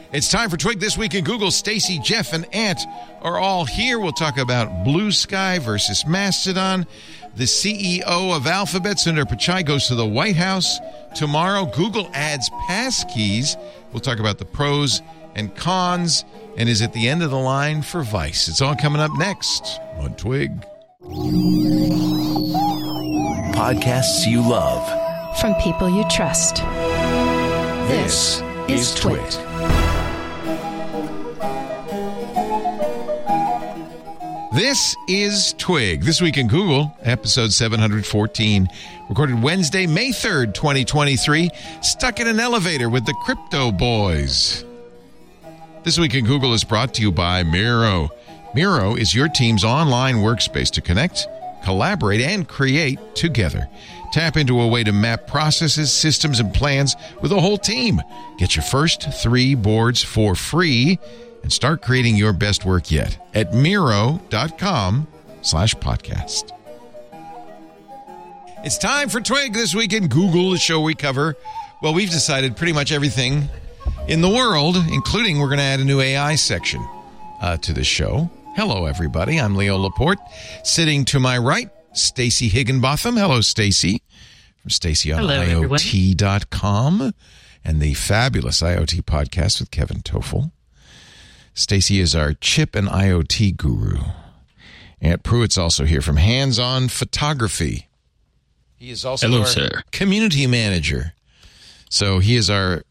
It's time for Twig This Week in Google. Stacy, Jeff, and Ant are all here. We'll talk about Blue Sky versus Mastodon. The CEO of Alphabet, Sundar Pichai, goes to the White House tomorrow. Google adds passkeys. We'll talk about the pros and cons, and is at the end of the line for Vice. It's all coming up next on Twig. Podcasts you love. From people you trust. This is Twig. This is Twig. This Week in Google, episode 714, recorded Wednesday, May 3rd, 2023, stuck in an elevator with the Crypto Boys. This Week in Google is brought to you by Miro. Miro is your team's online workspace to connect, collaborate, and create together. Tap into a way to map processes, systems, and plans with a whole team. Get your first 3 boards for free and start creating your best work yet at Miro.com/podcast. It's time for Twig This Week in Google, the show we cover. Well, we've decided pretty much everything in the world, including we're going to add a new AI section to the show. Hello, everybody. I'm Leo Laporte. Sitting to my right, Stacy Higginbotham. Hello, Stacy. From Stacy on IoT.com and the fabulous IoT podcast with Kevin Toffel. Stacy is our chip and IoT guru. Ant Pruitt's also here from Hands On Photography. He is also our community manager. So he is our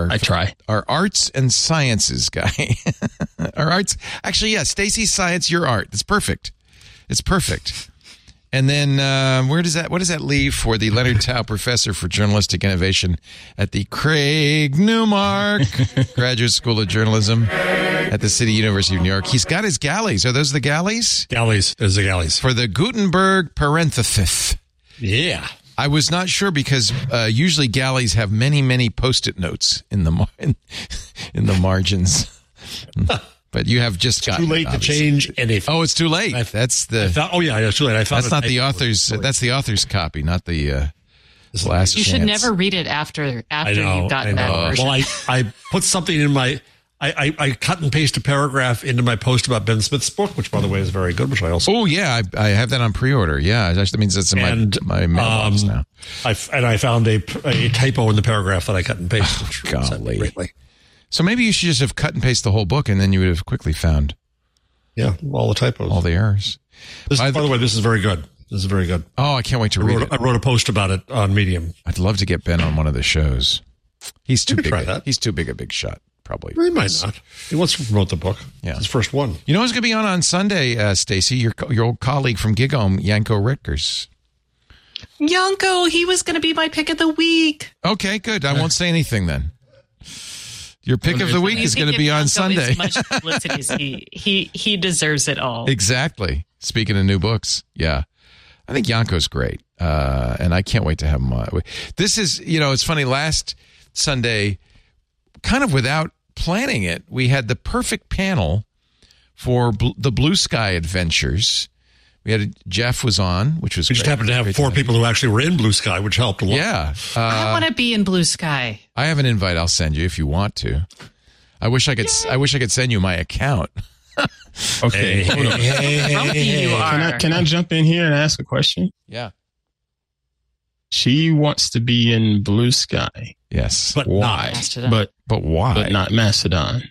arts and sciences guy. Our arts. Actually, yeah, Stacy's science, your art. It's perfect. It's perfect. And then what does that leave for the Leonard Tao Professor for Journalistic Innovation at the Craig Newmark Graduate School of Journalism at the City University of New York? He's got his galleys. Are those the galleys? Galleys. There's the galleys. For the Gutenberg parenthesis. Yeah. I was not sure because usually galleys have many, many Post-it notes in the margins. But you have just got too late to change anything. Oh, it's too late. It's too late. It's too late. That's not the author's. That's the author's copy, not the last. You chance. should never read it after you've gotten that version. Well, I put something in my. I cut and paste a paragraph into my post about Ben Smith's book, which, by the way, is very good. Which I also. Oh yeah, I have that on pre-order. Yeah, that means it's in my mailbox now. I found a typo in the paragraph that I cut and pasted. Golly. So maybe you should just have cut and paste the whole book, and then you would have quickly found. Yeah, all the typos, all the errors. By the way, this is very good. This is very good. Oh, I can't wait to read it. I wrote a post about it on Medium. I'd love to get Ben on one of the shows. He's too big. Try that. He's too big a big shot. Probably. He might not. He wants to promote the book. Yeah. It's his first one. You know who's going to be on Sunday, Stacy? Your old colleague from Gigome, Yanko Rickers. Yanko, he was going to be my pick of the week. Okay, good. I won't say anything then. Your pick of the week is going to be on Sunday. As much publicity as he deserves it all. Exactly. Speaking of new books, yeah. I think Yanko's great, and I can't wait to have him on. This is, it's funny, last Sunday, kind of without planning it, we had the perfect panel for the Blue Sky Adventures. We had Jeff was on, which was We just happened to have 4 people who actually were in Blue Sky, which helped a lot. Yeah. I want to be in Blue Sky. I have an invite I'll send you if you want to. I wish I could send you my account. Okay. Can I jump in here and ask a question? Yeah. She wants to be in Blue Sky. Yes. But why? But why? But not Mastodon.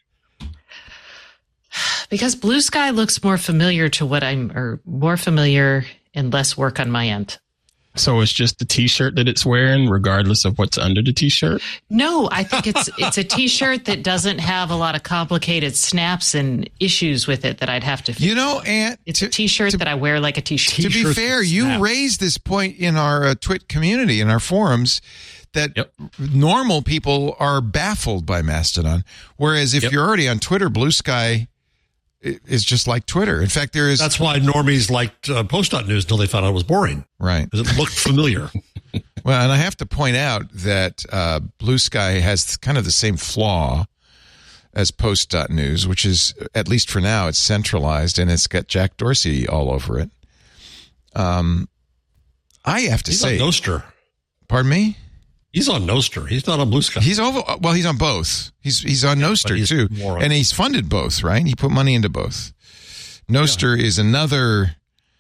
Because Blue Sky looks more familiar to more familiar and less work on my end. So it's just the T-shirt that it's wearing, regardless of what's under the T-shirt? No, I think it's a T-shirt that doesn't have a lot of complicated snaps and issues with it that I'd have to fix. Ant, it's a T-shirt that I wear like a T-shirt. To be fair, you raised this point in our Twit community, in our forums, that normal people are baffled by Mastodon. Whereas if you're already on Twitter, Blue Sky is just like Twitter. In fact, that's why normies liked Post.news until they found out it was boring. Right. Because it looked familiar. Well, and I have to point out that Blue Sky has kind of the same flaw as Post.news, which is, at least for now, it's centralized and it's got Jack Dorsey all over it. I have to say, He's a ghoster. Pardon me? He's on Nostr. He's not on Blue Sky. He's on both. He's on Nostr too, and he's funded both. Right? He put money into both. Nostr is another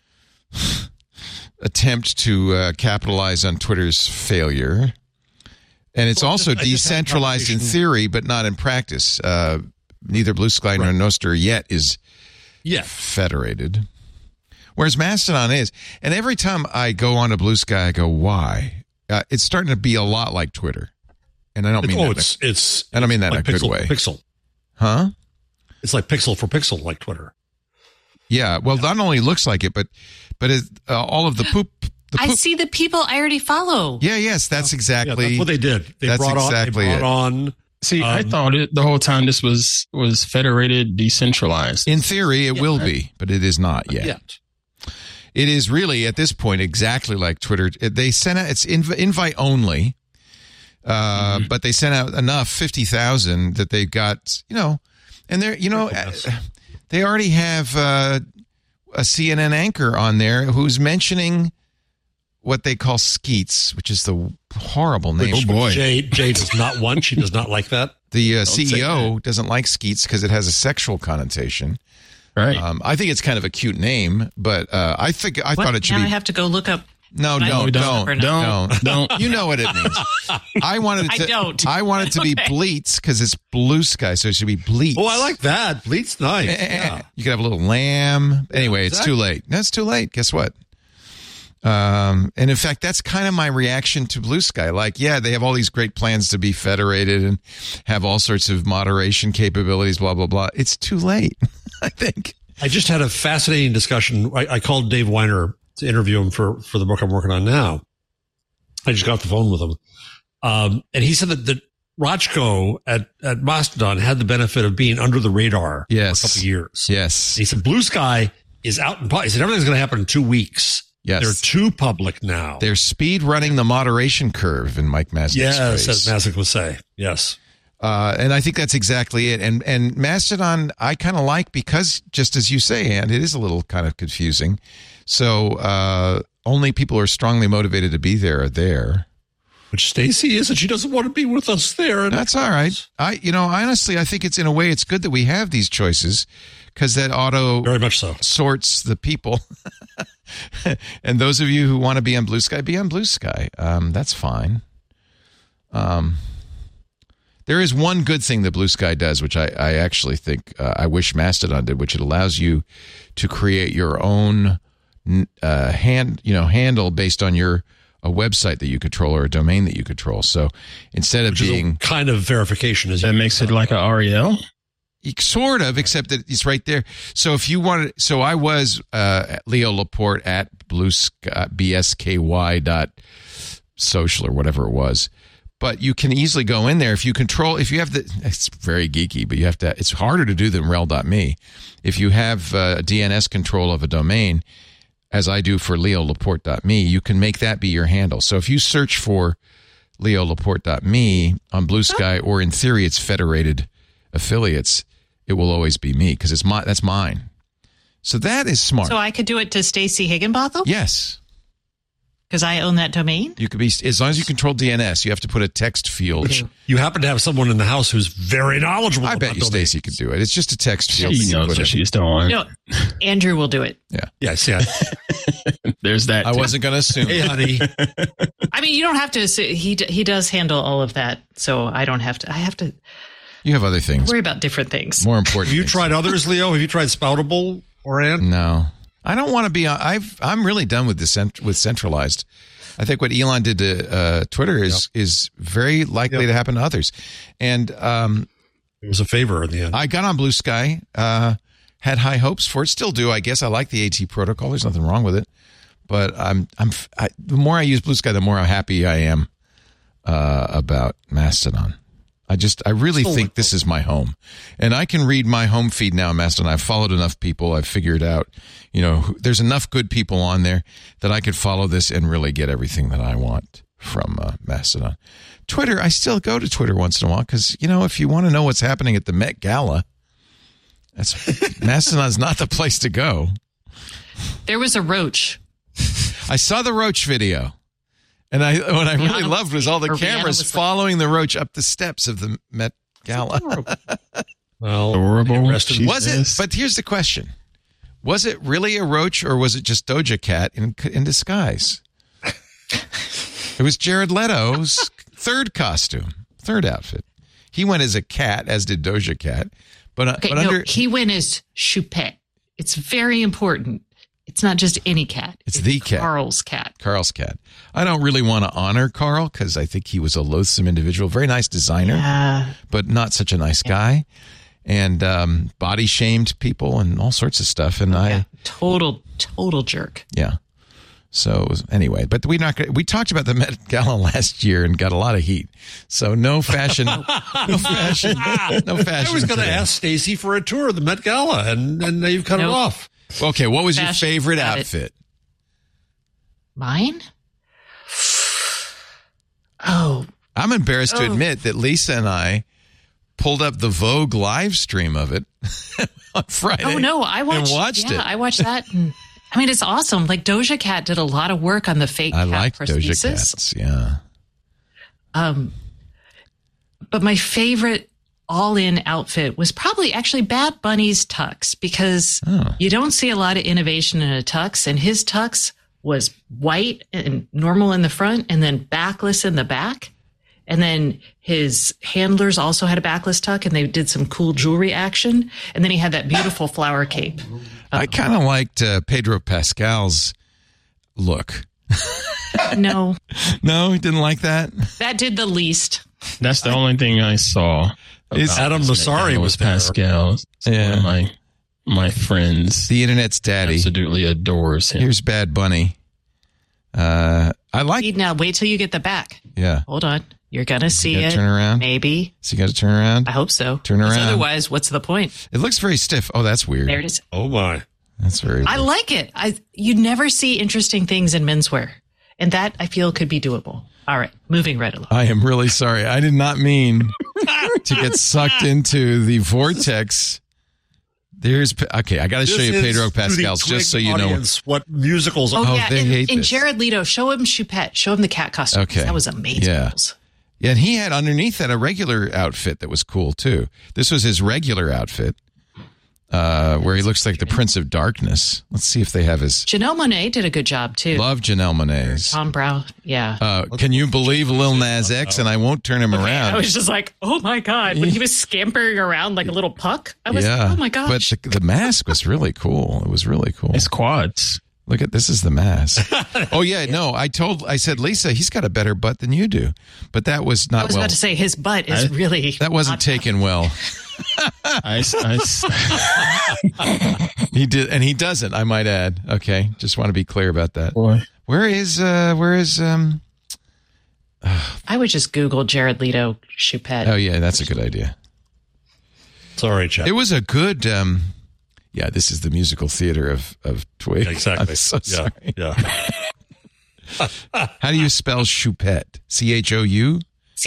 attempt to capitalize on Twitter's failure, and it's also decentralized in theory, but not in practice. Neither Blue Sky nor Nostr yet is federated, whereas Mastodon is. And every time I go on to Blue Sky, I go, "Why?" It's starting to be a lot like Twitter, and I don't mean that. I don't mean that in a good way. Pixel, huh? It's like pixel for pixel, like Twitter. Yeah. Well, not only looks like it, but all of the poop. I see the people I already follow. Yeah. Yes. That's exactly. That's what they did. They brought on. See, I thought the whole time this was federated, decentralized. In theory, it will be, but it is not yet. It is really, at this point, exactly like Twitter. They sent out, it's invite only, but they sent out enough, 50,000, that they've got, and they're, they already have a CNN anchor on there who's mentioning what they call skeets, which is the horrible name. Oh, boy. Jay does not want. She does not like that. The CEO doesn't like skeets because it has a sexual connotation. Right. I think it's kind of a cute name, but I thought it should be. I have to go look up. No, don't. You know what it means. I wanted to be Bleats because it's Blue Sky, so it should be Bleats. Oh, I like that. Bleats, nice. Yeah. You could have a little lamb. Anyway, it's too late. No, it's too late. Guess what? And in fact, that's kind of my reaction to Blue Sky. Like, they have all these great plans to be federated and have all sorts of moderation capabilities, blah, blah, blah. It's too late, I think. I just had a fascinating discussion. I called Dave Weiner to interview him for the book I'm working on now. I just got off the phone with him. And he said that Rochko at Mastodon had the benefit of being under the radar for a couple of years. Yes. And he said, Blue Sky is out in public. He said, everything's going to happen in 2 weeks. Yes. They're too public now. They're speed running the moderation curve, in Mike Masnick's phrase. Yes, as Masnick would say. Yes. And I think that's exactly it. And Mastodon, I kind of like because, just as you say, and it is a little kind of confusing. So only people who are strongly motivated to be there are there. Which Stacy isn't. She doesn't want to be with us there. That's all right. Honestly, I think it's in a way it's good that we have these choices because that very much so sorts the people. And those of you who want to be on Blue Sky, be on Blue Sky. That's fine. There is one good thing that Blue Sky does, which I actually think I wish Mastodon did, which it allows you to create your own handle based on a website that you control or a domain that you control. So instead of being kind of verification, that makes it like a REL. Sort of, except that it's right there. So if you wanted, I was Leo Laporte at Blue Sky, bsky.social or whatever it was. But you can easily go in there if you have it's very geeky, but it's harder to do than rel.me. If you have DNS control of a domain, as I do for leolaporte.me, you can make that be your handle. So if you search for leolaporte.me on Blue Sky, or in theory it's federated affiliates, it will always be me because that's mine. So that is smart. So I could do it to Stacy Higginbotham? Yes. Because I own that domain? You could be, as long as you control DNS, you have to put a text field. You happen to have someone in the house who's very knowledgeable. I bet you Stacy could do it. It's just a text field. She knows what she's doing. No, Andrew will do it. Yeah. Yes, yeah. There's that. I wasn't going to assume. Hey, honey. I mean, you don't have to. He does handle all of that, so I don't have to. I have to. You have other things. Worry about different things. More important. Have you tried others, Leo? Have you tried Spoutable or Ant? No. I don't want to be. I'm really done with centralized. I think what Elon did to Twitter is very likely to happen to others. And it was a favor in the end. I got on Blue Sky, had high hopes for it. Still do, I guess. I like the AT protocol. There's nothing wrong with it. But the more I use Blue Sky, the more happy I am about Mastodon. I really think this is my home. And I can read my home feed now on Mastodon. I've followed enough people. I've figured out, there's enough good people on there that I could follow this and really get everything that I want from Mastodon. Twitter, I still go to Twitter once in a while because, if you want to know what's happening at the Met Gala, Mastodon's not the place to go. There was a roach. I saw the roach video. And what I really Rihanna loved was all the or Rihanna cameras was following the roach up the steps of the Met Gala. Well, Adorable. rest in- Was it? But here's the question. Was it really a roach or was it just Doja Cat in disguise? It was Jared Leto's third outfit. He went as a cat, as did Doja Cat. But he went as Choupette. It's very important. It's not just any cat. It's the cat. Carl's cat. Carl's cat. I don't really want to honor Carl because I think he was a loathsome individual. Very nice designer, but not such a nice guy. And body shamed people and all sorts of stuff. And total jerk. Yeah. So anyway, but we talked about the Met Gala last year and got a lot of heat. So no fashion, no fashion. I was going to ask Stacey for a tour of the Met Gala, and now you've cut it off. Okay, what was your Fashion favorite got it. outfit? Mine? Oh, I'm embarrassed to admit that Lisa and I pulled up the Vogue live stream of it on Friday. oh no! I watched it. I watched that. And, I mean, it's awesome. Like Doja Cat did a lot of work on the fake. I cat like prosthesis. Doja Cats. Yeah. But my favorite all-in outfit was probably actually Bad Bunny's tux because you don't see a lot of innovation in a tux, and his tux was white and normal in the front and then backless in the back. And then his handlers also had a backless tuck and they did some cool jewelry action. And then he had that beautiful flower cape. I kind of liked Pedro Pascal's look. No. No, he didn't like that? That did the least. That's the only thing I saw. Is Adam Massari was there. Pascal. Yeah. One of my friends. The internet's daddy. Absolutely adores him. Here's Bad Bunny. I like. Now wait till you get the back. Yeah. Hold on. You're going to see gotta it. turn around? Maybe. So you got to turn around? I hope so. Turn around. 'Cause otherwise, what's the point? It looks very stiff. Oh, that's weird. There it is. Oh, my. That's very I weird. like it. You never see interesting things in menswear. And that, I feel, could be doable. All right. Moving right along. I am really sorry. I did not mean to get sucked into the vortex. Okay, I got to show you Pedro Pascal's just so you know. What musicals are. Oh, yeah. they hate And this. Jared Leto, show him Choupette. Show him the cat costume. Okay. That was amazing. Yeah. Yeah, and he had underneath that a regular outfit that was cool, too. This was his regular outfit, where he looks like the Prince of Darkness. Let's see if they have his... Janelle Monáe did a good job, too. Love Janelle Monáe's. Tom Brown. Yeah. Can you believe Lil Nas X? And I won't turn him around. I was just like, oh, my God. When he was scampering around like a little puck, I was like, oh, my gosh. But the mask was really cool. It was really cool. It's quads. Look at this is the mask. Oh yeah, no. I said Lisa, he's got a better butt than you do, but that was not I was well. about to say his butt is really That wasn't not taken well. He did, and he doesn't. I might add. Okay, just want to be clear about that. Boy. Where is I would just Google Jared Leto Choupette. Oh yeah, that's a good idea. Sorry, Chad. It was a good. Yeah, this is the musical theater of Twig. Exactly. I'm so sorry. Yeah. How do you spell Choupette? CHOU?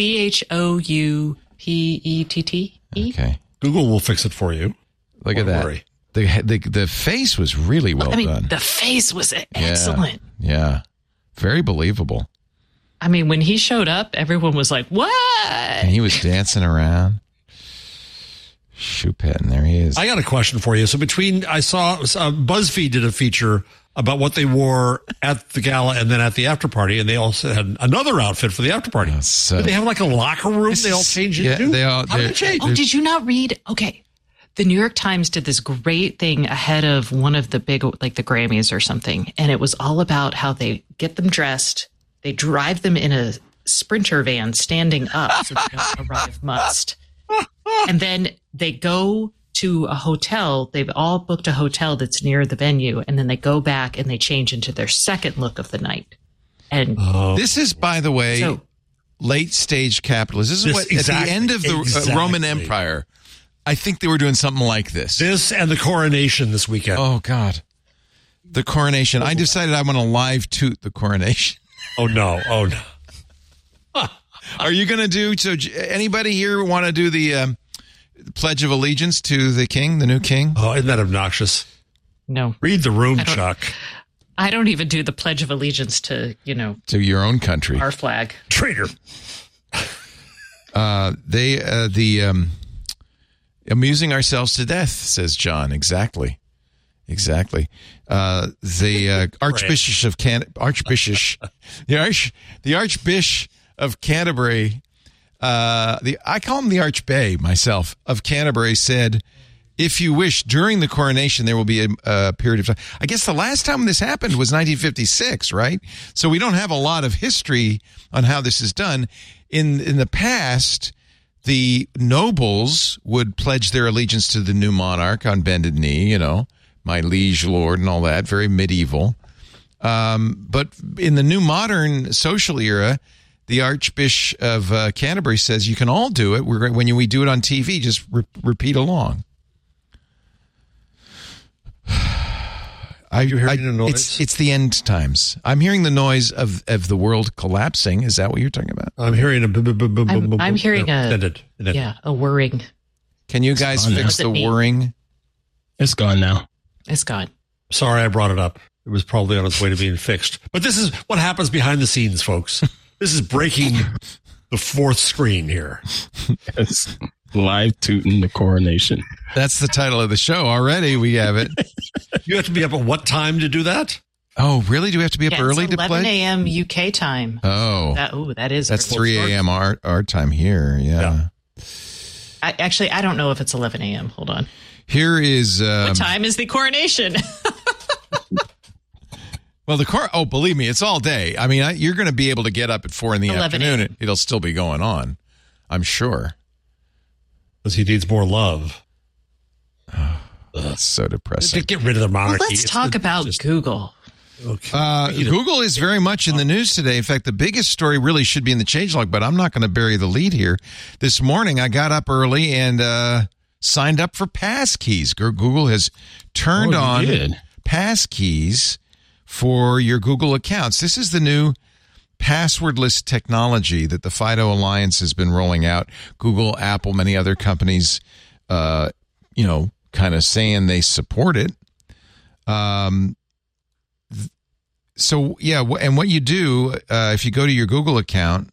CHOUPETTE. Okay. Google will fix it for you. Look at Don't that. worry. The face was really well done. The face was excellent. Yeah. Very believable. I mean, when he showed up, everyone was like, what? And he was dancing around. Choupette, and there he is. I got a question for you. So I saw BuzzFeed did a feature about what they wore at the gala and then at the after party, and they also had another outfit for the after party. So- Did they have like a locker room they all changed into? How did they change? Oh, did you not read? Okay. The New York Times did this great thing ahead of one of the big, like the Grammys or something. And it was all about how they get them dressed. They drive them in a Sprinter van standing up so they don't arrive mussed. And then they go to a hotel. They've all booked a hotel that's near the venue. And then they go back and they change into their second look of the night. And This is, by the way, late stage capitalism. This is what, at the end of the Roman Empire, I think they were doing something like this. This and the coronation this weekend. Oh, God. The coronation. I decided I want to live toot the coronation. Oh, no. Are you going to do, so anybody here want to do the Pledge of Allegiance to the king, the new king? Oh, isn't that obnoxious? no. Read the room, Chuck. I don't even do the Pledge of Allegiance to, to your own country. our flag. Traitor. Amusing ourselves to death, says John. Exactly. The Archbishop of the Archbishop of Canterbury. I call him the Archbay myself of Canterbury said, if you wish, during the coronation, there will be a period of time. I guess the last time this happened was 1956, right? So we don't have a lot of history on how this is done. In the past, the nobles would pledge their allegiance to the new monarch on bended knee, my liege lord and all that, very medieval. But in the new modern social era, the Archbishop of Canterbury says you can all do it. When we do it on TV, just repeat along. You're hearing the noise? It's the end times. I'm hearing the noise of the world collapsing. Is that what you're talking about? I'm hearing a. I'm hearing a whirring. Can you guys fix the whirring? It's gone now. It's gone. Sorry, I brought it up. It was probably on its way to being fixed. But this is what happens behind the scenes, folks. This is breaking the fourth screen here. It's live tooting the coronation. That's the title of the show already. We have it. You have to be up at what time to do that? Oh, really? Do we have to be up early to play? 11 a.m. UK time. Oh. That's 3 a.m. our time here. Yeah. I don't know if it's 11 a.m. Hold on. Here is... what time is the coronation? Well, believe me, it's all day. I mean, you're going to be able to get up at 4 in the afternoon. It'll still be going on, I'm sure. Because he needs more love. That's so depressing. Get rid of the monarchy. Well, let's talk about Google. Okay. Google is very much in the news today. In fact, the biggest story really should be in the changelog, but I'm not going to bury the lead here. This morning, I got up early and signed up for passkeys. Google has turned on passkeys for your Google accounts. This is the new passwordless technology that the FIDO Alliance has been rolling out. Google, Apple, many other companies, kind of saying they support it. So, yeah, and what you do, if you go to your Google account,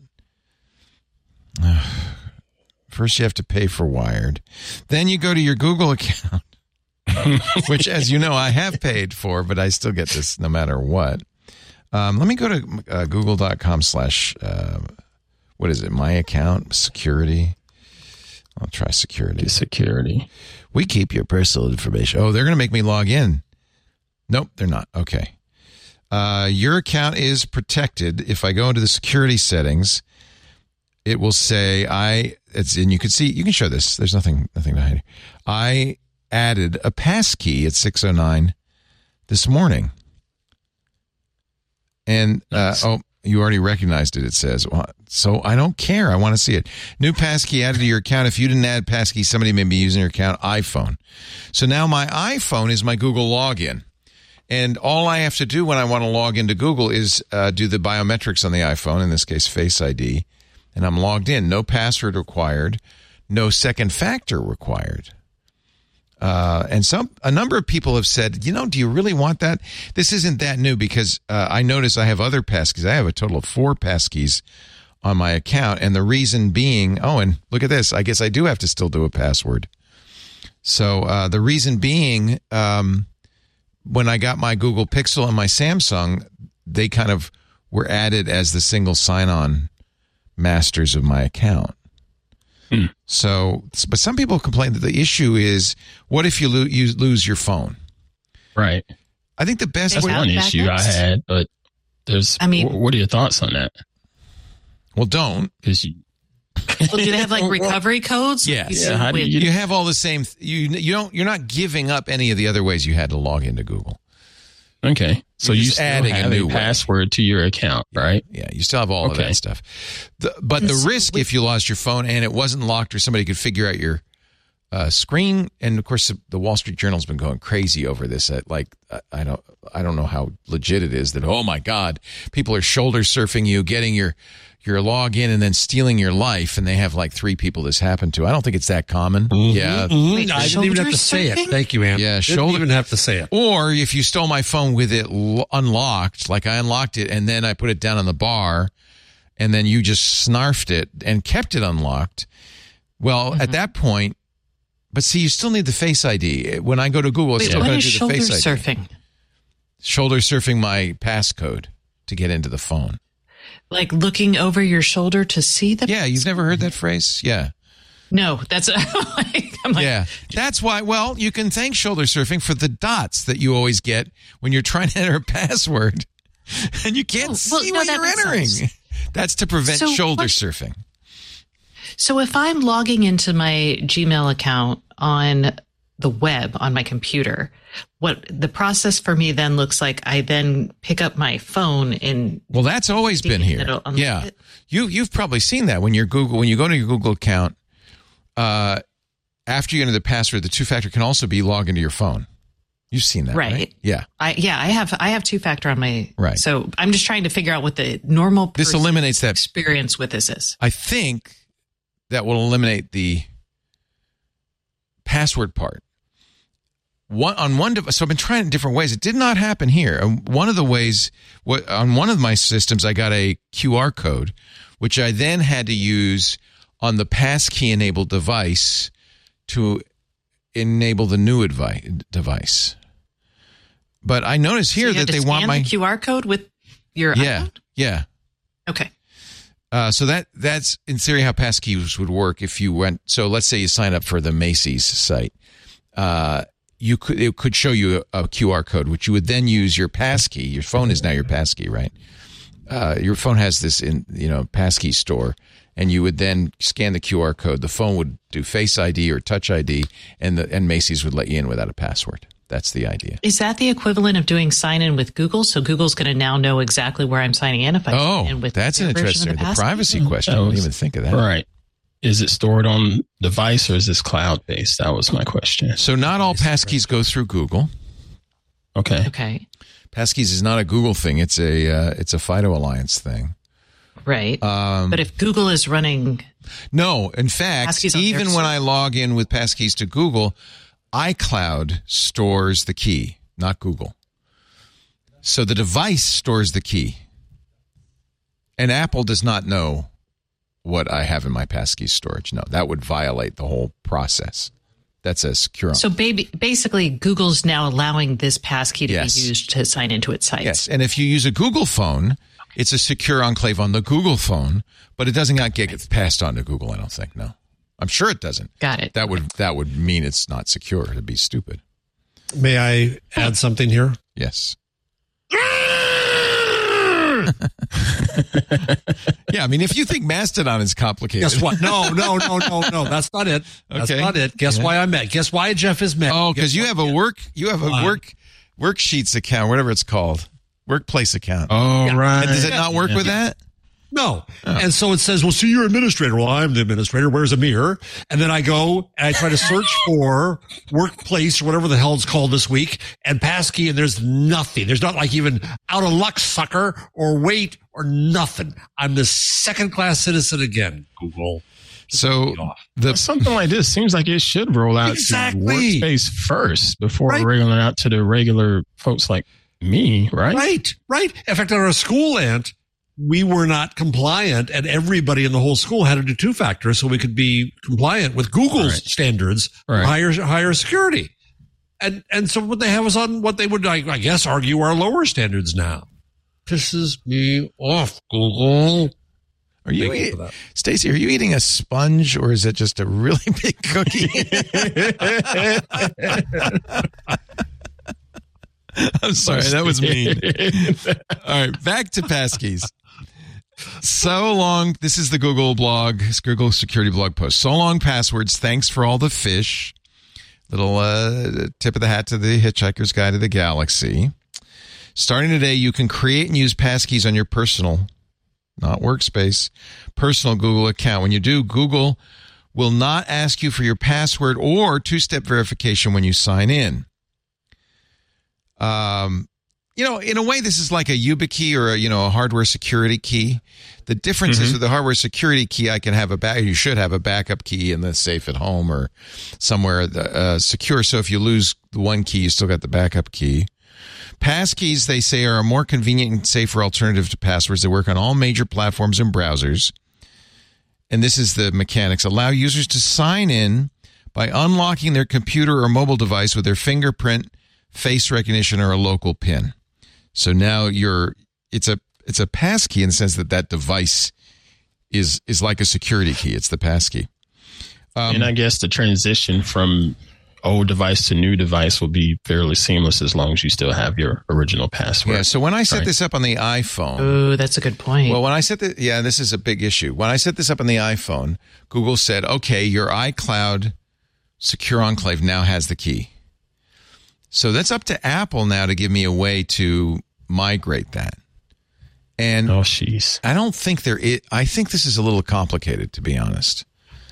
first you have to pay for Wired. Then you go to your Google account, which, as you know, I have paid for, but I still get this no matter what. Let me go to google.com/ what is it, my account, security. I'll try security. Security. We keep your personal information. Oh, they're going to make me log in. Nope, they're not. Okay. Your account is protected. If I go into the security settings, it will say and you can see, you can show this. There's nothing to hide. I added a passkey at 6:09 this morning. And, you already recognized it, it says. So I don't care. I want to see it. New passkey added to your account. If you didn't add passkey, somebody may be using your account, iPhone. So now my iPhone is my Google login. And all I have to do when I want to log into Google is do the biometrics on the iPhone, in this case, Face ID. And I'm logged in. No password required. No second factor required. And a number of people have said, do you really want that? This isn't that new because I notice I have other passkeys. I have a total of 4 passkeys on my account. And the reason being, and look at this. I guess I do have to still do a password. So the reason being, when I got my Google Pixel and my Samsung, they kind of were added as the single sign-on masters of my account. So, but some people complain that the issue is, what if you lose your phone? Right. I think the best That's one issue I had, but what are your thoughts on that? Well, don't. Because do they have like recovery codes? Yes. Yeah, how do you have all the same. You're not giving up any of the other ways you had to log into Google. Okay. So you still adding have a new password to your account, right? Yeah, you still have all of that stuff. But the risk if you lost your phone and it wasn't locked or somebody could figure out your screen, and of course the Wall Street Journal's been going crazy over this. I don't know how legit it is that, oh my God, people are shoulder surfing you, getting your login, and then stealing your life, and they have like 3 people this happened to. I don't think it's that common. Yeah, Wait, I didn't even have to say it. surfing? Thank you, Ann. Yeah, didn't even have to say it. Or if you stole my phone with it unlocked, like I unlocked it and then I put it down on the bar, and then you just snarfed it and kept it unlocked. Well, at that point. But see, you still need the Face ID. When I go to Google, it's still what going to is do the shoulder Face ID. surfing? Shoulder surfing my passcode to get into the phone. Like looking over your shoulder to see the. Yeah, you've never heard that phrase? Yeah. No, that's I'm like, Yeah. That's why, well, you can thank shoulder surfing for the dots that you always get when you're trying to enter a password and you can't see what that you're makes entering. sense. That's to prevent So shoulder what- surfing. So if I'm logging into my Gmail account on the web on my computer, what the process for me then looks like, I then pick up my phone and Well, that's always been here. It'll unlock Yeah. it. You've probably seen that when you go to your Google account, after you enter the password, the 2-factor can also be logged into your phone. You've seen that, right? Yeah. I have 2-factor on my Right. So I'm just trying to figure out what the normal This person's eliminates that. experience with this is. I think that will eliminate the password part. So I've been trying it in different ways. It did not happen here. One of the ways, on one of my systems, I got a QR code, which I then had to use on the passkey-enabled device to enable the new device. But I notice here So you that have to they want scan my the QR code with your iPhone? yeah. Okay. So that's in theory how passkeys would work if you went. So let's say you sign up for the Macy's site. It could show you a QR code, which you would then use your passkey. Your phone is now your passkey, right? Your phone has this passkey store, and you would then scan the QR code. The phone would do Face ID or Touch ID, and Macy's would let you in without a password. That's the idea. Is that the equivalent of doing sign in with Google? So Google's going to now know exactly where I'm signing in if I sign in with that's an their version interesting. of The password? privacy question. I didn't even think of that. Right. Is it stored on device or is this cloud based? That was my question. So not all passkeys go through Google. Okay. Okay. Passkeys is not a Google thing. It's a FIDO Alliance thing. Right. But if Google is running. No, in fact, Passkeys on even their when server. I log in with passkeys to Google, iCloud stores the key, not Google. So the device stores the key. And Apple does not know what I have in my passkey storage. No, that would violate the whole process. That's a secure. So basically, Google's now allowing this passkey to Yes. be used to sign into its sites. Yes, and if you use a Google phone, it's a secure enclave on the Google phone, but it doesn't not get passed on to Google, I don't think. No. I'm sure it doesn't. Got it. That would mean it's not secure. It'd be stupid. May I add something here? Yes. Yeah, I mean, if you think Mastodon is complicated. Guess what? No. That's not it. That's Okay. not it. Guess why I'm mad. Guess why Jeff is mad. Oh, because you have a on. worksheets account, whatever it's called, workplace account. All right. And does it not work with that? No. And so it says, well, see, you're administrator. Well, I'm the administrator. Where's Amir? And then I go and I try to search for workplace or whatever the hell it's called this week and passkey, and there's nothing. There's not like even out of luck, sucker, or wait, or nothing. I'm the second-class citizen again, Google. So Something like this seems like it should roll out Exactly. to Workspace first before Right. rolling out to the regular folks like me, right? Right. In fact, at our school, Ant, we were not compliant, and everybody in the whole school had to do 2-factor so we could be compliant with Google's Right. standards for Right. higher security. And so what they have is on what they would, I guess, argue are lower standards now. Pisses me off, Google. Are you Thank you eating, for that. Stacey, are you eating a sponge or is it just a really big cookie? I'm sorry, that was mean. All right, back to passkeys. So long. This is the Google blog, Google security blog post. So long passwords. Thanks for all the fish. Little tip of the hat to the Hitchhiker's Guide to the Galaxy. Starting today, you can create and use passkeys on your personal, not workspace, personal Google account. When you do, Google will not ask you for your password or two-step verification when you sign in. In a way, this is like a YubiKey or a hardware security key. The difference is with the hardware security key, you should have a backup key in the safe at home or somewhere secure. So if you lose the one key, you still got the backup key. Passkeys, they say, are a more convenient and safer alternative to passwords. They work on all major platforms and browsers. And this is the mechanics. Allow users to sign in by unlocking their computer or mobile device with their fingerprint, face recognition, or a local PIN. So now it's a passkey in the sense that device is like a security key. It's the passkey. And I guess the transition from old device to new device will be fairly seamless as long as you still have your original password. Yeah. So when I set this up on the iPhone, oh, that's a good point. Well, when I set this is a big issue. When I set this up on the iPhone, Google said, "Okay, your iCloud Secure Enclave now has the key." So that's up to Apple now to give me a way to migrate that. And oh, jeez. I don't think I think this is a little complicated, to be honest.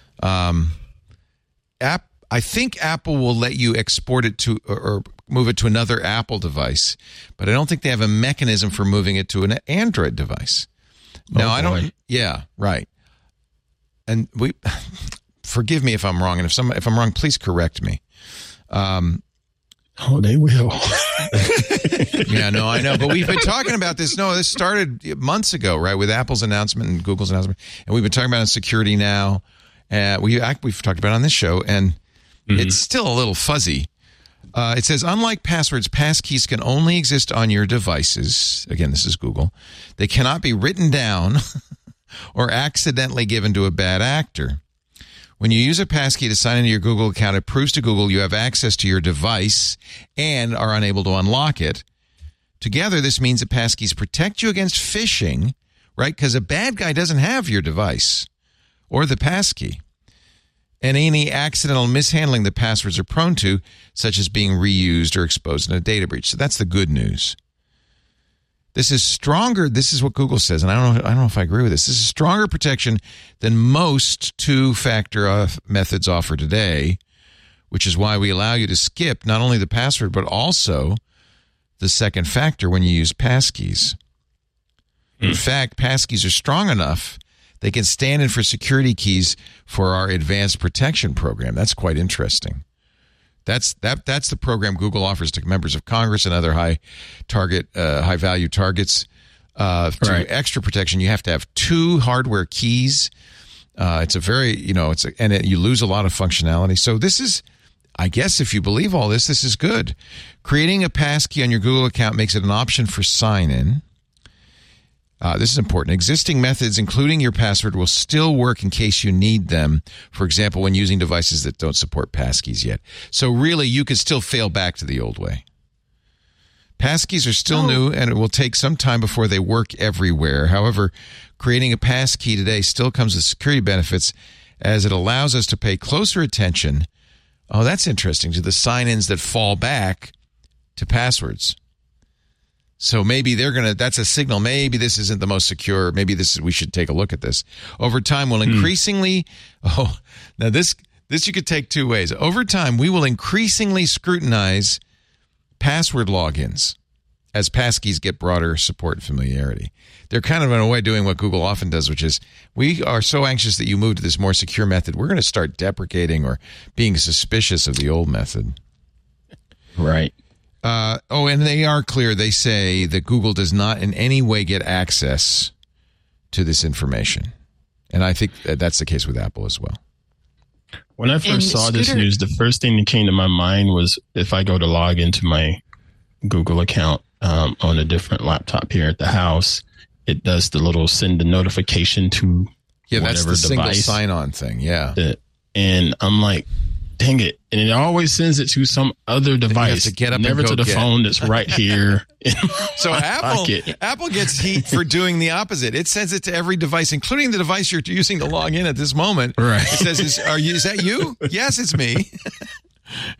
I think Apple will let you export it to or move it to another Apple device, but I don't think they have a mechanism for moving it to an Android device. Now, I don't. Yeah, right. And forgive me if I'm wrong, and if I'm wrong, please correct me. Oh, they will. Yeah, no, I know. But we've been talking about this. No, this started months ago, right, with Apple's announcement and Google's announcement. And we've been talking about security now. We've talked about it on this show, and it's still a little fuzzy. It says, unlike passwords, passkeys can only exist on your devices. Again, this is Google. They cannot be written down or accidentally given to a bad actor. When you use a passkey to sign into your Google account, it proves to Google you have access to your device and are unable to unlock it. Together, this means that passkeys protect you against phishing, right? Because a bad guy doesn't have your device or the passkey. And any accidental mishandling that passwords are prone to, such as being reused or exposed in a data breach. So that's the good news. This is stronger. This is what Google says, and I don't know if I agree with this. This is stronger protection than most two-factor methods offer today, which is why we allow you to skip not only the password but also the second factor when you use passkeys. In fact, passkeys are strong enough they can stand in for security keys for our advanced protection program. That's quite interesting. That's the program Google offers to members of Congress and other high value targets. To extra protection, you have to have two hardware keys. It's a very, you lose a lot of functionality. So this is, I guess, if you believe all this, this is good. Creating a passkey on your Google account makes it an option for sign-in. This is important. Existing methods, including your password, will still work in case you need them. For example, when using devices that don't support passkeys yet. So really, you could still fail back to the old way. Passkeys are still new, and it will take some time before they work everywhere. However, creating a passkey today still comes with security benefits, as it allows us to pay closer attention. Oh, that's interesting, to the sign-ins that fall back to passwords. So maybe that's a signal. Maybe this isn't the most secure. Maybe we should take a look at this. Over time, we'll increasingly, now this you could take two ways. Over time, we will increasingly scrutinize password logins as passkeys get broader support and familiarity. They're kind of in a way doing what Google often does, which is we are so anxious that you move to this more secure method. We're going to start deprecating or being suspicious of the old method. Right. And they are clear. They say that Google does not in any way get access to this information. And I think that's the case with Apple as well. When I first saw this news, the first thing that came to my mind was if I go to log into my Google account on a different laptop here at the house, it does the little send a notification to that's the device. Single sign-on thing, yeah. And I'm like, dang it. And it always sends it to some other device. To get up never to the phone that's right here. So Apple gets heat for doing the opposite. It sends it to every device, including the device you're using to log in at this moment. Right. It says, is that you? Yes, it's me.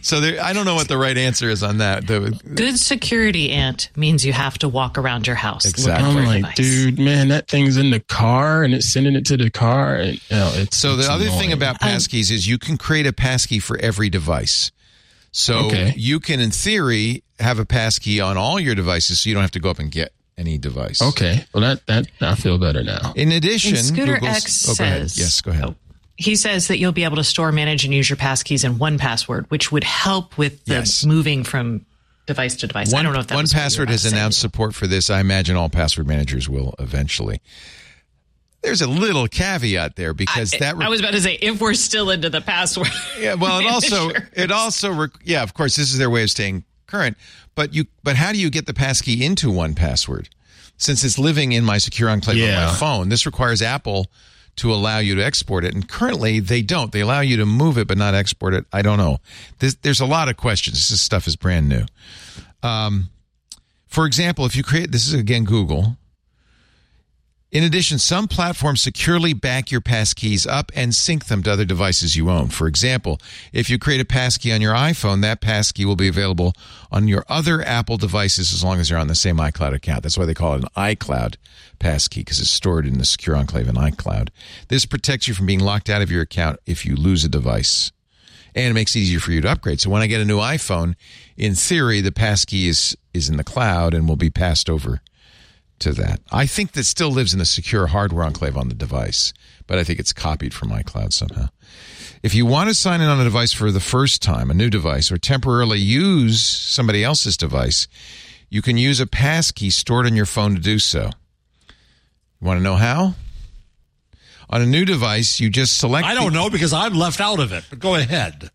So I don't know what the right answer is on that. Good security, Ant, means you have to walk around your house. Exactly. I'm like, dude, man, that thing's in the car and it's sending it to the car. And, so the other thing about passkeys is you can create a passkey for every device. So you can, in theory, have a passkey on all your devices so you don't have to go up and get any device. Okay. Well, that I feel better now. In addition, Scooter X says... go ahead. Yes, go ahead. He says that you'll be able to store, manage, and use your passkeys in 1Password, which would help with the moving from device to device. I don't know if that was 1Password has announced support for this. I imagine all password managers will eventually. There's a little caveat there because I was about to say, if we're still into the password. Yeah, well, it also, of course, this is their way of staying current. But how do you get the passkey into 1Password? Since it's living in my secure enclave on my phone, this requires Apple to allow you to export it. And currently, they don't. They allow you to move it, but not export it. I don't know. There's a lot of questions. This stuff is brand new. For example, if you create, this is again Google. In addition, some platforms securely back your passkeys up and sync them to other devices you own. For example, if you create a passkey on your iPhone, that passkey will be available on your other Apple devices as long as you're on the same iCloud account. That's why they call it an iCloud passkey, because it's stored in the secure enclave in iCloud. This protects you from being locked out of your account if you lose a device. And it makes it easier for you to upgrade. So when I get a new iPhone, in theory, the passkey is in the cloud and will be passed over to that. I think that still lives in the secure hardware enclave on the device, but I think it's copied from iCloud somehow. If you want to sign in on a device for the first time, a new device, or temporarily use somebody else's device, you can use a passkey stored on your phone to do so. You want to know how? On a new device, you just select... I don't know because I'm left out of it, but go ahead.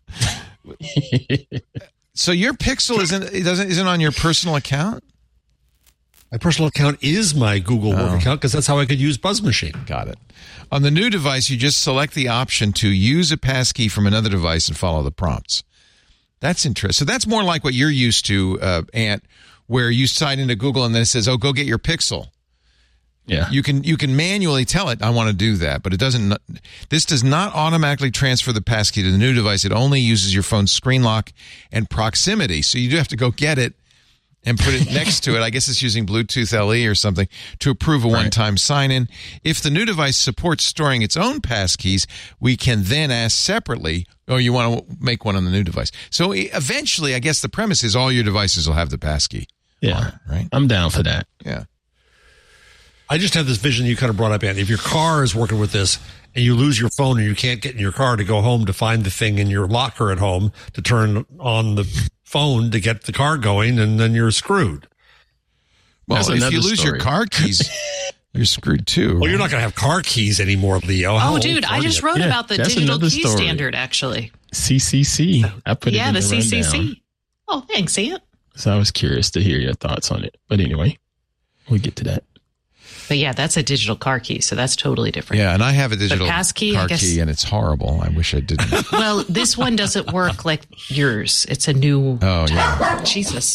So your Pixel isn't on your personal account? My personal account is my Google work account because that's how I could use Buzz Machine. Got it. On the new device, you just select the option to use a passkey from another device and follow the prompts. That's interesting. So that's more like what you're used to, Ant, where you sign into Google and then it says, "Oh, go get your Pixel." Yeah. You can manually tell it, "I want to do that," but it doesn't. This does not automatically transfer the passkey to the new device. It only uses your phone's screen lock and proximity. So you do have to go get it and put it next to it. I guess it's using Bluetooth LE or something to approve a one-time sign-in. If the new device supports storing its own passkeys, we can then ask separately, "Oh, you want to make one on the new device?" So eventually, I guess the premise is all your devices will have the passkey. Yeah, right. I'm down for that. Yeah. I just have this vision you kind of brought up, Andy. If your car is working with this and you lose your phone and you can't get in your car to go home to find the thing in your locker at home to turn on the phone to get the car going, and then you're screwed. Well, if you lose your car keys, you're screwed too. Well, you're not going to have car keys anymore, Leo. Oh, dude, I just wrote about the digital key standard, actually. CCC. I put it in the CCC. rundown. Oh, thanks, Ant. So I was curious to hear your thoughts on it. But anyway, we'll get to that. But yeah, that's a digital car key, so that's totally different. Yeah, and I have a digital passkey, car key, and it's horrible. I wish I didn't. Well, this one doesn't work like yours. It's a new... Oh, yeah. Jesus.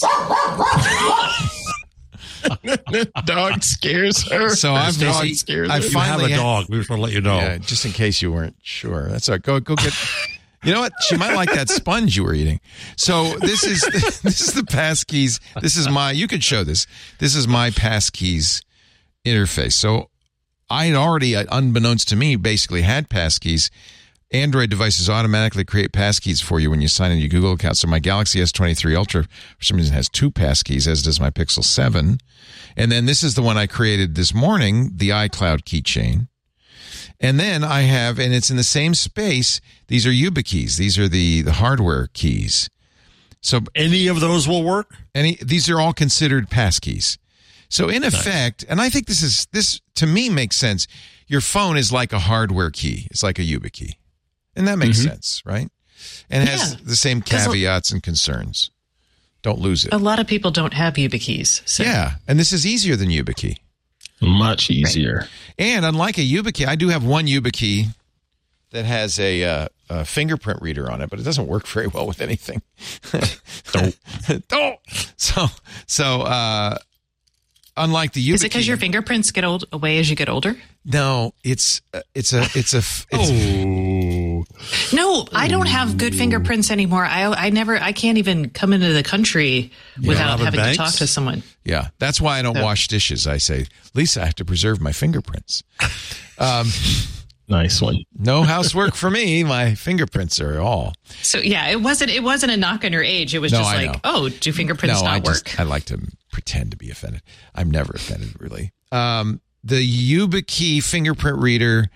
Dog scares her. So I finally have a dog. We just want to let you know. Yeah, just in case you weren't sure. That's all right. Go get... You know what? She might like that sponge you were eating. So this is the passkeys. This is my... You could show this. This is my passkeys interface. So I had already, unbeknownst to me, basically had passkeys. Android devices automatically create passkeys for you when you sign in your Google account. So my Galaxy S23 Ultra, for some reason, has 2 passkeys, as does my Pixel 7. And then this is the one I created this morning, the iCloud keychain. And then I have, and it's in the same space, these are YubiKeys. These are the hardware keys. So any of those will work? These are all considered passkeys. So in effect, and I think this to me makes sense. Your phone is like a hardware key. It's like a YubiKey. And that makes sense, right? And it has the same caveats and concerns. Don't lose it. A lot of people don't have YubiKeys. So. Yeah, and this is easier than YubiKey. Much easier. Right. And unlike a YubiKey, I do have one YubiKey that has a fingerprint reader on it, but it doesn't work very well with anything. Don't. So unlike the YubiKey, is it because your fingerprints get away as you get older? No, it's a. No, I don't have good fingerprints anymore. I can't even come into the country without having to talk to someone. Yeah, that's why I don't wash dishes. I say, Lisa, I have to preserve my fingerprints. Nice one. No housework for me. My fingerprints are all. So yeah, it wasn't a knock on your age. It was just like, oh, do fingerprints not work? I like to pretend to be offended. I'm never offended, really. The YubiKey fingerprint reader.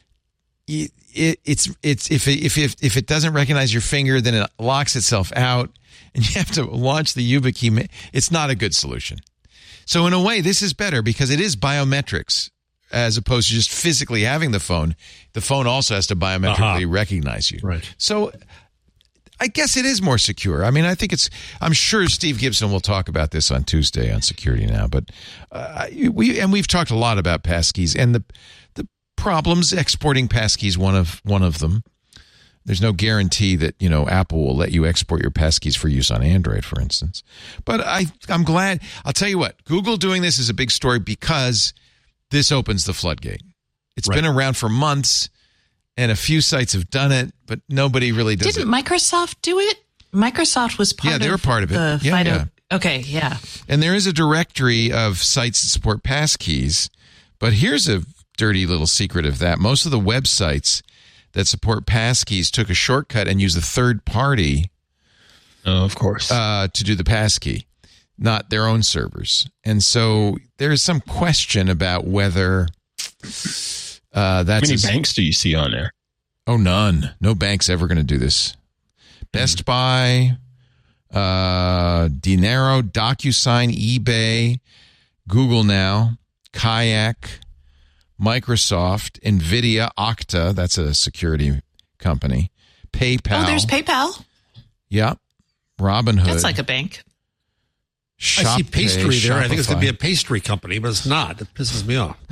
It's if it doesn't recognize your finger, then it locks itself out, and you have to launch the YubiKey. It's not a good solution. So in a way, this is better because it is biometrics as opposed to just physically having the phone. The phone also has to biometrically recognize you. Right. So I guess it is more secure. I mean, I'm sure Steve Gibson will talk about this on Tuesday on Security Now, but we've talked a lot about passkeys and the problems exporting passkeys. One of them. There's no guarantee that Apple will let you export your passkeys for use on Android, for instance. But I'm glad. I'll tell you what, Google doing this is a big story because this opens the floodgate. It's been around for months, and a few sites have done it, but nobody really does it. Didn't Microsoft do it? Microsoft was part of it. Yeah, they were part of it. Yeah. Okay, yeah. And there is a directory of sites that support passkeys, but here's a dirty little secret of that. Most of the websites that support passkeys took a shortcut and used a third party, of course, to do the passkey, not their own servers. And so there is some question about whether that's how many banks do you see on there? Oh, none. No bank's ever going to do this. Best Buy, Dinero, DocuSign, eBay, Google Now, Kayak, Microsoft, NVIDIA, Okta, that's a security company, PayPal. Oh, there's PayPal. Yeah. Robinhood. That's like a bank. Shop I see pastry there. I think it's going to be Shopify. a pastry company, but it's not. It pisses me off.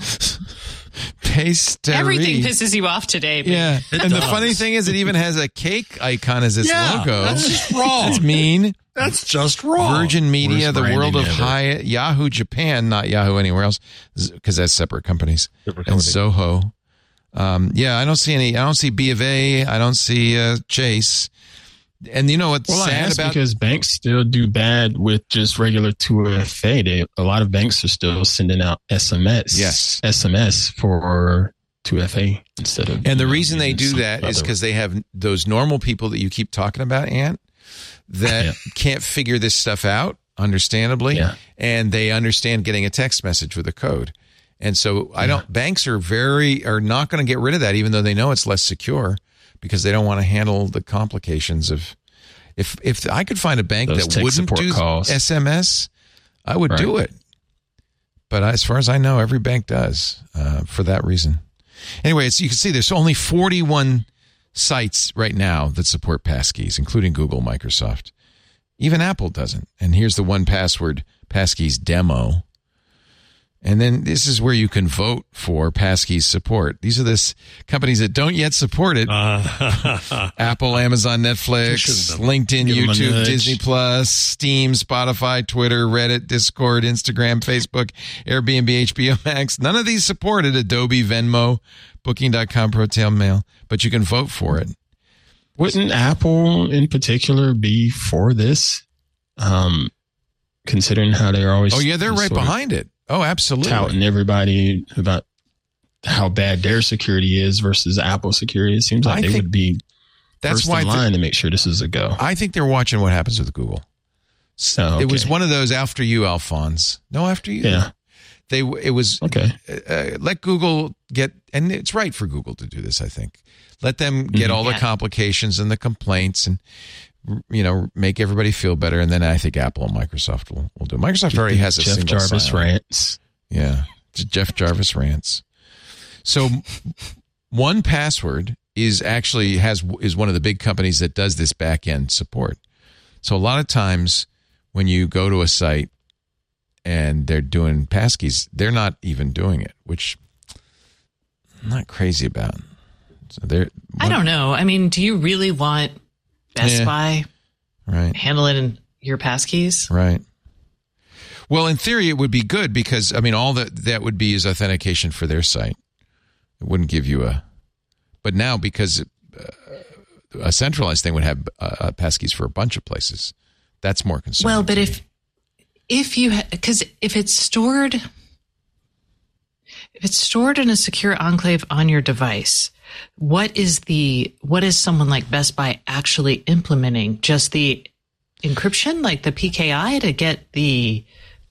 Pastry. Everything pisses you off today. Yeah. And the funny thing is it even has a cake icon as its logo. That's just wrong. That's mean. That's just wrong. Virgin Media, Worst the World of branding ever. Hyatt, Yahoo Japan, not Yahoo anywhere else, because that's separate companies. Different And company. Zoho. I don't see any. I don't see B of A. I don't see Chase. And you know what's Well, I sad ask about because banks still do bad with just regular 2FA. A lot of banks are still sending out SMS. Yes. SMS for 2FA instead of. And the reason they do using that is other- because they have those normal people that you keep talking about, Ant, that can't figure this stuff out, understandably, and they understand getting a text message with a code. And so banks are not going to get rid of that, even though they know it's less secure, because they don't want to handle the complications of. If I could find a bank Those that tech wouldn't support do calls. SMS, I would do it. But as far as I know, every bank does for that reason. Anyway, you can see there's only 41 sites right now that support passkeys, including Google, Microsoft. Even Apple doesn't. And here's the 1Password passkeys demo. And then this is where you can vote for passkeys support. These are the companies that don't yet support it. Apple, Amazon, Netflix, LinkedIn, Give 'em a YouTube, nudge. Disney Plus, Steam, Spotify, Twitter, Reddit, Discord, Instagram, Facebook, Airbnb, HBO Max. None of these supported. Adobe, Venmo, Booking.com, Proton Mail. But you can vote for it. Wouldn't Apple in particular be for this? Considering how they're always. Oh, yeah, they're right sort of behind it. Oh, absolutely. touting everybody about how bad their security is versus Apple security. It seems like I they think would be That's first why in line to make sure this is a go. I think they're watching what happens with Google. Oh, It was okay. one of those after you, Alphonse. No, after you. Yeah. It was Okay. let Google get, and it's right for Google to do this, I think. Let them get all the complications and the complaints and, make everybody feel better. And then I think Apple and Microsoft will do it. Microsoft already has a Jeff single Jarvis sign-on. rants. Yeah. Jeff Jarvis rants. So 1Password is one of the big companies that does this back end support. So a lot of times when you go to a site and they're doing passkeys, they're not even doing it, which I'm not crazy about. So I don't know. I mean, do you really want Best Buy handling your passkeys? Right. Well, in theory, it would be good because, all that would be is authentication for their site. It wouldn't give you but now because a centralized thing would have passkeys for a bunch of places. That's more concerning. Well, but if you because if it's stored in a secure enclave on your device, what is someone like Best Buy actually implementing? Just the encryption, like the PKI, to get the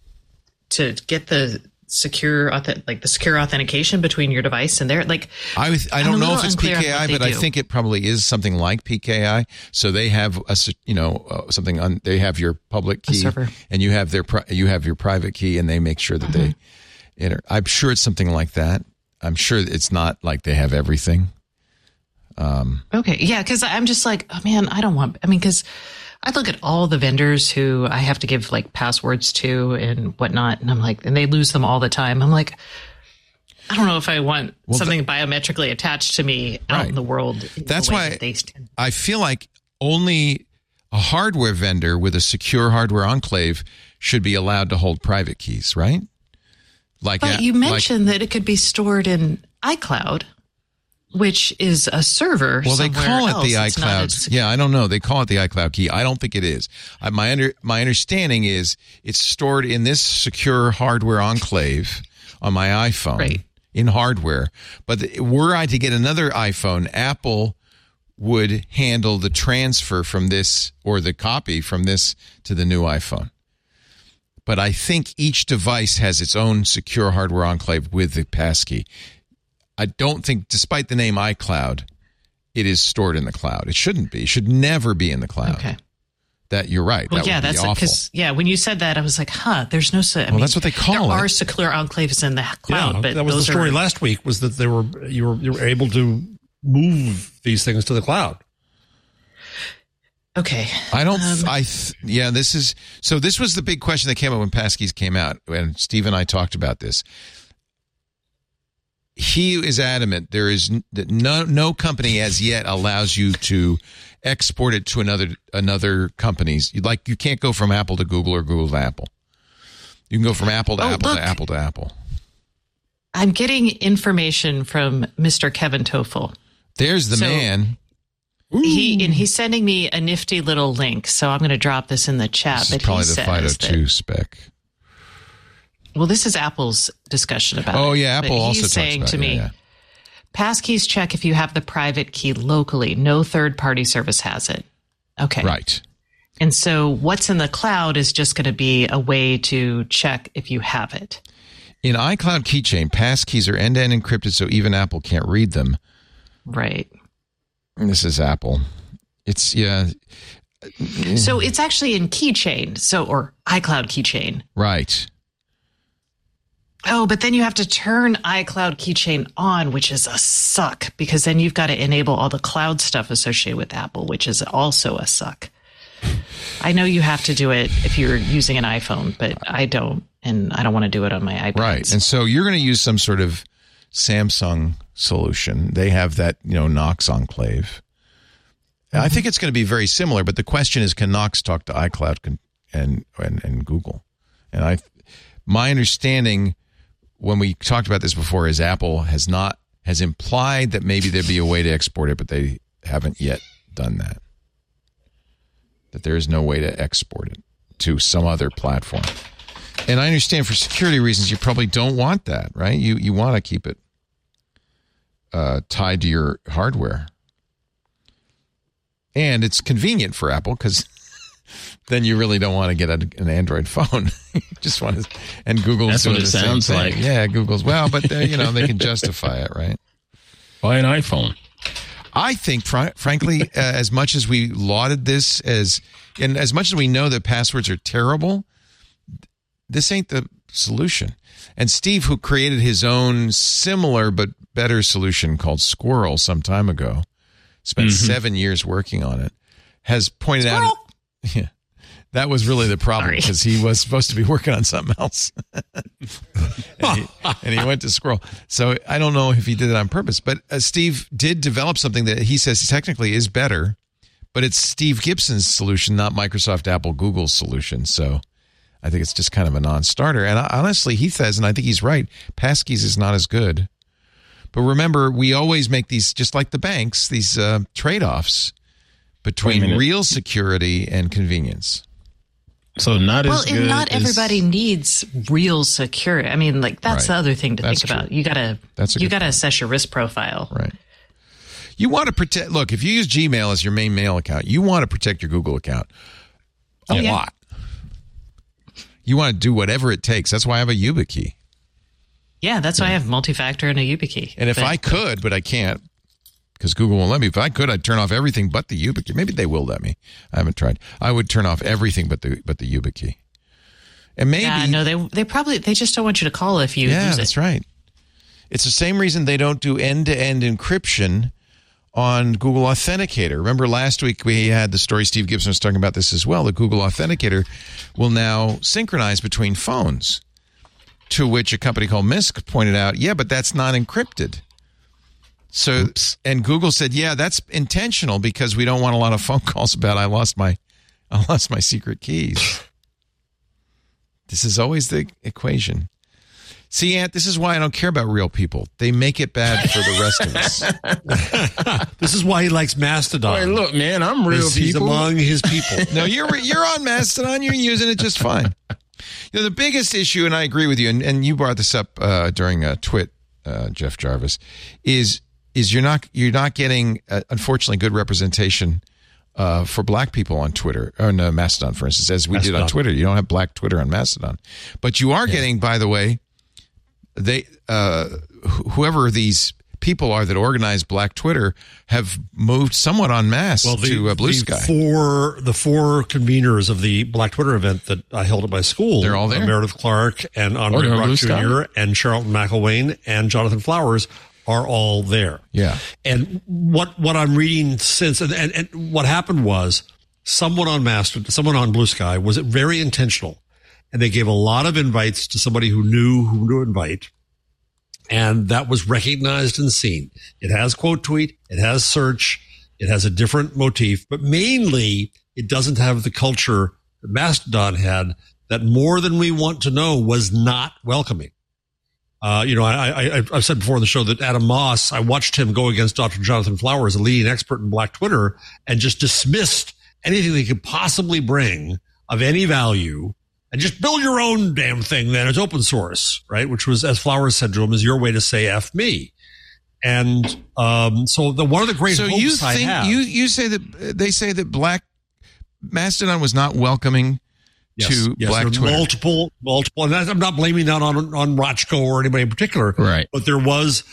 secure authentication between your device and their, like, I don't know if it's PKI, but I think it probably is something like PKI. So they have something on. They have your public key, and you have your private key, and they make sure that they enter. I'm sure it's something like that. I'm sure it's not like they have everything. Okay, yeah, because I'm just like, oh man, because I look at all the vendors who I have to give like passwords to and whatnot, and I'm like, and they lose them all the time. I'm like, I don't know if I want something biometrically attached to me out in the world. That's why I feel like only a hardware vendor with a secure hardware enclave should be allowed to hold private keys, right? But you mentioned that it could be stored in iCloud, which is a server. Well, they call it the else. iCloud. Yeah, I don't know. They call it the iCloud key. I don't think it is. My understanding is it's stored in this secure hardware enclave on my iPhone in hardware. But were I to get another iPhone, Apple would handle the transfer from this, or the copy from this to the new iPhone. But I think each device has its own secure hardware enclave with the passkey. I don't think, despite the name iCloud, it is stored in the cloud. It shouldn't be. It should never be in the cloud. Okay. That you're right. Well, that would be awful. When you said that, I was like, there's no. That's what they call it. There are secure enclaves in the cloud, but that was the story last week. Was that you were able to move these things to the cloud? Okay. This was the big question that came up when passkeys came out, and Steve and I talked about this. He is adamant there is no company as yet allows you to export it to another company's. Like, you can't go from Apple to Google or Google to Apple. You can go from Apple to Apple to Apple to Apple. I'm getting information from Mr. Kevin Toffel. There's the man. He's sending me a nifty little link, so I'm going to drop this in the chat. This is probably the FIDO2 spec. Well, this is Apple's discussion about it. Oh, yeah, Apple also he's talks saying about to me, passkeys check if you have the private key locally. No third-party service has it. Okay. Right. And so what's in the cloud is just going to be a way to check if you have it. In iCloud Keychain, passkeys are end-to-end encrypted, so even Apple can't read them. Right. This is Apple. It's, So it's actually in Keychain, or iCloud Keychain. Right. Oh, but then you have to turn iCloud Keychain on, which is a suck, because then you've got to enable all the cloud stuff associated with Apple, which is also a suck. I know you have to do it if you're using an iPhone, but I don't, and I don't want to do it on my iPad. Right. And so you're going to use some sort of Samsung solution. They have that, Knox enclave. I think it's going to be very similar, but the question is, can Knox talk to iCloud and Google? And my understanding, when we talked about this before, is Apple has implied that maybe there'd be a way to export it, but they haven't yet done that. That there is no way to export it to some other platform. And I understand for security reasons, you probably don't want that, right? You want to keep it tied to your hardware. And it's convenient for Apple because then you really don't want to get an Android phone. You just want to, and Google's That's doing what it the same sounds thing. like. Yeah, Google's, but they can justify it, right? Buy an iPhone. I think, frankly, as much as we lauded this and as much as we know that passwords are terrible, this ain't the solution. And Steve, who created his own similar but better solution called Squirrel some time ago, spent 7 years working on it, has pointed out that was really the problem because he was supposed to be working on something else. and he went to Squirrel. So I don't know if he did it on purpose, but Steve did develop something that he says technically is better, but it's Steve Gibson's solution, not Microsoft, Apple, Google's solution. So I think it's just kind of a non-starter. And honestly, he says, and I think he's right, passkeys is not as good. But remember, we always make these, just like the banks, these trade-offs between real security and convenience. So not as good. Well, and not everybody needs real security. I mean, like that's the other thing to think about. You gotta assess your risk profile. Right. You want to protect. Look, if you use Gmail as your main mail account, you want to protect your Google account a lot. You want to do whatever it takes. That's why I have a YubiKey. Yeah, that's why I have multi-factor and a YubiKey. And if I could, but I can't, because Google won't let me. If I could, I'd turn off everything but the YubiKey. Maybe they will let me. I haven't tried. I would turn off everything but the YubiKey. And maybe they just don't want you to call if you lose it. Yeah, that's right. It's the same reason they don't do end-to-end encryption on Google Authenticator. Remember last week we had the story, Steve Gibson was talking about this as well. The Google Authenticator will now synchronize between phones, to which a company called Mysk pointed out, yeah, but that's not encrypted. So, and Google said, yeah, that's intentional because we don't want a lot of phone calls about I lost my secret keys. This is always the equation. See, Ant, this is why I don't care about real people. They make it bad for the rest of us. This is why he likes Mastodon. Hey, look, man, I'm real people. He's among his people. No, you're on Mastodon. You're using it just fine. The biggest issue, and I agree with you, and you brought this up during Twit, Jeff Jarvis, is you're not getting, unfortunately, good representation for black people on Twitter, or no, Mastodon, for instance, as we did on Twitter. You don't have black Twitter on Mastodon. But you are getting, by the way, whoever these people are that organize Black Twitter have moved somewhat en masse to Blue Sky. The four conveners of the Black Twitter event that I held at my school, they're all there. Meredith Clark and Andre Brock Jr. and Charlton McElwain and Jonathan Flowers are all there. Yeah. And what I'm reading since, and what happened was someone on Blue Sky was very intentional. And they gave a lot of invites to somebody who knew who to invite. And that was recognized and seen. It has quote tweet. It has search. It has a different motif. But mainly, it doesn't have the culture that Mastodon had, that more than we want to know was not welcoming. I've said before on the show that Adam Moss, I watched him go against Dr. Jonathan Flowers, a leading expert in Black Twitter, and just dismissed anything they could possibly bring of any value. And just build your own damn thing then. It's open source, right? Which was, as Flowers said to him, is your way to say F me. And so one of the great hopes I have. You say that they say that Black Mastodon was not welcoming to Black Twitter. Multiple. And I'm not blaming that on Rochko or anybody in particular. Right. But there was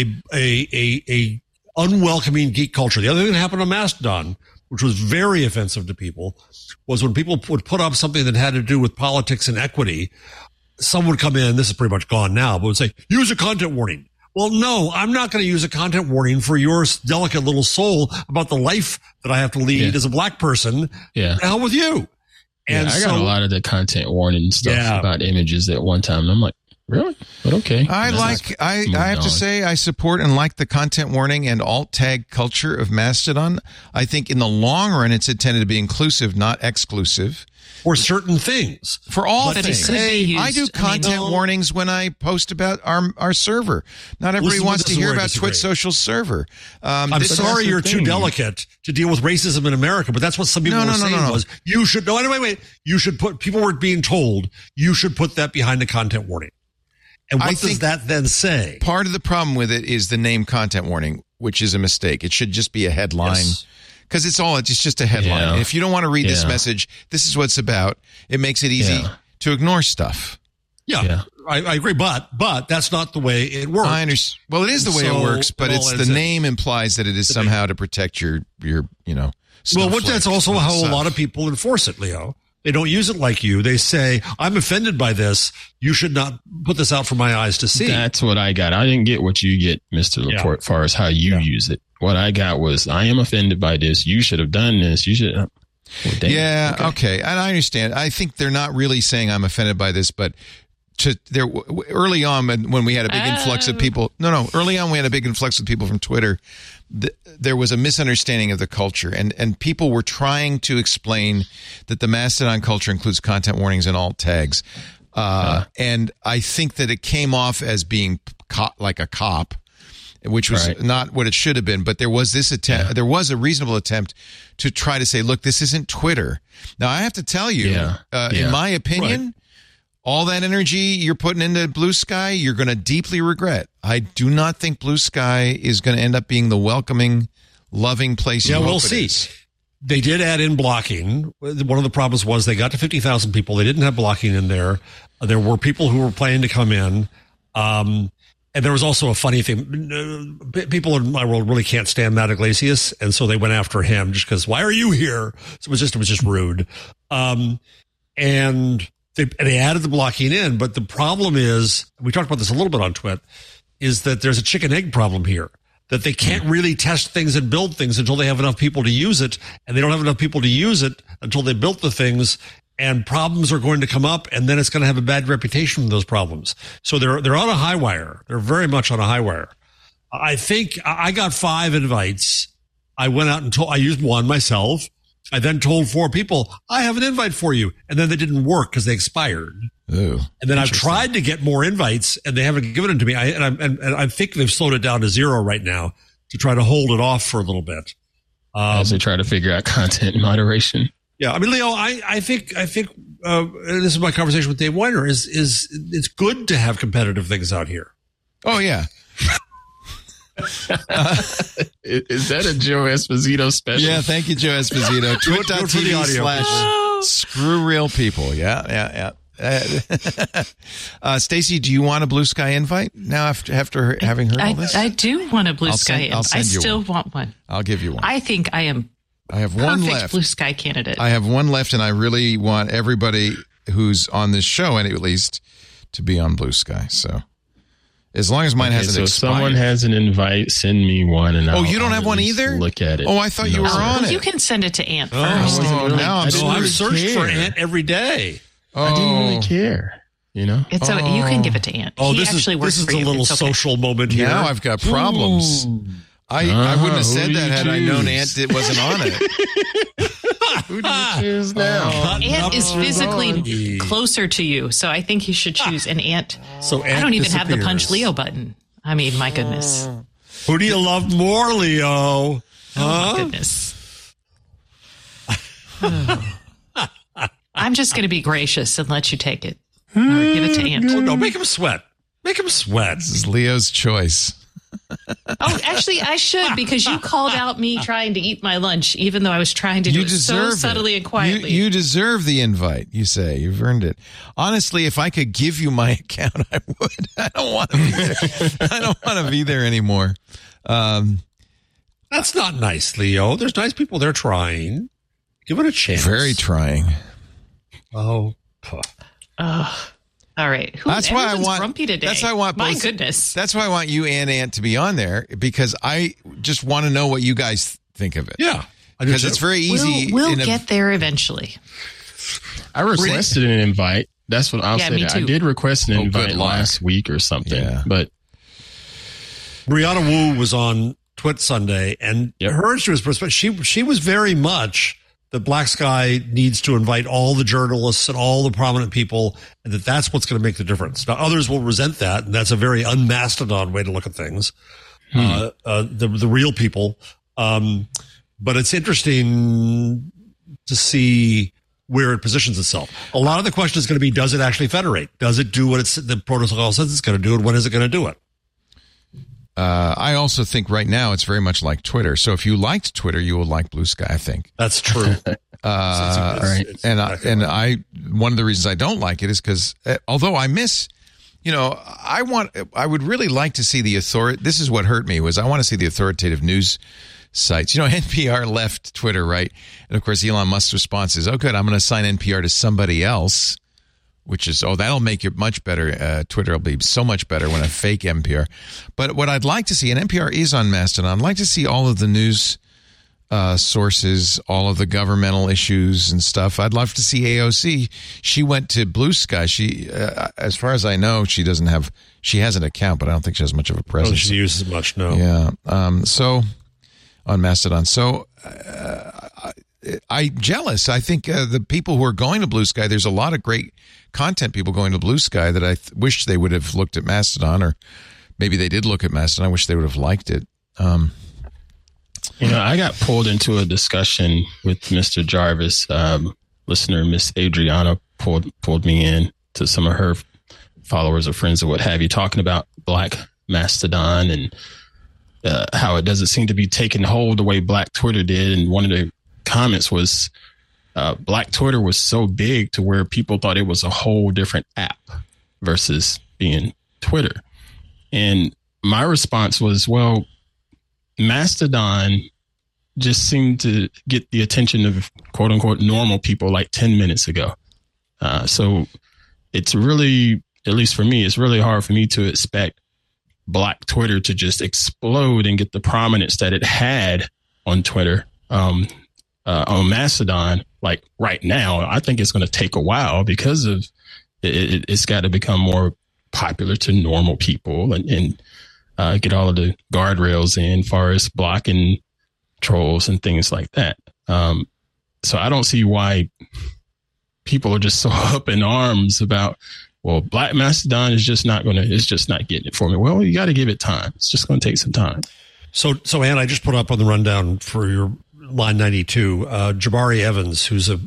a unwelcoming geek culture. The other thing that happened on Mastodon, which was very offensive to people, was when people would put up something that had to do with politics and equity, someone would come in, this is pretty much gone now, but would say, use a content warning. Well, no, I'm not going to use a content warning for your delicate little soul about the life that I have to lead as a black person. Yeah. The hell with you. And I got a lot of the content warning stuff about images at one time. And I'm like, really? But okay. I have to say I support and like the content warning and alt tag culture of Mastodon. I think in the long run, it's intended to be inclusive, not exclusive. For certain things. For all things. I do content warnings when I post about our server. Not everybody wants to hear about Twit Social server. I'm sorry you're too delicate to deal with racism in America, but that's what some people were saying was, you should, wait. You should people were being told, you should put that behind the content warning. And what does that then say? Part of the problem with it is the name content warning, which is a mistake. It should just be a headline because it's just a headline. Yeah. And if you don't want to read this message, this is what it's about. It makes it easy to ignore stuff. Yeah. I agree, but that's not the way it works. I understand. Well, it is the way it works, but it's the name implies that it is somehow to protect your that's also how a lot of people enforce it, Leo. They don't use it like you. They say, I'm offended by this. You should not put this out for my eyes to see. That's what I got. I didn't get what you get, Mr. Laporte, as far as how you use it. What I got was, I am offended by this. You should have done this. You should. Okay. And I understand. I think they're not really saying I'm offended by this, but early on when we had a big influx of people. Early on we had a big influx of people from Twitter. There was a misunderstanding of the culture, and people were trying to explain that the Mastodon culture includes content warnings and alt tags. And I think that it came off as being like a cop, which was not what it should have been. But there was this attempt. Yeah. There was a reasonable attempt to try to say, look, this isn't Twitter. Now, I have to tell you, in my opinion, all that energy you're putting into Blue Sky, you're going to deeply regret. I do not think Blue Sky is going to end up being the welcoming, loving place. Yeah, we'll see. They did add in blocking. One of the problems was they got to 50,000 people. They didn't have blocking in there. There were people who were planning to come in. And there was also a funny thing. People in my world really can't stand Matt Iglesias. And so they went after him just because, why are you here? So it was just rude. And they added the blocking in. But the problem is, we talked about this a little bit on Twitter, is that there's a chicken egg problem here. That they can't really test things and build things until they have enough people to use it. And they don't have enough people to use it until they built the things. And problems are going to come up, and then it's going to have a bad reputation from those problems. So they're on a high wire. They're very much on a high wire. I think I got 5 invites. I went out and I used one myself. I then told 4 people, I have an invite for you. And then they didn't work because they expired. Ooh, and then I've tried to get more invites, and they haven't given them to me. And I think they've slowed it down to 0 right now to try to hold it off for a little bit. As they try to figure out content moderation. Yeah, I mean, Leo, I think this is my conversation with Dave Weiner, is it's good to have competitive things out here. Oh, yeah. Is that a Joe Esposito special? Yeah, thank you, Joe Esposito. Twit.tv/screwrealpeople. Yeah. Stacey, do you want a Blue Sky invite now after having heard all this? I do want a Blue Sky invite. I still want one. I'll give you one. I think I have one left. Blue Sky candidate. I have one left, and I really want everybody who's on this show, at least, to be on Blue Sky. So, as long as mine hasn't expired. So, if someone has an invite, send me one, and you don't have one either? Look at it. Oh, I thought you were on it. You can send it to Ant first. I've searched for Ant every day. I didn't really care. You know, you can give it to Ant. This is a little social moment here. Now I've got problems. I wouldn't have said that had I known Ant wasn't on it. Who do you choose now? Ant is physically closer to you, so I think you should choose an Ant. So Ant I don't even have the Punch Leo button. I mean, my goodness. Who do you love more, Leo? Oh, my goodness. I'm just going to be gracious and let you take it. Or give it to Ant. Oh, no, make him sweat. Make him sweat. This is Leo's choice. Oh, actually, I should, because you called out me trying to eat my lunch, even though I was trying to do it so subtly and quietly. You deserve the invite, you say. You've earned it. Honestly, if I could give you my account, I would. I don't want to be there. I don't want to be there anymore. That's not nice, Leo. There's nice people there trying. Give it a chance. Very trying. Oh. All right. That's why I want grumpy today. That's why I want my goodness. That's why I want you and Ant to be on there, because I just want to know what you guys think of it. Yeah, because it's very easy. We'll get there eventually. I requested an invite. That's what I'll say. Me too. I did request an invite last week or something. Yeah. But Brianna Wu was on Twit Sunday, and her perspective, she was very much that Black Sky needs to invite all the journalists and all the prominent people, and that's what's going to make the difference. Now, others will resent that, and that's a very un-Mastodon way to look at things. The real people. But it's interesting to see where it positions itself. A lot of the question is going to be, does it actually federate? Does it do what the protocol says it's going to do, and when is it going to do it? I also think right now it's very much like Twitter. So if you liked Twitter, you will like Blue Sky, I think. That's true. One of the reasons I don't like it is because although I miss, I would really like to see the this is what hurt me was I want to see the authoritative news sites. NPR left Twitter, right? And of course, Elon Musk's response is, oh, good, I'm going to assign NPR to somebody else. Which is, that'll make it much better. Twitter will be so much better when a fake NPR. But what I'd like to see, and NPR is on Mastodon, I'd like to see all of the news sources, all of the governmental issues and stuff. I'd love to see AOC. She went to Blue Sky. She, as far as I know, she has an account, but I don't think she has much of a presence. She uses much, no. Yeah. So on Mastodon. So I'm jealous. I think the people who are going to Blue Sky, there's a lot of great content people going to Blue Sky that I wish they would have looked at Mastodon or maybe they did look at Mastodon. I wish they would have liked it. I got pulled into a discussion with Mr. Jarvis. Listener Miss Adriana pulled me in to some of her followers or friends or what have you, talking about Black Mastodon and how it doesn't seem to be taking hold the way Black Twitter did. And one of the comments was Black Twitter was so big to where people thought it was a whole different app versus being Twitter. And my response was, well, Mastodon just seemed to get the attention of quote unquote normal people like 10 minutes ago. So it's really, at least for me, it's really hard for me to expect Black Twitter to just explode and get the prominence that it had on Twitter, on Mastodon, like right now. I think it's going to take a while because of it's got to become more popular to normal people and get all of the guardrails in as far as blocking trolls and things like that. So I don't see why people are just so up in arms about, well, Black Mastodon is just not getting it for me. Well, you got to give it time. It's just going to take some time. So Ann, I just put up on the rundown for your line 92, Jabari Evans, who's a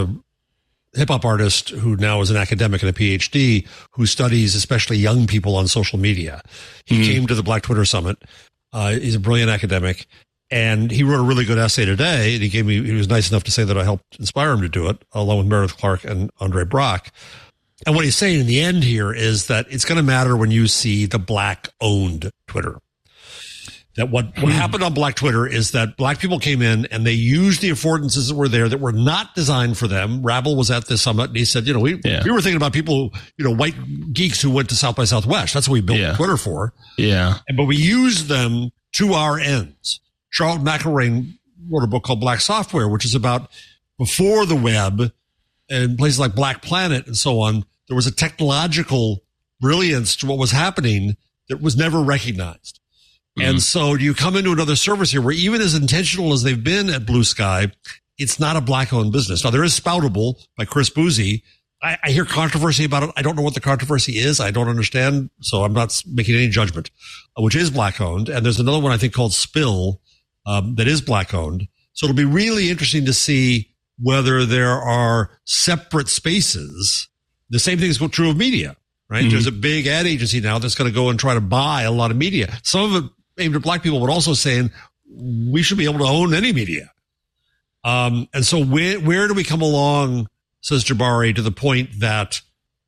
hip hop artist who now is an academic and a PhD who studies especially young people on social media. He came to the Black Twitter Summit. He's a brilliant academic. And he wrote a really good essay today, and he was nice enough to say that I helped inspire him to do it, along with Meredith Clark and Andre Brock. And what he's saying in the end here is that it's going to matter when you see the Black-owned Twitter. That what happened on Black Twitter is that Black people came in and they used the affordances that were there that were not designed for them. Rabble was at this summit, and he said, we were thinking about people, white geeks who went to South by Southwest. That's what we built Twitter for. Yeah. But we used them to our ends. Charlotte McElrain wrote a book called Black Software, which is about before the web and places like Black Planet and so on. There was a technological brilliance to what was happening that was never recognized. Mm-hmm. And so you come into another service here where even as intentional as they've been at Blue Sky, it's not a Black-owned business. Now, there is Spoutable by Chris Boozy. I hear controversy about it. I don't know what the controversy is. I don't understand. So I'm not making any judgment, which is Black-owned. And there's another one I think called Spill that is Black-owned. So it'll be really interesting to see whether there are separate spaces. The same thing is true of media, right? Mm-hmm. There's a big ad agency now that's going to go and try to buy a lot of media. Some of it aimed at Black people, but also saying we should be able to own any media. And so where do we come along, says Jabari, to the point that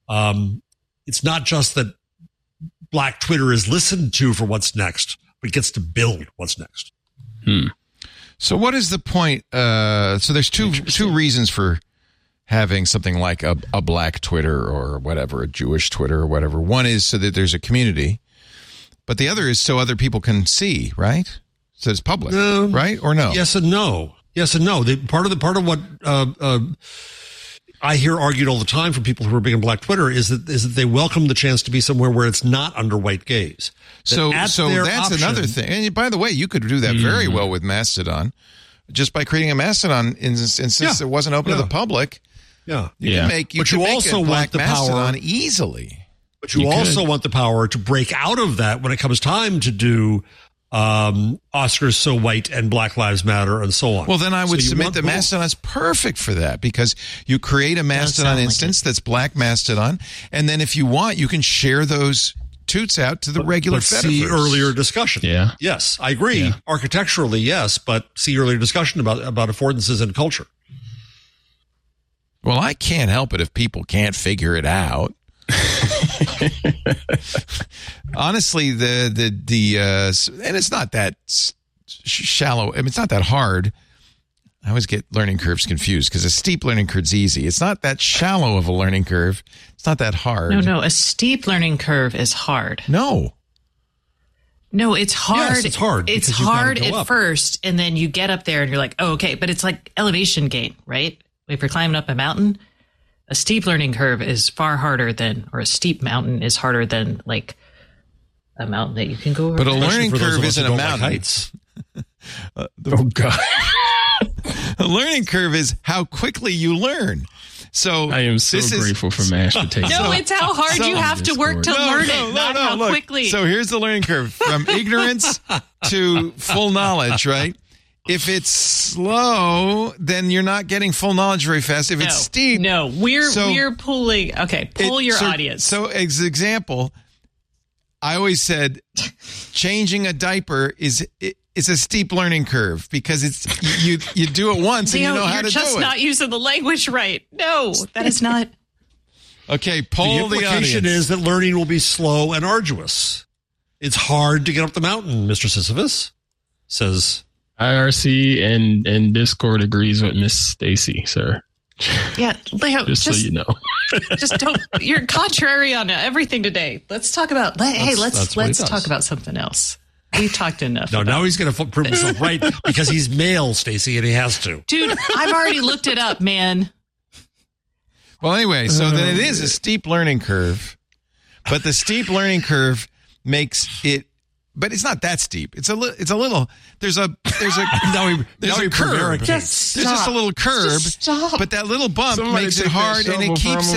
it's not just that Black Twitter is listened to for what's next, but gets to build what's next. So what is the point? So there's two reasons for having something like a Black Twitter or whatever, a Jewish Twitter or whatever. One is so that there's a community, but the other is so other people can see, right? So it's public, right? Or no? Yes and no. Yes and no. Part of what I hear argued all the time from people who are big in Black Twitter is that they welcome the chance to be somewhere where it's not under white gaze. So that's another thing. And by the way, you could do that very well with Mastodon, just by creating a Mastodon since it wasn't open to the public. Yeah, you can make a Black Mastodon easily. But you also want the power to break out of that when it comes time to do Oscars So White and Black Lives Matter and so on. Well, then I would submit that Mastodon's perfect for that, because you create a Mastodon instance that's Black Mastodon, and then if you want, you can share those toots out to the regular Fediverse. See earlier discussion. Yeah. Yes, I agree. Yeah. Architecturally, yes, but see earlier discussion about affordances and culture. Well, I can't help it if people can't figure it out. Honestly, and it's not that shallow. I mean, it's not that hard. I always get learning curves confused because a steep learning curve's easy. It's not that shallow of a learning curve. It's not that hard. No, a steep learning curve is hard. No, it's hard. Yes, it's hard. It's hard at first, and then you get up there and you're like, oh, okay. But it's like elevation gain, right? If you're climbing up a mountain, a steep learning curve is far harder or a steep mountain is harder than like a mountain that you can go over. But a learning curve isn't a mountain. Heights. Oh God. A learning curve is how quickly you learn. So I am so grateful for mashed potatoes. No, it's how hard you have to work to learn it, not how look. quickly. So here's the learning curve from ignorance to full knowledge, right? If it's slow, then you're not getting full knowledge very fast. If it's steep, we're pulling. Okay, pull your audience. So, as an example, I always said changing a diaper it's a steep learning curve because it's you do it once and you know how to do it. You're just not using the language right. No, that is not. Okay, poll the implication audience. is that learning will be slow and arduous. It's hard to get up the mountain, Mr. Sisyphus says. IRC and Discord agrees with Miss Stacy, sir. Yeah, Leo, just so you know. Just don't. You're contrary on everything today. Let's talk about. Let's talk about something else. We've talked enough. No, now he's going to prove himself right because he's male, Stacy, and he has to. Dude, I've already looked it up, man. Well, anyway, so then it is a steep learning curve, but the steep learning curve makes it. But it's not that steep. It's a little. There's a curve. Just there's just a little curve. But that little bump makes it hard, and it keeps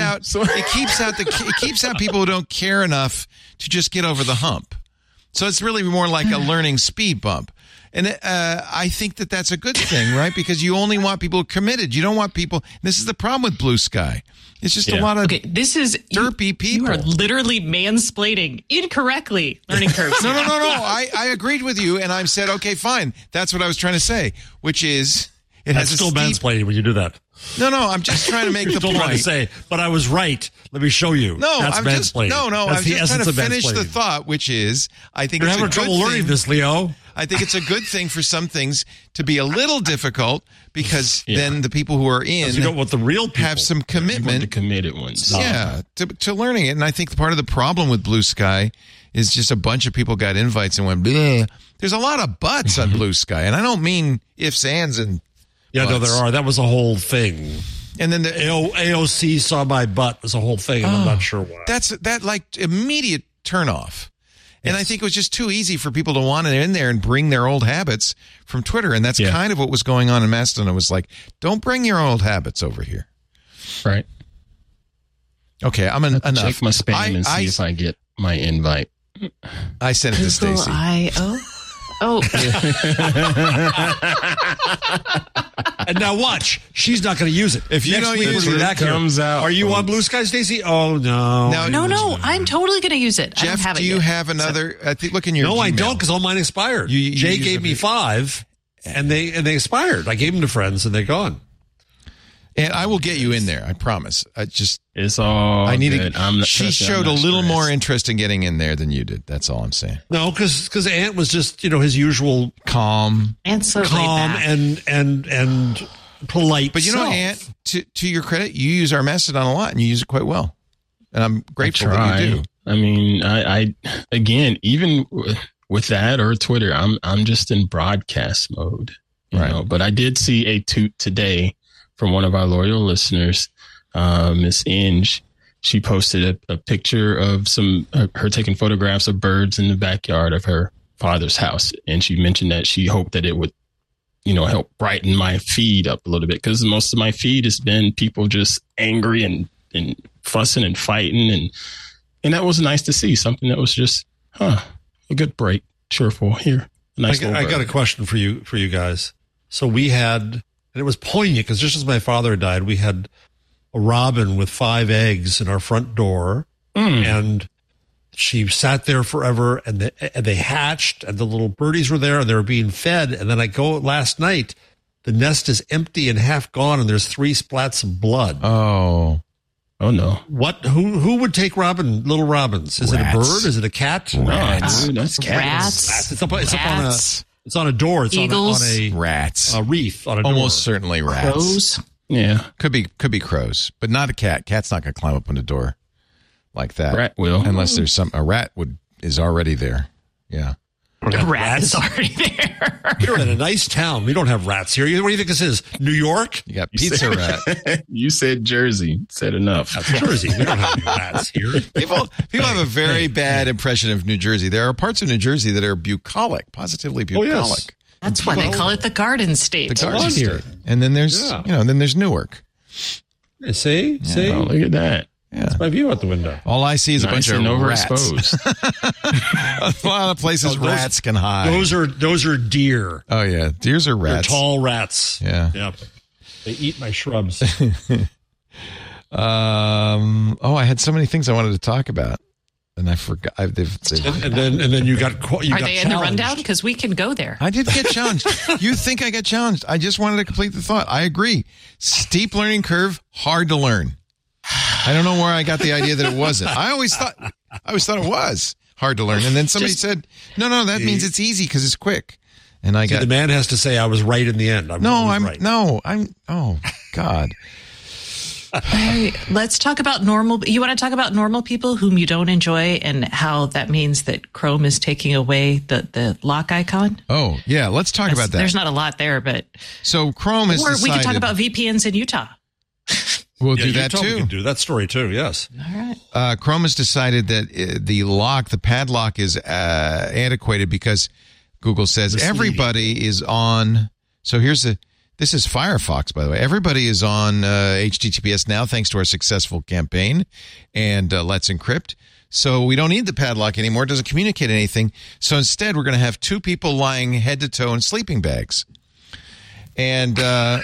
out people who don't care enough to just get over the hump. So it's really more like a learning speed bump. And I think that's a good thing, right? Because you only want people committed. You don't want people. This is the problem with Blue Sky. It's just a lot of derpy people. You are literally mansplaining incorrectly learning curves. No. I agreed with you, and I said, okay, fine. That's what I was trying to say, which is That's still mansplaining when you do that. No, I'm just trying to make the point. To say, but I was right. Let me show you. No, that's mansplaining. I was just trying to finish the thought, which is, I think you're it's having trouble learning this, Leo. I think it's a good thing for some things to be a little difficult because then the people who are in you don't want the real people. Have some commitment. The committed ones. Yeah, to learning it. And I think part of the problem with Blue Sky is just a bunch of people got invites and went, bleh. There's a lot of butts on Blue Sky. And I don't mean ifs, ands, and yeah, butts. No, there are. That was a whole thing. And then the AOC saw my butt was a whole thing, and I'm not sure why. That like immediate turnoff. And I think it was just too easy for people to want it in there and bring their old habits from Twitter. And that's kind of what was going on in Mastodon. It was like, don't bring your old habits over here. Right. Okay, enough. Check my spam and see if I get my invite. I sent it to Stacy. Oh. And now watch. She's not going to use it. If you don't use it, that comes out. Are you on Blue Sky, Stacy? Oh, no. No. I'm totally going to use it. Jeff, I don't have do you have another? I think, look in your No, Gmail. I don't, because all mine expired. Jay gave me 5, and they expired. I gave them to friends, and they're gone. And I will get you in there. I promise. It's all. I need good. She showed a little more interest in getting in there than you did. That's all I'm saying. No, because Ant was just his usual calm and so calm and polite. But Ant, to your credit, you use our Mastodon a lot and you use it quite well, and I'm grateful that you do. I mean, I again, even with that or Twitter, I'm just in broadcast mode, you know. But I did see a toot today from one of our loyal listeners, Miss Inge. She posted a picture of her taking photographs of birds in the backyard of her father's house. And she mentioned that she hoped that it would, help brighten my feed up a little bit, because most of my feed has been people just angry and fussing and fighting. And that was nice to see, something that was just, a good break, cheerful here. Nice. I got a question for you guys. So we had, and it was poignant because just as my father died, we had a robin with 5 eggs in our front door, and she sat there forever, and they hatched, and the little birdies were there, and they were being fed. And then I go last night, the nest is empty and half gone, and there's 3 splats of blood. Oh no! What? Who would take little robins? Is Rats. It a bird? Is it a cat? Rats. That's cats. Rats. It's on a door. It's Eagles. on a Rats. A reef on a door. Almost certainly rats. Crows. Yeah. Could be crows, but not a cat. Cat's not going to climb up on the door like that. Rat will. Unless there's a rat is already there. Yeah. A rat is already there. You're in a nice town. We don't have rats here. What do you think this is? New York? You got pizza rat. You said Jersey. Said enough. That's Jersey. We don't have rats here. People have a very bad impression of New Jersey. There are parts of New Jersey that are bucolic, positively bucolic. Oh, yes. That's why they call it the Garden State. The Garden State. And then there's, then there's Newark. See? Oh, look at that. Yeah. That's my view out the window. All I see is a bunch of rats. Overexposed. A lot of places rats can hide. Those are deer. Oh, yeah. Deers are rats. They're tall rats. Yeah. Yep. They eat my shrubs. I had so many things I wanted to talk about. And I forgot. And then you got. Are they in the rundown? Because we can go there. I did get challenged. You think I got challenged? I just wanted to complete the thought. I agree. Steep learning curve, hard to learn. I don't know where I got the idea that it wasn't. I always thought it was hard to learn. And then somebody said, "No, that means it's easy because it's quick." And the man has to say I was right in the end. Oh God. Let's talk about normal. You want to talk about normal people whom you don't enjoy and how that means that Chrome is taking away the lock icon? Oh, yeah. Let's talk about that. There's not a lot there, but. So Chrome has decided. Or we can talk about VPNs in Utah. We'll do that too. We can do that story too, yes. All right. Chrome has decided that the padlock is antiquated because Google says everybody is on. So this is Firefox, by the way. Everybody is on HTTPS now, thanks to our successful campaign and Let's Encrypt. So we don't need the padlock anymore. It doesn't communicate anything. So instead, we're going to have two people lying head to toe in sleeping bags. And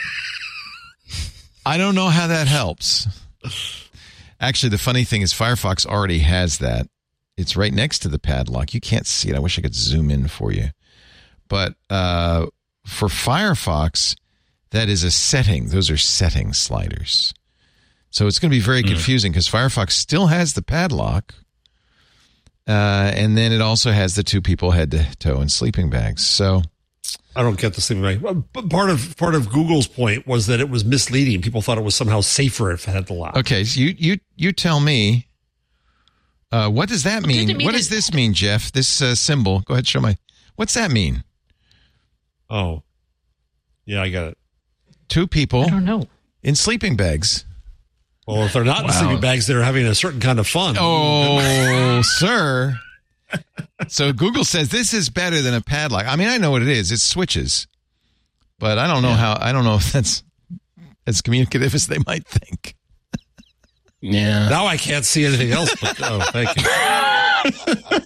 I don't know how that helps. Actually, the funny thing is Firefox already has that. It's right next to the padlock. You can't see it. I wish I could zoom in for you. But for Firefox, that is a setting. Those are setting sliders. So it's going to be very confusing because Firefox still has the padlock. And then it also has the two people head to toe in sleeping bags. So I don't get the sleeping bag. Part of Google's point was that it was misleading. People thought it was somehow safer if it had the lock. Okay, so you tell me. What does that mean? What does this mean, Jeff? This symbol. Go ahead, show what's that mean? Oh, yeah, I got it. Two people. I don't know. In sleeping bags. Well, if they're not in sleeping bags, they're having a certain kind of fun. Oh, sir. So Google says this is better than a padlock. I mean, I know what it is. It's switches. But I don't know if that's as communicative as they might think. Yeah. Now I can't see anything else. But, thank you.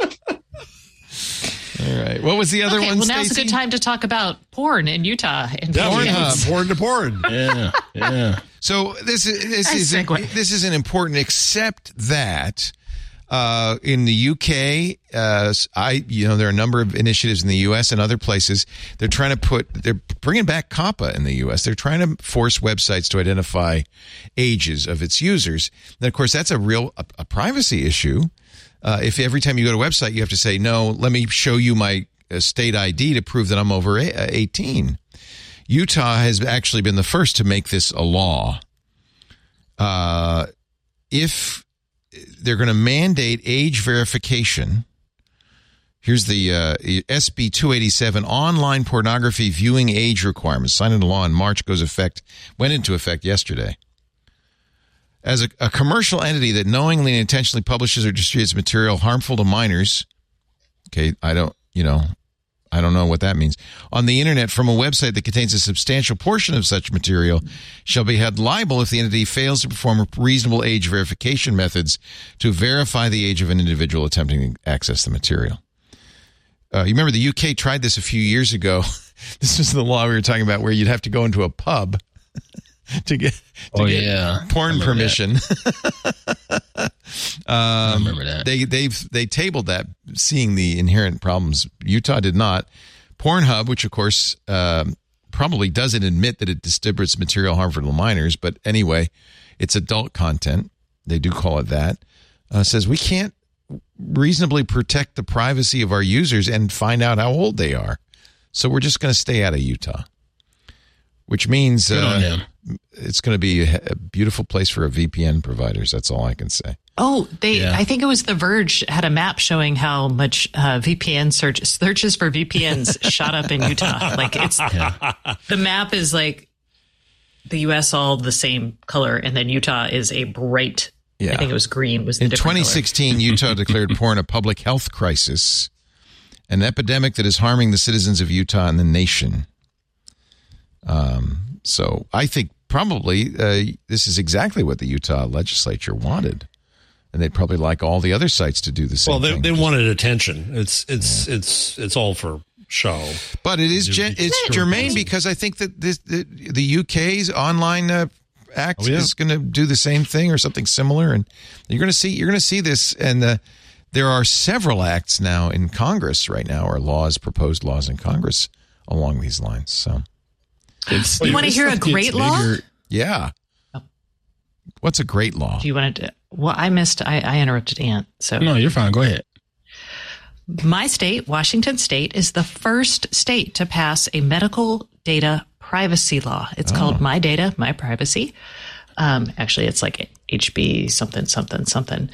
All right. What was the other one, well, now's a good time to talk about porn in Utah. Porn to porn. Yeah. So this isn't important, except that in the UK, there are a number of initiatives in the US and other places. They're bringing back COPPA in the US. They're trying to force websites to identify ages of its users. And of course, that's a privacy issue. If every time you go to a website, you have to say, no, let me show you my state ID to prove that I'm over 18. Utah has actually been the first to make this a law. If they're going to mandate age verification, here's the SB 287 online pornography viewing age requirements signed into law in March, went into effect yesterday. As a commercial entity that knowingly and intentionally publishes or distributes material harmful to minors, okay, I don't know what that means, on the internet from a website that contains a substantial portion of such material shall be held liable if the entity fails to perform reasonable age verification methods to verify the age of an individual attempting to access the material. You remember the UK tried this a few years ago. This was the law we were talking about where you'd have to go into a pub to get porn permission. I remember that. They tabled that, seeing the inherent problems. Utah did not. Pornhub, which of course probably doesn't admit that it distributes material harmful to minors, but anyway, it's adult content. They do call it that. Says we can't reasonably protect the privacy of our users and find out how old they are, so we're just going to stay out of Utah. Which means it's going to be a beautiful place for VPN providers. That's all I can say. Oh, I think it was The Verge had a map showing how much VPN searches for VPNs shot up in Utah. Like the map is like the U.S. all the same color, and then Utah is a bright. I think it was green. Was the in 2016 color. Utah declared porn a public health crisis an epidemic that is harming the citizens of Utah and the nation. So I think probably this is exactly what the Utah legislature wanted. And they'd probably like all the other sites to do the same thing. Well, they wanted attention. It's all for show. But it's germane because I think that the UK's online act is going to do the same thing or something similar, and you're going to see this. And there are several acts now in Congress right now, or proposed laws in Congress along these lines. So, you want to hear a great law? Yeah. What's a great law? Do you want to? Well, I interrupted Ant. So no, you're fine. Go ahead. My state, Washington State, is the first state to pass a medical data privacy law. It's called My Data, My Privacy. Actually, it's like HB something, something, something.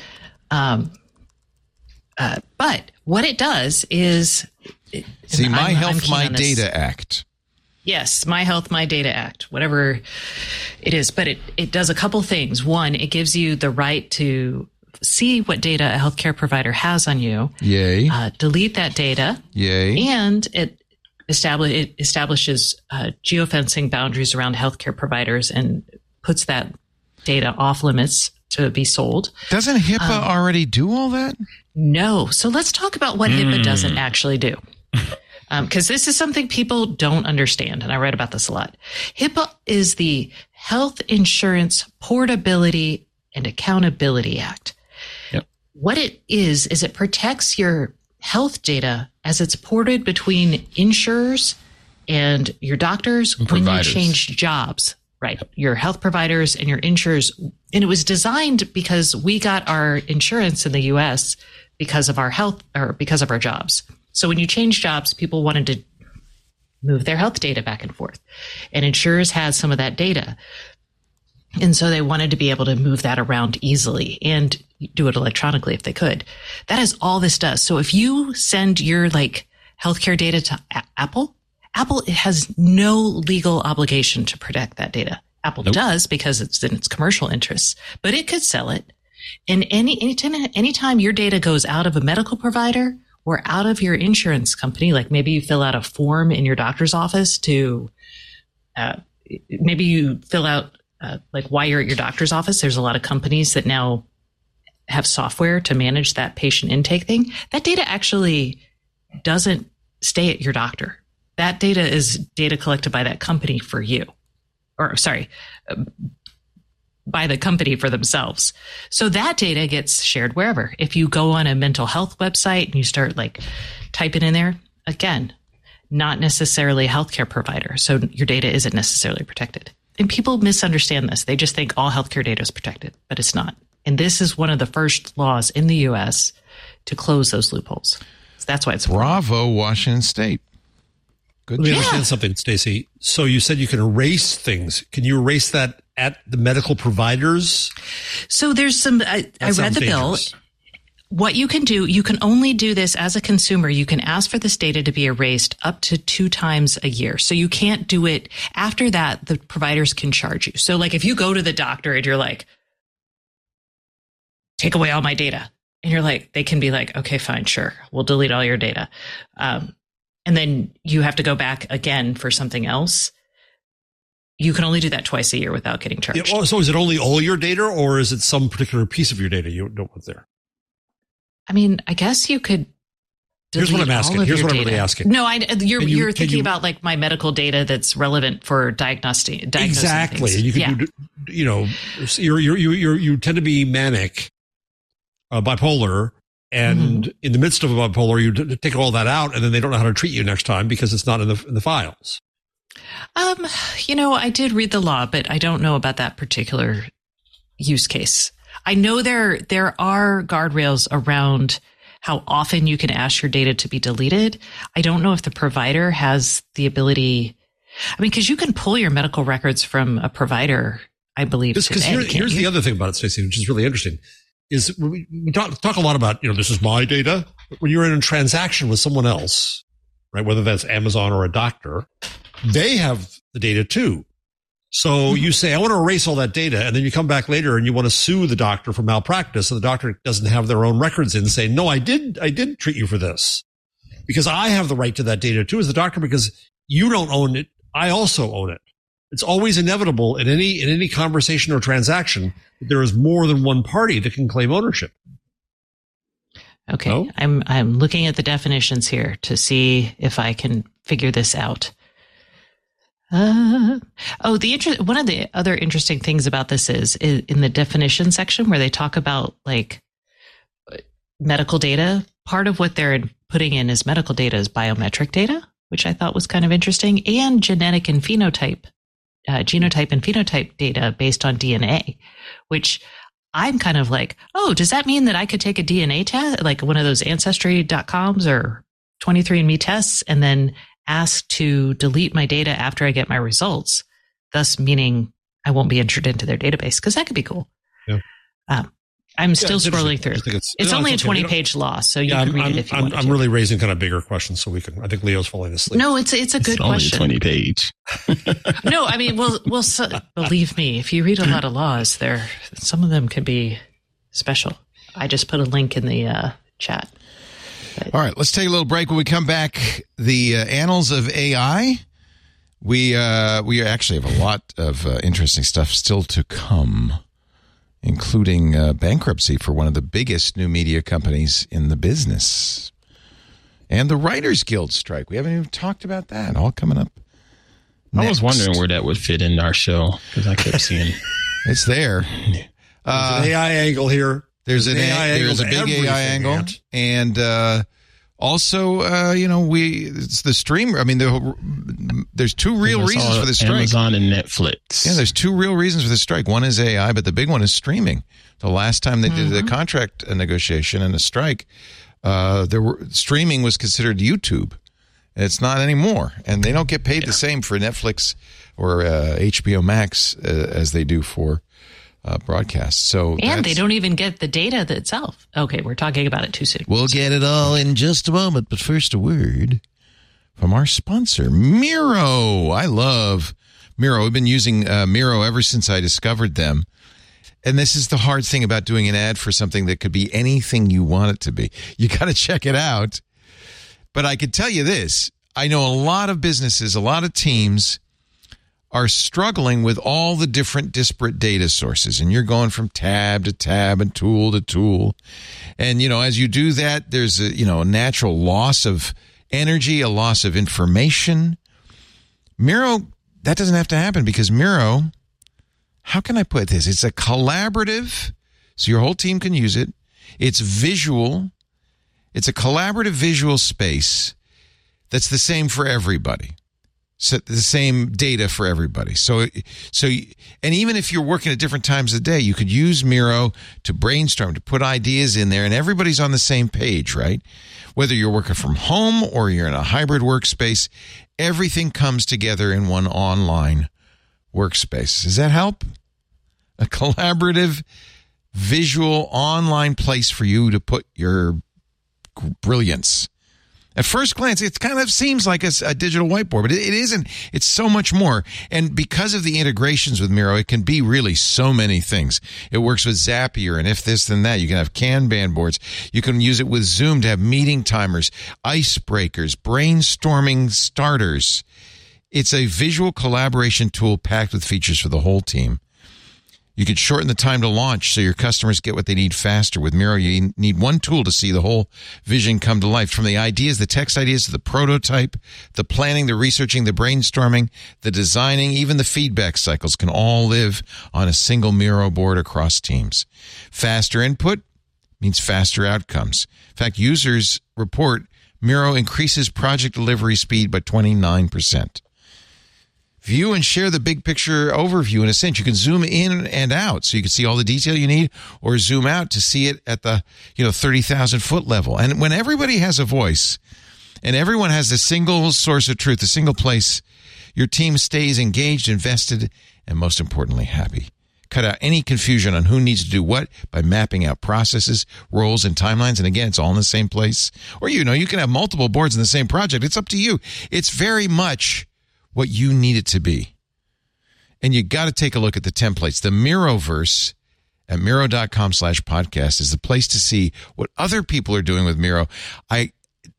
But what it does is... See, My Health, My Data Act. Yes, My Health, My Data Act, whatever it is. But it does a couple things. One, it gives you the right to see what data a healthcare provider has on you. Yay. Delete that data. Yay. And it establishes geofencing boundaries around healthcare providers and puts that data off limits to be sold. Doesn't HIPAA already do all that? No. So let's talk about what HIPAA doesn't actually do. Because this is something people don't understand, and I read about this a lot. HIPAA is the Health Insurance Portability and Accountability Act. Yep. What it is it protects your health data as it's ported between insurers and your doctors when you change jobs. Right. Your health providers and your insurers. And it was designed because we got our insurance in the U.S. because of our health or because of our jobs. So when you change jobs, people wanted to move their health data back and forth. And insurers had some of that data. And so they wanted to be able to move that around easily and do it electronically if they could. That is all this does. So if you send your healthcare data to Apple has no legal obligation to protect that data. Apple does because it's in its commercial interests, but it could sell it. And anytime your data goes out of a medical provider or out of your insurance company, like maybe you fill out a form in your doctor's office maybe you fill out why you're at your doctor's office. There's a lot of companies that now have software to manage that patient intake thing. That data actually doesn't stay at your doctor. That data is data collected by that company for you. By the company for themselves. So that data gets shared wherever. If you go on a mental health website and you start typing in there, again, not necessarily a healthcare provider. So your data isn't necessarily protected. And people misunderstand this. They just think all healthcare data is protected, but it's not. And this is one of the first laws in the U.S. to close those loopholes. So that's why it's Bravo, Washington State. Good job. Let me understand something, Stacey. So you said you can erase things. Can you erase that at the medical providers? So there's some, I read the bill. What you can do, you can only do this as a consumer. You can ask for this data to be erased up to 2 times a year. So you can't do it after that. The providers can charge you. So if you go to the doctor and you're like, take away all my data. And you're they can be okay, fine, sure. We'll delete all your data. And then you have to go back again for something else. You can only do that twice a year without getting charged. Yeah, well, so is it only all your data or is it some particular piece of your data you don't want there? I mean, I guess you could delete Here's what I'm asking. Here's what I'm really asking. No, you're thinking about my medical data that's relevant for diagnosing. Exactly. Things. You can you tend to be manic, bipolar. And in the midst of a bipolar, you take all that out, and then they don't know how to treat you next time because it's not in the files. I did read the law, but I don't know about that particular use case. I know there are guardrails around how often you can ask your data to be deleted. I don't know if the provider has the ability. Because you can pull your medical records from a provider, I believe. Because here's the other thing about it, Stacey, which is really interesting. Is we talk a lot about, this is my data. But when you're in a transaction with someone else, right, whether that's Amazon or a doctor, they have the data too. So you say, I want to erase all that data. And then you come back later and you want to sue the doctor for malpractice. And the doctor doesn't have their own records in saying, no, I did treat you for this. because I have the right to that data too as the doctor, because you don't own it. I also own it. It's always inevitable in any conversation or transaction that there is more than one party that can claim ownership. Okay. No? I'm looking at the definitions here to see if I can figure this out. One of the other interesting things about this is in the definition section where they talk about like medical data. Part of what they're putting in as medical data is biometric data, which I thought was kind of interesting, and genetic and phenotype, genotype and phenotype data based on DNA, which I'm kind of like, oh, does that mean that I could take a DNA test, like one of those ancestry.coms or 23andMe tests, and then ask to delete my data after I get my results, thus meaning I won't be entered into their database? Because that could be cool. Yeah. I'm still scrolling through. It's only a 20-page law, so you can read it if you want to. I'm really raising kind of bigger questions, so we can. I think Leo's falling asleep. No, it's a good question. Only 20-page. No, I mean, we'll believe me. If you read a lot of laws, some of them can be special. I just put a link in the chat. But. All right, let's take a little break. When we come back, the annals of AI. We actually have a lot of interesting stuff still to come, including bankruptcy for one of the biggest new media companies in the business. And the Writers Guild strike. We haven't even talked about that. All coming up next. I was wondering where that would fit in our show, because I kept seeing it's there. There's an AI angle here. There's a big AI angle. And also, it's the stream. I mean, there's two real reasons for the strike. Amazon and Netflix. Yeah, there's two real reasons for the strike. One is AI, but the big one is streaming. The last time they did a contract negotiation and a strike, streaming was considered YouTube. It's not anymore, and they don't get paid the same for Netflix or HBO Max as they do for broadcast. And they don't even get the data itself. Okay, we're talking about it too soon. We'll get it all in just a moment, but first a word from our sponsor, Miro. I love Miro. We've been using Miro ever since I discovered them. And this is the hard thing about doing an ad for something that could be anything you want it to be. You got to check it out. But I could tell you this. I know a lot of businesses, a lot of teams are struggling with all the different disparate data sources. And you're going from tab to tab and tool to tool. And, as you do that, there's a natural loss of energy, a loss of information. Miro, that doesn't have to happen, because Miro, how can I put this? It's a collaborative, so your whole team can use it. It's visual. It's a collaborative visual space that's the same for everybody. So the same data for everybody. So, and even if you're working at different times of the day, you could use Miro to brainstorm, to put ideas in there, and everybody's on the same page, right? Whether you're working from home or you're in a hybrid workspace, everything comes together in one online workspace. Does that help? A collaborative, visual, online place for you to put your brilliance. At first glance, it kind of seems like a digital whiteboard, but it isn't. It's so much more. And because of the integrations with Miro, it can be really so many things. It works with Zapier and if this, then that. You can have Kanban boards. You can use it with Zoom to have meeting timers, icebreakers, brainstorming starters. It's a visual collaboration tool packed with features for the whole team. You could shorten the time to launch so your customers get what they need faster. With Miro, you need one tool to see the whole vision come to life. From the ideas, the text ideas, to the prototype, the planning, the researching, the brainstorming, the designing, even the feedback cycles can all live on a single Miro board across teams. Faster input means faster outcomes. In fact, users report Miro increases project delivery speed by 29%. View and share the big picture overview in a sense. You can zoom in and out so you can see all the detail you need, or zoom out to see it at the 30,000 foot level. And when everybody has a voice and everyone has a single source of truth, a single place, your team stays engaged, invested, and most importantly, happy. Cut out any confusion on who needs to do what by mapping out processes, roles, and timelines. And again, it's all in the same place. Or, you can have multiple boards in the same project. It's up to you. It's very much what you need it to be. And you got to take a look at the templates. The Miroverse at Miro.com/podcast is the place to see what other people are doing with Miro.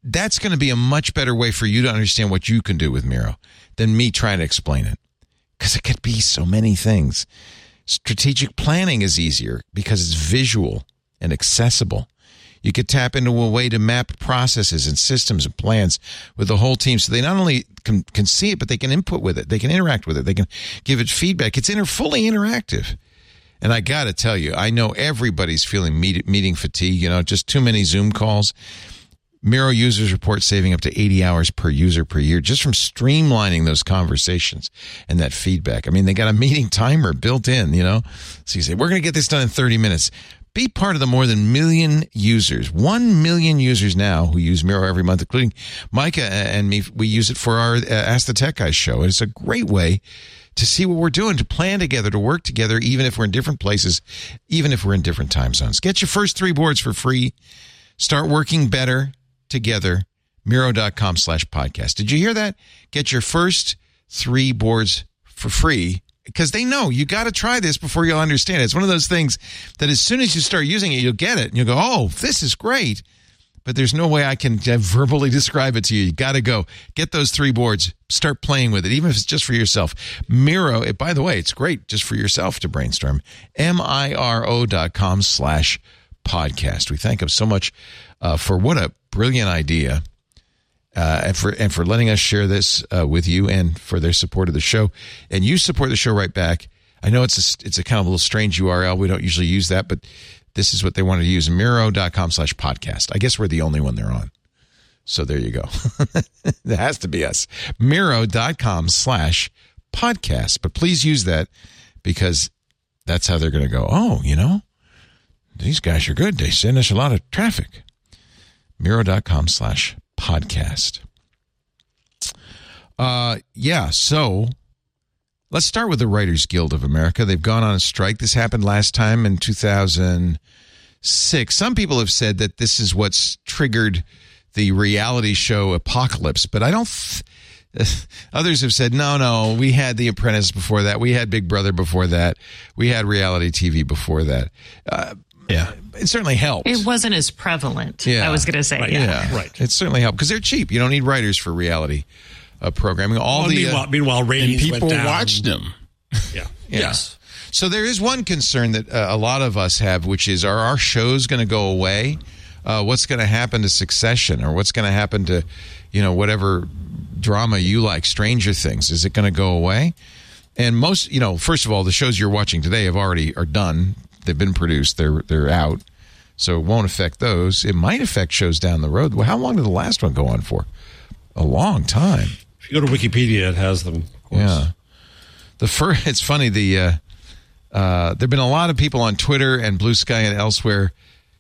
that's going to be a much better way for you to understand what you can do with Miro than me trying to explain it. Because it could be so many things. Strategic planning is easier because it's visual and accessible. You could tap into a way to map processes and systems and plans with the whole team so they not only can see it, but they can input with it. They can interact with it. They can give it feedback. It's fully interactive. And I got to tell you, I know everybody's feeling meeting fatigue, just too many Zoom calls. Miro users report saving up to 80 hours per user per year just from streamlining those conversations and that feedback. I mean, they got a meeting timer built in, So you say, we're going to get this done in 30 minutes. Be part of the more than 1 million users, 1 million users now who use Miro every month, including Micah and me. We use it for our Ask the Tech Guys show. It's a great way to see what we're doing, to plan together, to work together, even if we're in different places, even if we're in different time zones. Get your first 3 boards for free. Start working better together. Miro.com/podcast. Did you hear that? Get your first 3 boards for free because they know you got to try this before you'll understand it. It's one of those things that as soon as you start using it, you'll get it and you'll go, oh, this is great. But there's no way I can verbally describe it to you. You got to go get those 3 boards. Start playing with it, even if it's just for yourself. Miro, by the way, it's great just for yourself to brainstorm. Miro.com/podcast. We thank them so much for what a brilliant idea, and for letting us share this with you, and for their support of the show. And you support the show right back. I know it's a kind of a little strange URL. We don't usually use that, but this is what they wanted to use. Miro.com/podcast. I guess we're the only one they're on. So there you go. That has to be us. Miro.com/podcast. But please use that because that's how they're going to go, oh, these guys are good. They send us a lot of traffic. Miro.com/podcast. So let's start with the Writers Guild of America. They've gone on a strike. This happened last time in 2006. Some people have said that this is what's triggered the reality show apocalypse, but I don't. Others have said, no, we had The Apprentice before that. We had Big Brother before that. We had reality TV before that. Yeah, it certainly helped. It wasn't as prevalent, I was going to say. Right. Yeah, right. It certainly helped because they're cheap. You don't need writers for reality programming. Meanwhile, ratings and people went down. watched them. Yeah. Yes. So there is one concern that a lot of us have, which is, are our shows going to go away? What's going to happen to Succession, or what's going to happen to, whatever drama you like, Stranger Things? Is it going to go away? And most, first of all, the shows you're watching today are done. They've been produced. They're out. So it won't affect those. It might affect shows down the road. Well, how long did the last one go on for? A long time. If you go to Wikipedia, it has them. Of course. Yeah. It's funny. There've been a lot of people on Twitter and Blue Sky and elsewhere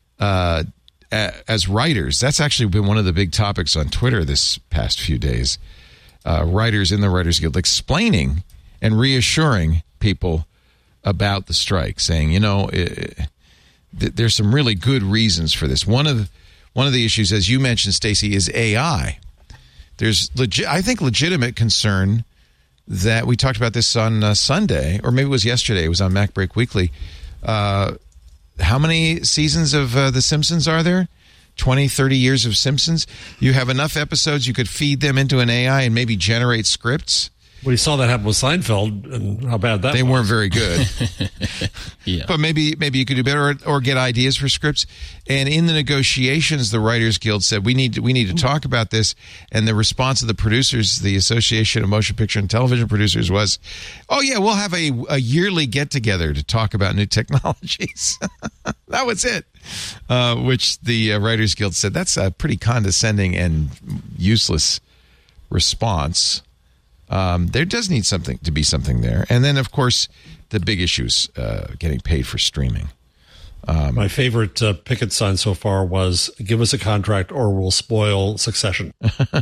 as writers. That's actually been one of the big topics on Twitter this past few days. Writers in the Writers Guild explaining and reassuring people about the strike, saying, there's some really good reasons for this. One of the issues, as you mentioned, Stacey, is AI. There's I think legitimate concern that we talked about this on Sunday, or maybe it was yesterday. It was on Mac Break Weekly. How many seasons of The Simpsons are there? 20, 30 years of Simpsons? You have enough episodes you could feed them into an AI and maybe generate scripts? We saw that happen with Seinfeld and how bad that was. They weren't very good. Yeah. But maybe you could do better or get ideas for scripts. And in the negotiations, the Writers Guild said, we need to talk about this. And the response of the producers, the Association of Motion Picture and Television Producers, was, oh, yeah, we'll have a yearly get-together to talk about new technologies. That was it. Which the Writers Guild said, that's a pretty condescending and useless response. There does need to be something there. And then, of course, the big issues, getting paid for streaming. My favorite picket sign so far was, give us a contract or we'll spoil Succession.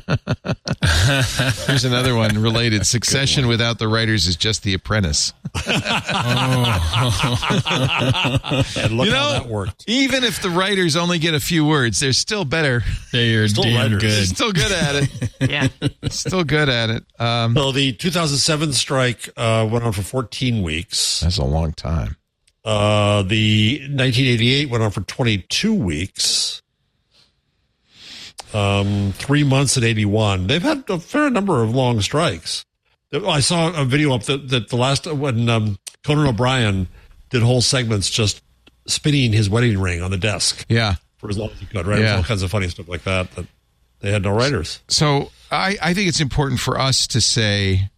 Here's another one related. Succession without the writers is just The Apprentice. And look how that worked. Even if the writers only get a few words, they're still better. They're damn They're good. still good at it. Yeah. Still good at it. So the 2007 strike went on for 14 weeks. That's a long time. The 1988 went on for 22 weeks. 3 months at 81. They've had a fair number of long strikes. I saw a video up that the last when Conan O'Brien did whole segments just spinning his wedding ring on the desk. Yeah. For as long as he could, right? Yeah. All kinds of funny stuff like that. But they had no writers. So I think it's important for us to say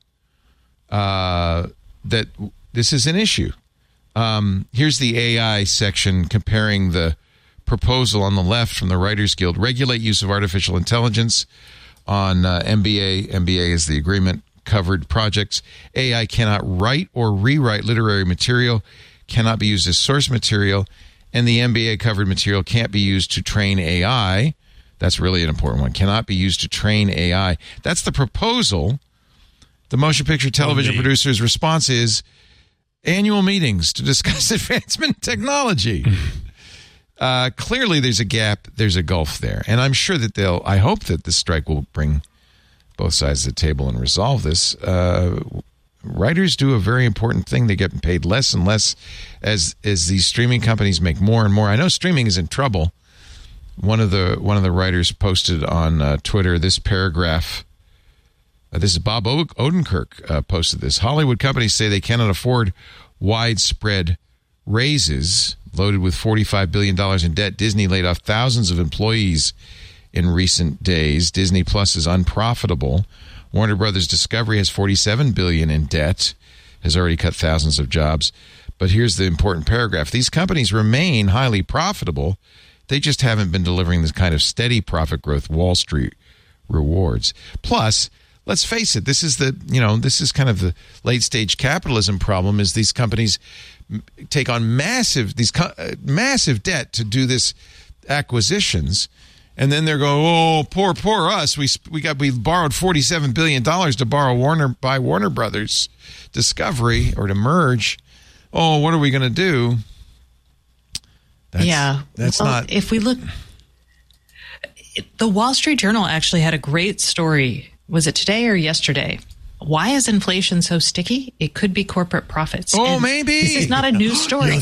that this is an issue. Here's the AI section comparing the proposal on the left from the Writers Guild. Regulate use of artificial intelligence on MBA. MBA is the agreement covered projects. AI cannot write or rewrite literary material, cannot be used as source material, and the MBA covered material can't be used to train AI. That's really an important one. Cannot be used to train AI. That's the proposal. The motion picture television producer's response is annual meetings to discuss advancement in technology. Clearly, there's a gap. There's a gulf there. And I'm sure that I hope that the strike will bring both sides of the table and resolve this. Writers do a very important thing. They get paid less and less as these streaming companies make more and more. I know streaming is in trouble. One of the writers posted on Twitter this paragraph. This is Bob Odenkirk posted this. Hollywood companies say they cannot afford widespread raises. Loaded with $45 billion in debt, Disney laid off thousands of employees in recent days. Disney Plus is unprofitable. Warner Brothers Discovery has $47 billion in debt, has already cut thousands of jobs. But here's the important paragraph. These companies remain highly profitable. They just haven't been delivering this kind of steady profit growth Wall Street rewards. Plus, let's face it, this is kind of the late stage capitalism problem is these companies take on massive debt to do this acquisitions, and then they're going, oh, poor us. We borrowed $47 billion to buy Warner Brothers Discovery or to merge. Oh, what are we going to do? If we look, the Wall Street Journal actually had a great story. Was it today or yesterday? Why is inflation so sticky? It could be corporate profits. Oh, and maybe. This is not a news story.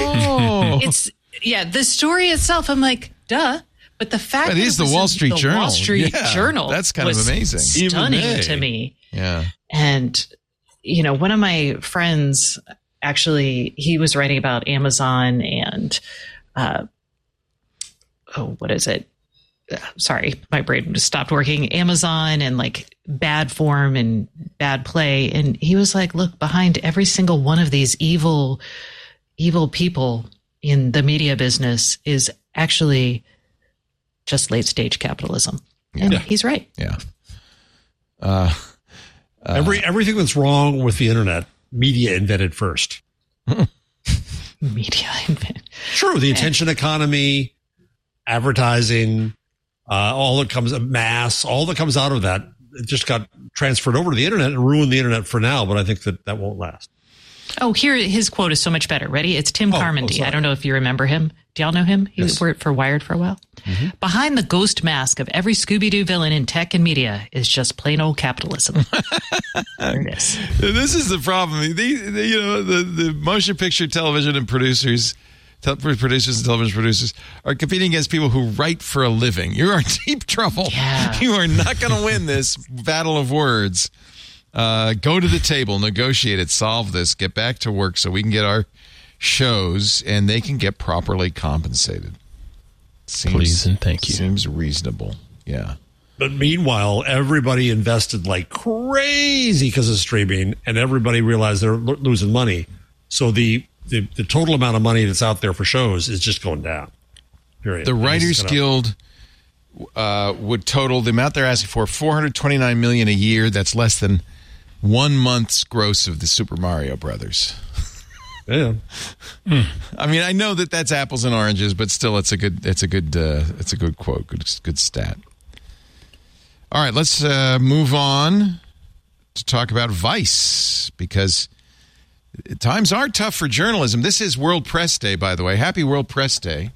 The story itself, I'm like, duh. But the fact that it is the Wall Street Journal. Wall Street Journal. That's kind of amazing. Stunning to me. Yeah. And, one of my friends, actually, he was writing about Amazon and, what is it? Sorry, my brain just stopped working. Amazon and like bad form and bad play. And he was like, look, behind every single one of these evil people in the media business is actually just late stage capitalism. And he's right. Yeah. Everything that's wrong with the internet, media invented first. Media invented. True. The attention economy, advertising, all that comes out of that, it just got transferred over to the internet and ruined the internet for now. But I think that won't last. Oh, here, his quote is so much better. Ready? It's Tim Carmody. I don't know if you remember him. Do y'all know him? He worked for Wired for a while. Mm-hmm. Behind the ghost mask of every Scooby-Doo villain in tech and media is just plain old capitalism. There it is. This is the problem. The motion picture television and producers and television producers are competing against people who write for a living. You are in deep trouble. Yeah. You are not going to win this battle of words. Go to the table, negotiate it, solve this, get back to work so we can get our shows and they can get properly compensated. Please and thank you. Seems reasonable. Yeah. But meanwhile, everybody invested like crazy because of streaming, and everybody realized they're losing money. So the total amount of money that's out there for shows is just going down. Period. The Writers Guild would total the amount they're asking for $429 million a year. That's less than 1 month's gross of the Super Mario Brothers. Yeah. I mean, I know that's apples and oranges, but still, it's a good quote, good stat. All right, let's move on to talk about Vice, because times are tough for journalism. This is World Press Day, by the way. Happy World Press Day.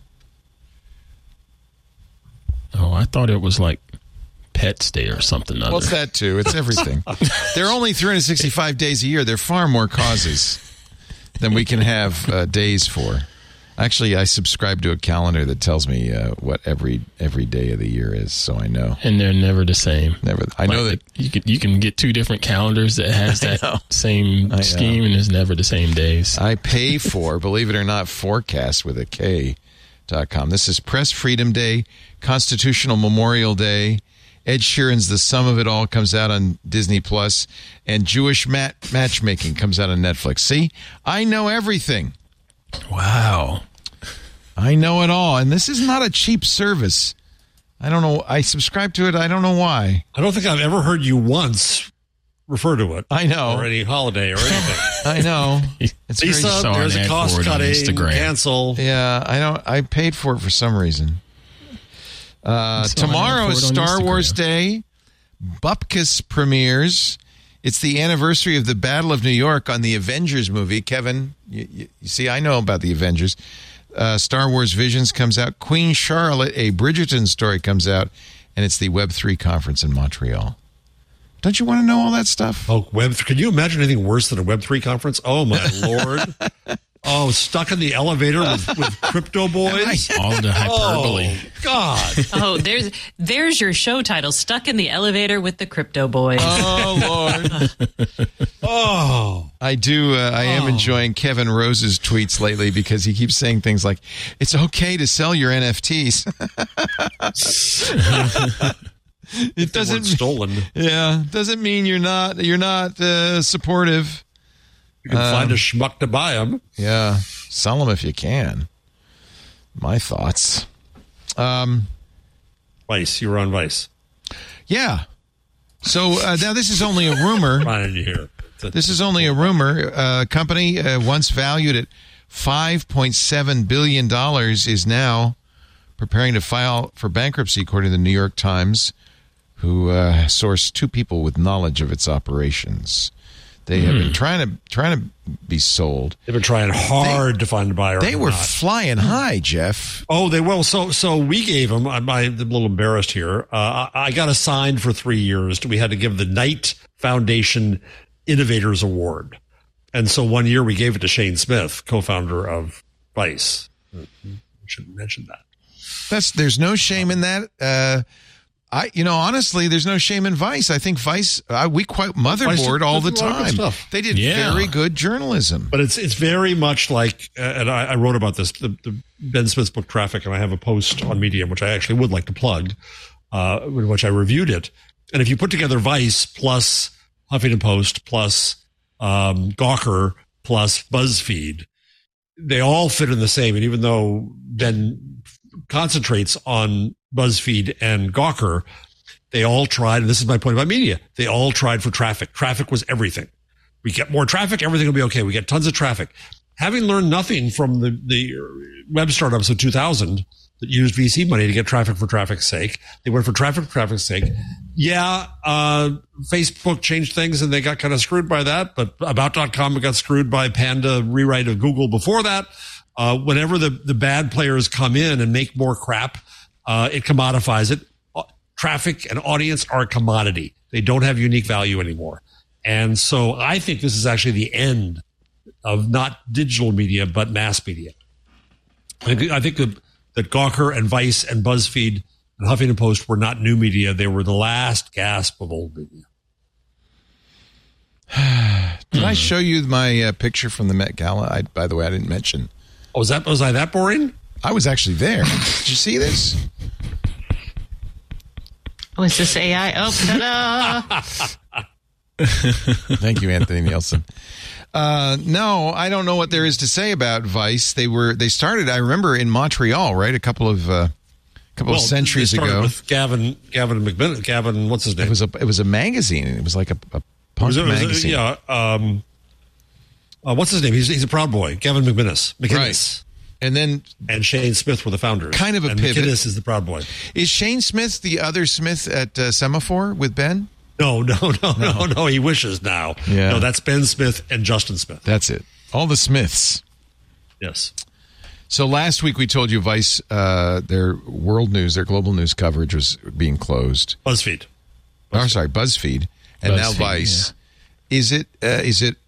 Oh, I thought it was like Pets Day or something. Well, it's that too. It's everything. There are only 365 days a year. There are far more causes than we can have days for. Actually, I subscribe to a calendar that tells me what every day of the year is, so I know. And they're never the same. Never. I know that you can get two different calendars that has that same scheme, and it's never the same days. I pay for, believe it or not, Forecast with a K.com. This is Press Freedom Day, Constitutional Memorial Day. Ed Sheeran's The Sum of It All comes out on Disney Plus, and Jewish Matchmaking comes out on Netflix. See, I know everything. Wow. I know it all, and this is not a cheap service. I don't know. I subscribe to it. I don't know why. I don't think I've ever heard you once refer to it. I know. Or any holiday or anything. I know. It's Lisa, there's a cost cutting. Cancel. Yeah, I know. I paid for it for some reason. Tomorrow is Star Wars Day. Bupkis premieres. It's the anniversary of the Battle of New York on the Avengers movie. Kevin, you see, I know about the Avengers. Star Wars Visions comes out. Queen Charlotte, a Bridgerton story comes out. And it's the Web3 conference in Montreal. Don't you want to know all that stuff? Oh, Web3. Can you imagine anything worse than a Web3 conference? Oh, my Lord. Oh, stuck in the elevator with crypto boys? All the hyperbole. Oh, God. Oh, there's your show title, Stuck in the Elevator with the Crypto Boys. Oh, Lord. Oh. I am enjoying Kevin Rose's tweets lately because he keeps saying things like, it's okay to sell your NFTs. It doesn't stolen. Yeah, doesn't mean you're not supportive. You can find a schmuck to buy them. Yeah, sell them if you can. My thoughts. Vice, you were on Vice. Yeah. So now this is only a rumor. Fine to hear. This is only a rumor. A company once valued at $5.7 billion is now preparing to file for bankruptcy, according to the New York Times, who sourced two people with knowledge of its operations. They have been trying to be sold. They've been trying hard to find a buyer. They were flying high, Jeff. Oh, they will. So we gave them. I'm a little embarrassed here. I got assigned for 3 years. We had to give the Knight Foundation Innovators Award, and so 1 year we gave it to Shane Smith, co-founder of Vice. I should mention that. There's no shame in that. Honestly, there's no shame in Vice. I think Vice, we quote Motherboard all the time. They did very good journalism. But it's very much like, and I wrote about this, the Ben Smith's book Traffic, and I have a post on Medium, which I actually would like to plug, in which I reviewed it. And if you put together Vice plus Huffington Post plus Gawker plus BuzzFeed, they all fit in the same. And even though Ben concentrates on BuzzFeed and Gawker, they all tried, and this is my point about media, they all tried for traffic. Traffic was everything. We get more traffic, everything will be okay. We get tons of traffic. Having learned nothing from the web startups of 2000 that used VC money to get traffic for traffic's sake, they went for traffic for traffic's sake. Yeah, Facebook changed things and they got kind of screwed by that, but About.com got screwed by Panda rewrite of Google before that. Whenever the bad players come in and make more crap, it commodifies it. Traffic and audience are a commodity. They don't have unique value anymore. And so I think this is actually the end of not digital media, but mass media. I think that Gawker and Vice and BuzzFeed and Huffington Post were not new media. They were the last gasp of old media. Did I show you my picture from the Met Gala? By the way, I didn't mention. Oh, was I that boring? I was actually there. Did you see this? Oh, is this AI? Oh, ta-da! Thank you, Anthony Nielsen. No, I don't know what there is to say about Vice. They started, I remember, in Montreal, right? A couple of centuries ago. With Gavin McMinnis. Gavin, what's his name? It was a magazine. It was like a punk magazine. What's his name? He's a Proud Boy. Gavin McMinnis. Right. And Shane Smith were the founders. Kind of a pivot. McInnes is the Proud Boy. Is Shane Smith the other Smith at Semaphore with Ben? No. He wishes now. Yeah. No, that's Ben Smith and Justin Smith. That's it. All the Smiths. Yes. So last week we told you Vice, their world news, their global news coverage was being closed. BuzzFeed. BuzzFeed. And now Vice. Yeah. Is it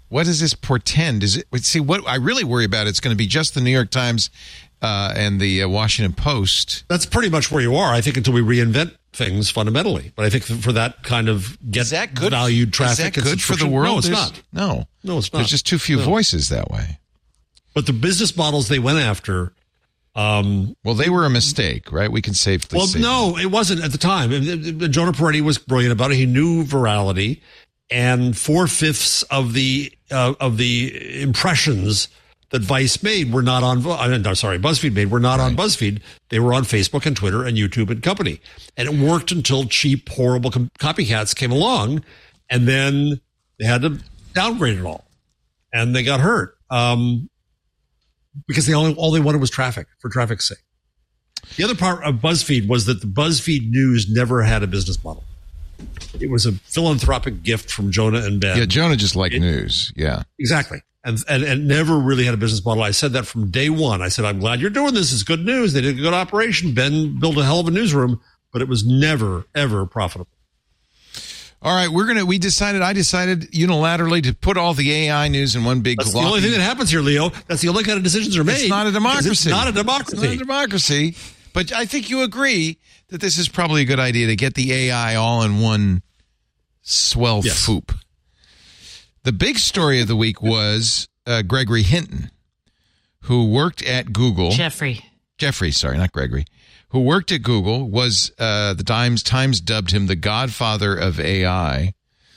what does this portend? What I really worry about, it's going to be just the New York Times and the Washington Post. That's pretty much where you are, I think, until we reinvent things fundamentally. But I think for that kind of valued traffic, is that good for the world? No, it's not. No, it's not. There's just too few voices that way. But the business models they went after. Well, they were a mistake, right? We can safely say. No, it wasn't at the time. Jonah Peretti was brilliant about it. He knew virality, and 4/5 of the impressions that Vice made were not on. BuzzFeed made were not on BuzzFeed. They were on Facebook and Twitter and YouTube and company. And it worked until cheap, horrible copycats came along, and then they had to downgrade it all, and they got hurt. Because all they wanted was traffic, for traffic's sake. The other part of BuzzFeed was that the BuzzFeed News never had a business model. It was a philanthropic gift from Jonah and Ben. Yeah, Jonah just liked news. Yeah, exactly, and never really had a business model. I said that from day one. I said, I'm glad you're doing this. It's good news. They did a good operation. Ben built a hell of a newsroom, but it was never ever profitable. All right, I decided unilaterally to put all the AI news in one big That's the only thing that happens here, Leo. That's the only kind of decisions are made. It's not a democracy. It's not a democracy. It's not a democracy. But I think you agree that this is probably a good idea to get the AI all in one swell foop. The big story of the week was Gregory Hinton, who worked at Google. Jeffrey, sorry, not Gregory. Who worked at Google, was the Times dubbed him the godfather of AI.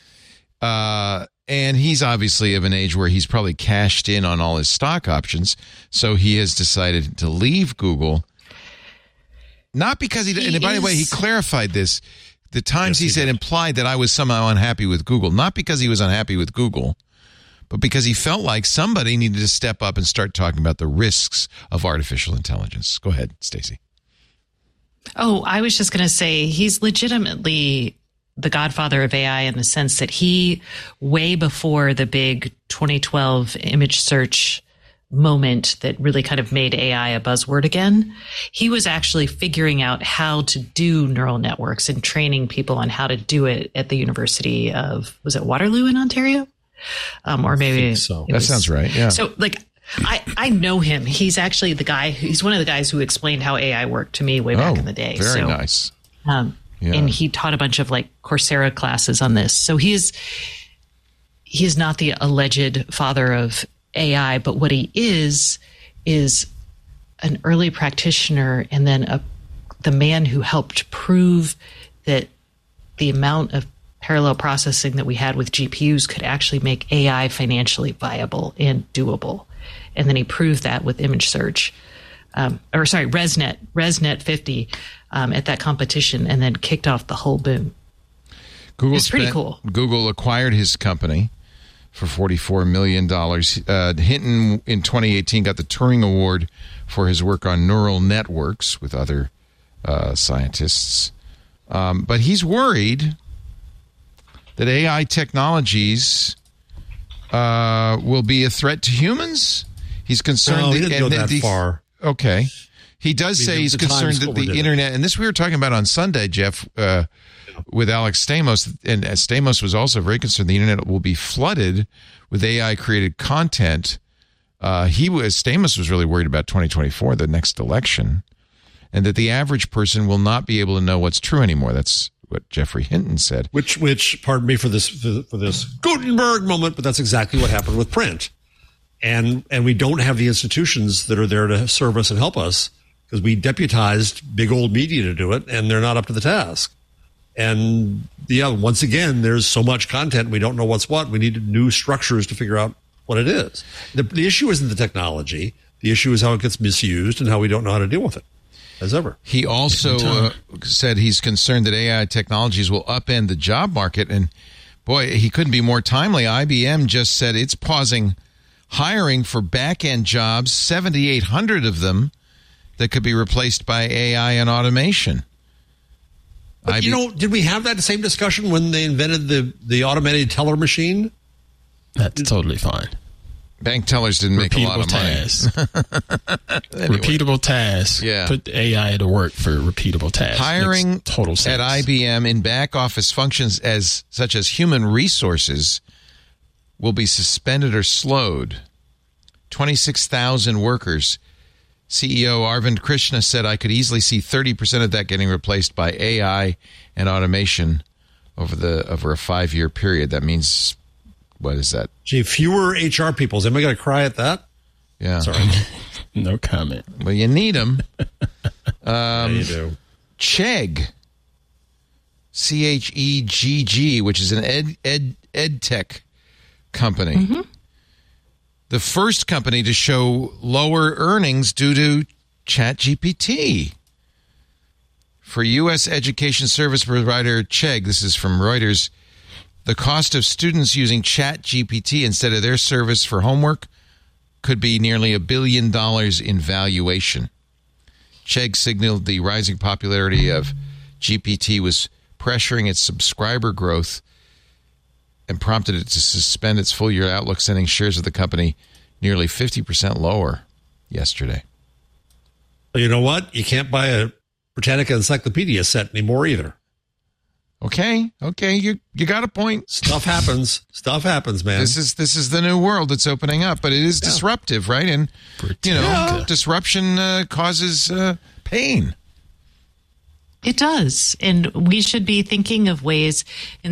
And he's obviously of an age where he's probably cashed in on all his stock options. So he has decided to leave Google. Not because and by the way, he clarified this. The Times, he said, implied that I was somehow unhappy with Google. Not because he was unhappy with Google, but because he felt like somebody needed to step up and start talking about the risks of artificial intelligence. Go ahead, Stacey. Oh, I was just going to say he's legitimately the godfather of AI in the sense that he, way before the big 2012 image search moment that really kind of made AI a buzzword again, he was actually figuring out how to do neural networks and training people on how to do it at the University of, was it Waterloo in Ontario? Or maybe so. That sounds right. Yeah. So I know him. He's actually he's one of the guys who explained how AI worked to me way back in the day. Very nice. And he taught a bunch of Coursera classes on this. So he is not the alleged father of AI, but what he is an early practitioner and then the man who helped prove that the amount of parallel processing that we had with GPUs could actually make AI financially viable and doable. And then he proved that with image search, ResNet 50 at that competition, and then kicked off the whole boom. It's pretty cool. Google acquired his company for $44 million. Hinton in 2018 got the Turing Award for his work on neural networks with other scientists. But he's worried that AI technologies will be a threat to humans. He's concerned. No, he didn't go that far. Okay. He does say he's concerned that the internet, and this we were talking about on Sunday, Jeff, with Alex Stamos, and Stamos was also very concerned the internet will be flooded with AI-created content. Stamos was really worried about 2024, the next election, and that the average person will not be able to know what's true anymore. That's what Jeffrey Hinton said. Which, pardon me for this Gutenberg moment, but that's exactly what happened with print. And we don't have the institutions that are there to serve us and help us because we deputized big old media to do it, and they're not up to the task. And once again, there's so much content, we don't know what's what. We need new structures to figure out what it is. The issue isn't the technology. The issue is how it gets misused and how we don't know how to deal with it, as ever. He also said he's concerned that AI technologies will upend the job market. And boy, he couldn't be more timely. IBM just said it's pausing hiring for back-end jobs, 7,800 of them that could be replaced by AI and automation. But, did we have that same discussion when they invented the automated teller machine? That's totally fine. Bank tellers didn't make a lot of money. Anyway. Repeatable tasks. Yeah. Put AI to work for repeatable tasks. Hiring makes total sense. At IBM in back office functions such as human resources will be suspended or slowed. 26,000 workers. CEO Arvind Krishna said, I could easily see 30% of that getting replaced by AI and automation over a 5-year period. That means, what is that? Gee, fewer HR people. Is anybody going to cry at that? Yeah. Sorry. No comment. Well, you need them. Yeah, you do. Chegg. Chegg, which is an ed tech company. Mm-hmm. The first company to show lower earnings due to ChatGPT. For U.S. education service provider Chegg, this is from Reuters, the cost of students using ChatGPT instead of their service for homework could be nearly $1 billion in valuation. Chegg signaled the rising popularity of GPT was pressuring its subscriber growth and prompted it to suspend its full-year outlook, sending shares of the company nearly 50% lower yesterday. You know what? You can't buy a Britannica Encyclopedia set anymore either. Okay, you got a point. Stuff happens, man. This is the new world that's opening up, but it is disruptive, right? And disruption causes pain. It does, and we should be thinking of ways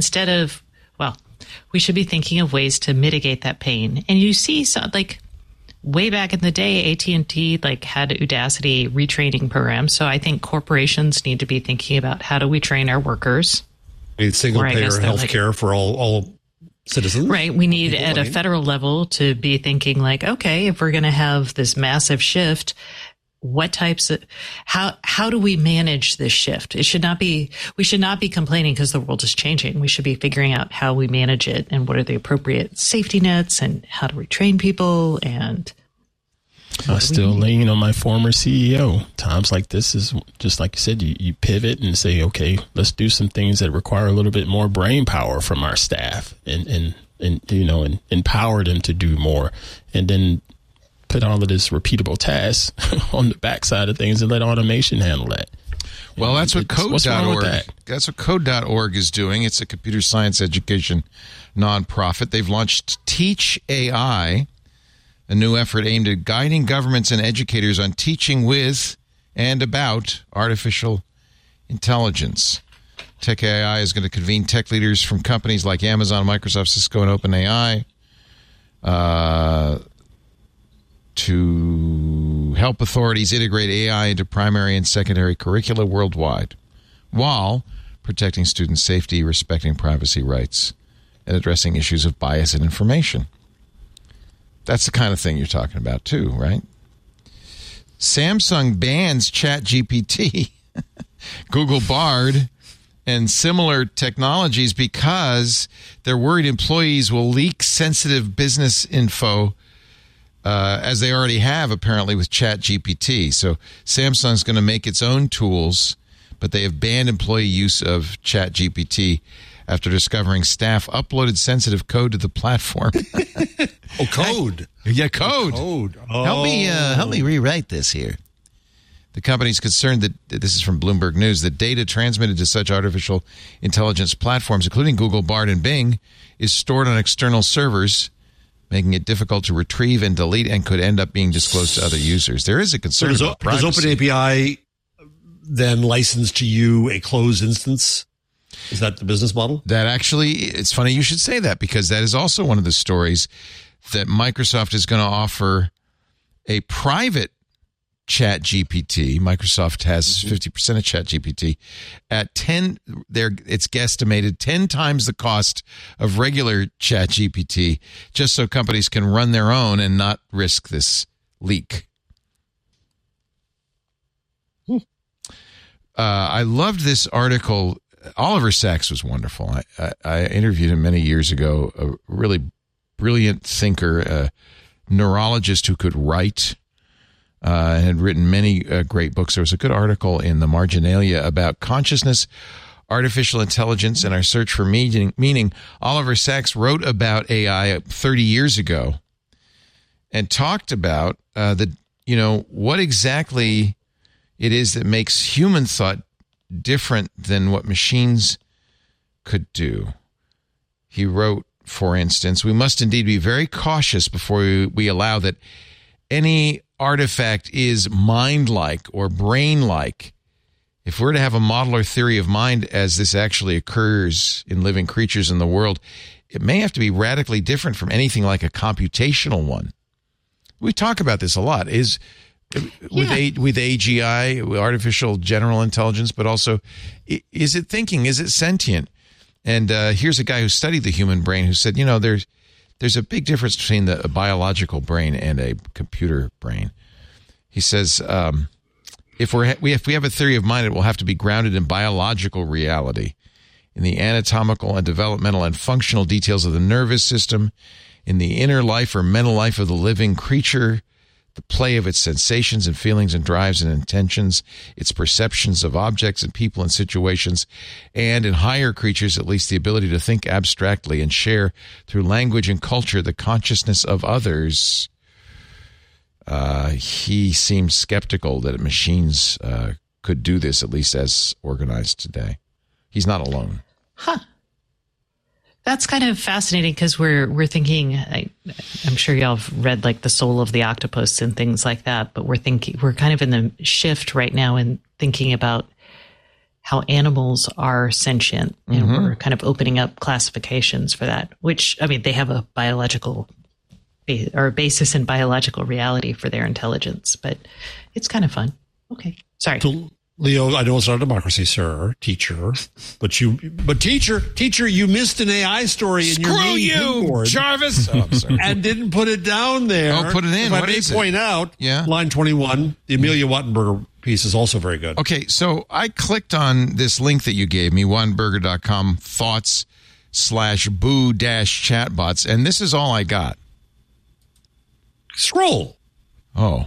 we should be thinking of ways to mitigate that pain. And you see, way back in the day, AT&T had Udacity retraining programs. So I think corporations need to be thinking about how do we train our workers. We need single-payer health care for all citizens. Right. We need at a federal level to be thinking okay, if we're going to have this massive shift, what types of how do we manage this shift? We should not be complaining because the world is changing. We should be figuring out how we manage it and what are the appropriate safety nets and how do we train people. And I still lean on my former CEO. Times like this is just like you said, you pivot and say, okay, let's do some things that require a little bit more brain power from our staff and empower them to do more, and then put all of this repeatable tasks on the backside of things and let automation handle that. Well, that's what Code.org. That's what Code.org is doing. It's a computer science education nonprofit. They've launched Teach AI, a new effort aimed at guiding governments and educators on teaching with and about artificial intelligence. Tech AI is going to convene tech leaders from companies like Amazon, Microsoft, Cisco, and OpenAI to help authorities integrate AI into primary and secondary curricula worldwide while protecting student safety, respecting privacy rights, and addressing issues of bias in information. That's the kind of thing you're talking about, too, right? Samsung bans ChatGPT, Google Bard, and similar technologies because they're worried employees will leak sensitive business info as they already have, apparently, with ChatGPT. So Samsung's going to make its own tools, but they have banned employee use of ChatGPT after discovering staff uploaded sensitive code to the platform. Code. Yeah, code. Code. Oh. Help me rewrite this here. The company's concerned that, this is from Bloomberg News, that data transmitted to such artificial intelligence platforms, including Google, Bard, and Bing, is stored on external servers, making it difficult to retrieve and delete and could end up being disclosed to other users. There is a concern about privacy. Does OpenAPI then license to you a closed instance? Is that the business model? That actually, it's funny you should say that, because that is also one of the stories that Microsoft is going to offer a private ChatGPT. Microsoft has 50% of ChatGPT at it's guesstimated 10 times the cost of regular ChatGPT, just so companies can run their own and not risk this leak. I loved this article. Oliver Sacks was wonderful. I interviewed him many years ago, a really brilliant thinker, a neurologist who could write, and had written many great books. There was a good article in the Marginalia about consciousness, artificial intelligence, and our search for meaning. Oliver Sacks wrote about AI 30 years ago and talked about what exactly it is that makes human thought different than what machines could do. He wrote, for instance, we must indeed be very cautious before we allow that any artifact is mind-like or brain-like. If we're to have a model or theory of mind as this actually occurs in living creatures in the world, it may have to be radically different from anything like a computational one. We talk about this a lot. With AGI, with artificial general intelligence, but also, is it thinking? Is it sentient? And here's a guy who studied the human brain who said, there's a big difference between a biological brain and a computer brain. He says, if we have a theory of mind, it will have to be grounded in biological reality, in the anatomical and developmental and functional details of the nervous system, in the inner life or mental life of the living creature, the play of its sensations and feelings and drives and intentions, its perceptions of objects and people and situations, and in higher creatures, at least the ability to think abstractly and share through language and culture the consciousness of others. He seemed skeptical that machines could do this, at least as organized today. He's not alone. Huh. That's kind of fascinating because we're thinking. I'm sure y'all have read like The Soul of the Octopus and things like that, but we're kind of in the shift right now in thinking about how animals are sentient, and we're kind of opening up classifications for that. Which, I mean, they have a biological or a basis in biological reality for their intelligence, but it's kind of fun. Okay, sorry. Leo, I know it's not a democracy, sir, teacher, but teacher, you missed an AI story in your main board, Jarvis. Oh, I'm sorry. And didn't put it down there. Oh, put it in. What is it? Point out, line 21, the Amelia Wattenberger piece is also very good. Okay, so I clicked on this link that you gave me, wattenberger.com /boo-chatbots, and this is all I got. Scroll. Oh.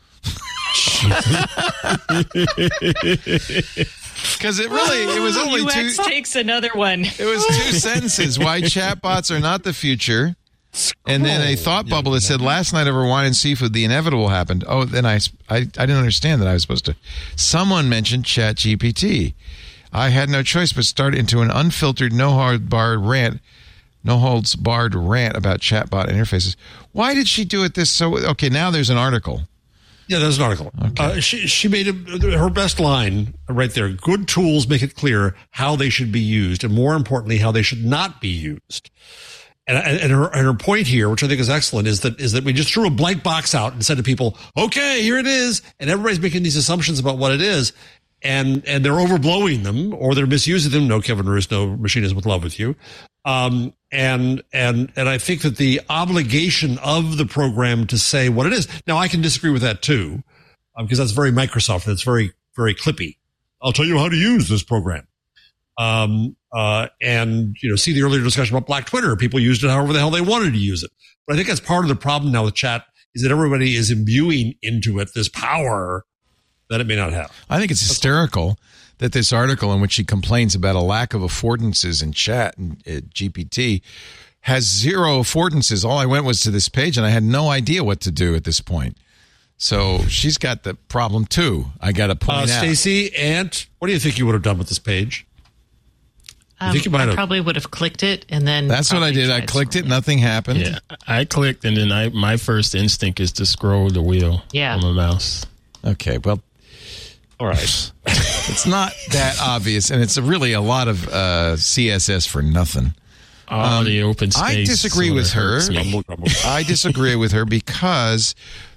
Because it was only UX takes another one. It was 2 sentences. Why chatbots are not the future. And then a thought bubble that said, last night over wine and seafood, the inevitable happened. Oh, then I didn't understand that I was supposed to. Someone mentioned ChatGPT. I had no choice but start into an unfiltered, no holds barred rant about chatbot interfaces. Why did she do it this so? Okay, now there's an article. Yeah, there's an article. Okay. She made her best line right there. Good tools make it clear how they should be used, and more importantly, how they should not be used. And her point here, which I think is excellent, is that we just threw a blank box out and said to people, "Okay, here it is," and everybody's making these assumptions about what it is, and they're overblowing them or they're misusing them. No, Kevin Roos, no machine is with love with you. And I think that the obligation of the program to say what it is. Now, I can disagree with that too, because that's very Microsoft. That's very, very clippy. I'll tell you how to use this program. And see the earlier discussion about Black Twitter. People used it however the hell they wanted to use it. But I think that's part of the problem now with chat is that everybody is imbuing into it this power that it may not have. I think it's hysterical that this article in which she complains about a lack of affordances in chat and GPT has 0 affordances. All I went was to this page and I had no idea what to do at this point. So she's got the problem too. I got to point out. Stacey, Ant, what do you think you would have done with this page? I probably would have clicked it and then. That's what I did. I clicked it. Nothing happened. Yeah, I clicked and then my first instinct is to scroll the wheel on my mouse. Okay, well. All right. It's not that obvious, and it's really a lot of CSS for nothing. The open space. I disagree with her. I disagree with her because,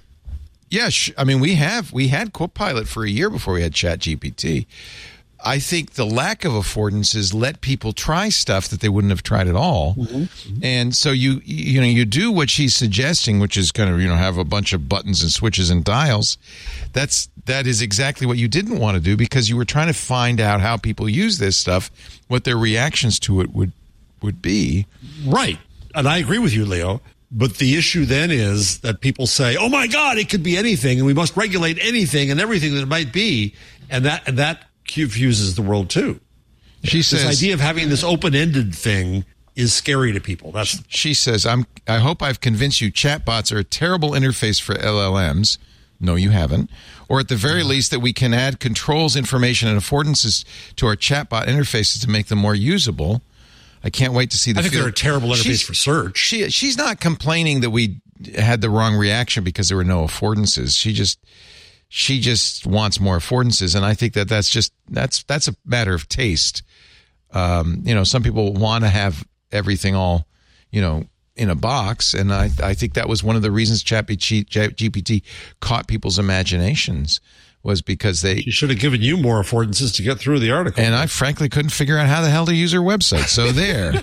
we had Copilot for a year before we had ChatGPT. I think the lack of affordances let people try stuff that they wouldn't have tried at all. Mm-hmm. And so you do what she's suggesting, which is kind of, have a bunch of buttons and switches and dials. That is exactly what you didn't want to do because you were trying to find out how people use this stuff, what their reactions to it would be. Right. And I agree with you, Leo. But the issue then is that people say, oh my God, it could be anything and we must regulate anything and everything that it might be. And that confuses the world too. She says this idea of having this open-ended thing is scary to people. She says, I hope I've convinced you chatbots are a terrible interface for LLMs. No, you haven't. Or at the very least that we can add controls, information, and affordances to our chatbot interfaces to make them more usable. I can't wait to see the I think field. they're a terrible interface for search. She's not complaining that we had the wrong reaction because there were no affordances. She just wants more affordances, and I think that's a matter of taste. Some people want to have everything all, in a box, and I think that was one of the reasons ChatGPT caught people's imaginations, was because She should have given you more affordances to get through the article. And I frankly couldn't figure out how the hell to use her website. So there.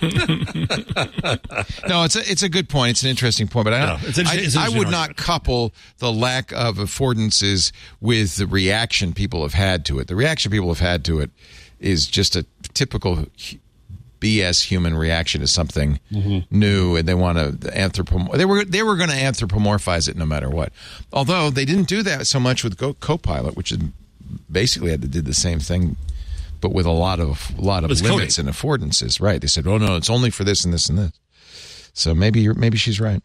No, it's a good point. It's an interesting point, but I would not couple the lack of affordances with the reaction people have had to it. The reaction people have had to it is just a typical BS human reaction to something new, and they want to they were going to anthropomorphize it no matter what. Although they didn't do that so much with Copilot, which is basically did the same thing, but with a lot of limits and affordances. Right? They said, "Oh no, it's only for this and this and this." So maybe she's right.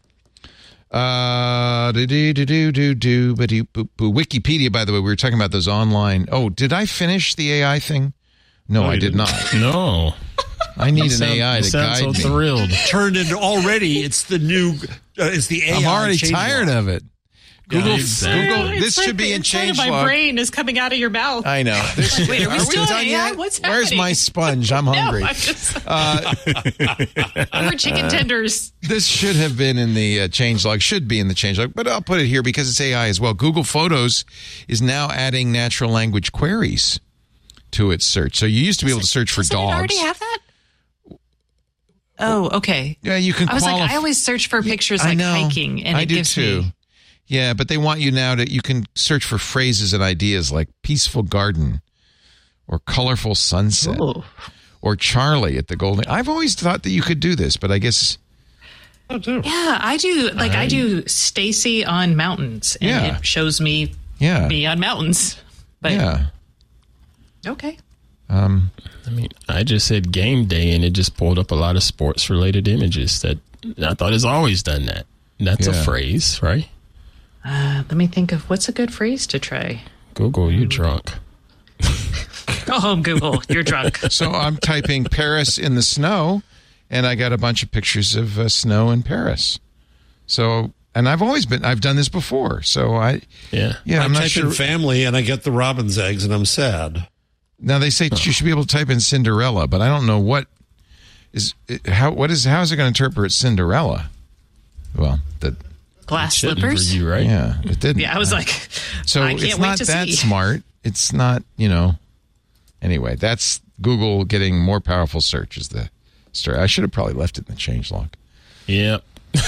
Wikipedia, by the way, we were talking about those online. Oh, did I finish the AI thing? No, I did not. No. I need an AI to guide me. Thrilled. Turned into already. It's the new. It's the AI. I'm already tired of it. Google. exactly. This should be in changelog. My brain is coming out of your mouth. I know. Wait, are we still done AI? yet? What's happening? Where's my sponge? I'm hungry. No, I'm just. We're chicken tenders. This should have been in the changelog. Should be in the changelog, but I'll put it here because it's AI as well. Google Photos is now adding natural language queries to its search. So you used to be able to search for dogs. Doesn't it already have that? Oh, okay. Yeah, you can. I was like, I always search for pictures like hiking, and it gives me. Yeah, but they want you now you can search for phrases and ideas like peaceful garden, or colorful sunset, or Charlie at the Golden. I've always thought that you could do this, but I guess. Oh, too. Yeah, I do. I do Stacy on mountains, and it shows me me on mountains. But okay. I just said game day, and it just pulled up a lot of sports-related images that I thought it's always done that. That's a phrase, right? Let me think of what's a good phrase to try. Google, you drunk. Go home, Google. You're drunk. So I'm typing Paris in the snow, and I got a bunch of pictures of snow in Paris. So, and I've done this before. So I'm not sure. Family, and I get the robin's eggs, and I'm sad. Now they say you should be able to type in Cinderella, but I don't know how is it going to interpret Cinderella? Well, glass slippers, for you, right? Yeah, it didn't. Yeah, I was like, so I can't it's wait not to that see. smart. It's not, Anyway, that's Google getting more powerful search is the story. I should have probably left it in the changelog. Yep.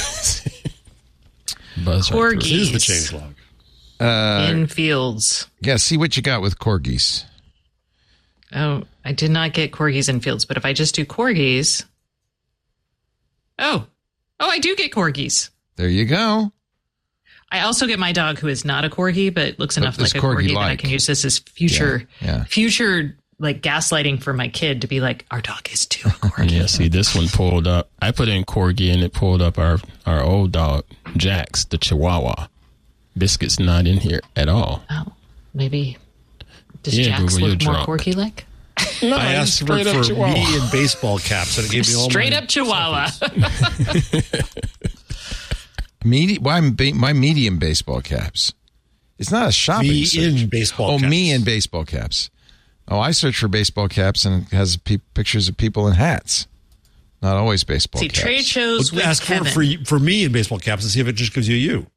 Corgis. Here's the changelog. In fields. Yeah, see what you got with corgis. Oh, I did not get corgis in fields, but if I just do corgis. Oh, I do get corgis. There you go. I also get my dog, who is not a corgi, but looks enough like a corgi that I can use this as future like gaslighting for my kid to be like, our dog is too a corgi. Yeah, see, this one pulled up. I put in corgi, and it pulled up our old dog, Jax, the Chihuahua. Biscuit's not in here at all. Oh, maybe. Does Jax Google, look more drunk. corgi-like? No, I asked for me in baseball caps, and it gave me all straight my up Chihuahua. My medium baseball caps. It's not a shopping search. Me in baseball caps. Me in baseball caps. Oh, I search for baseball caps, and it has pictures of people in hats. Not always baseball caps. Trade shows with ask Kevin. for me in baseball caps and see if it just gives you.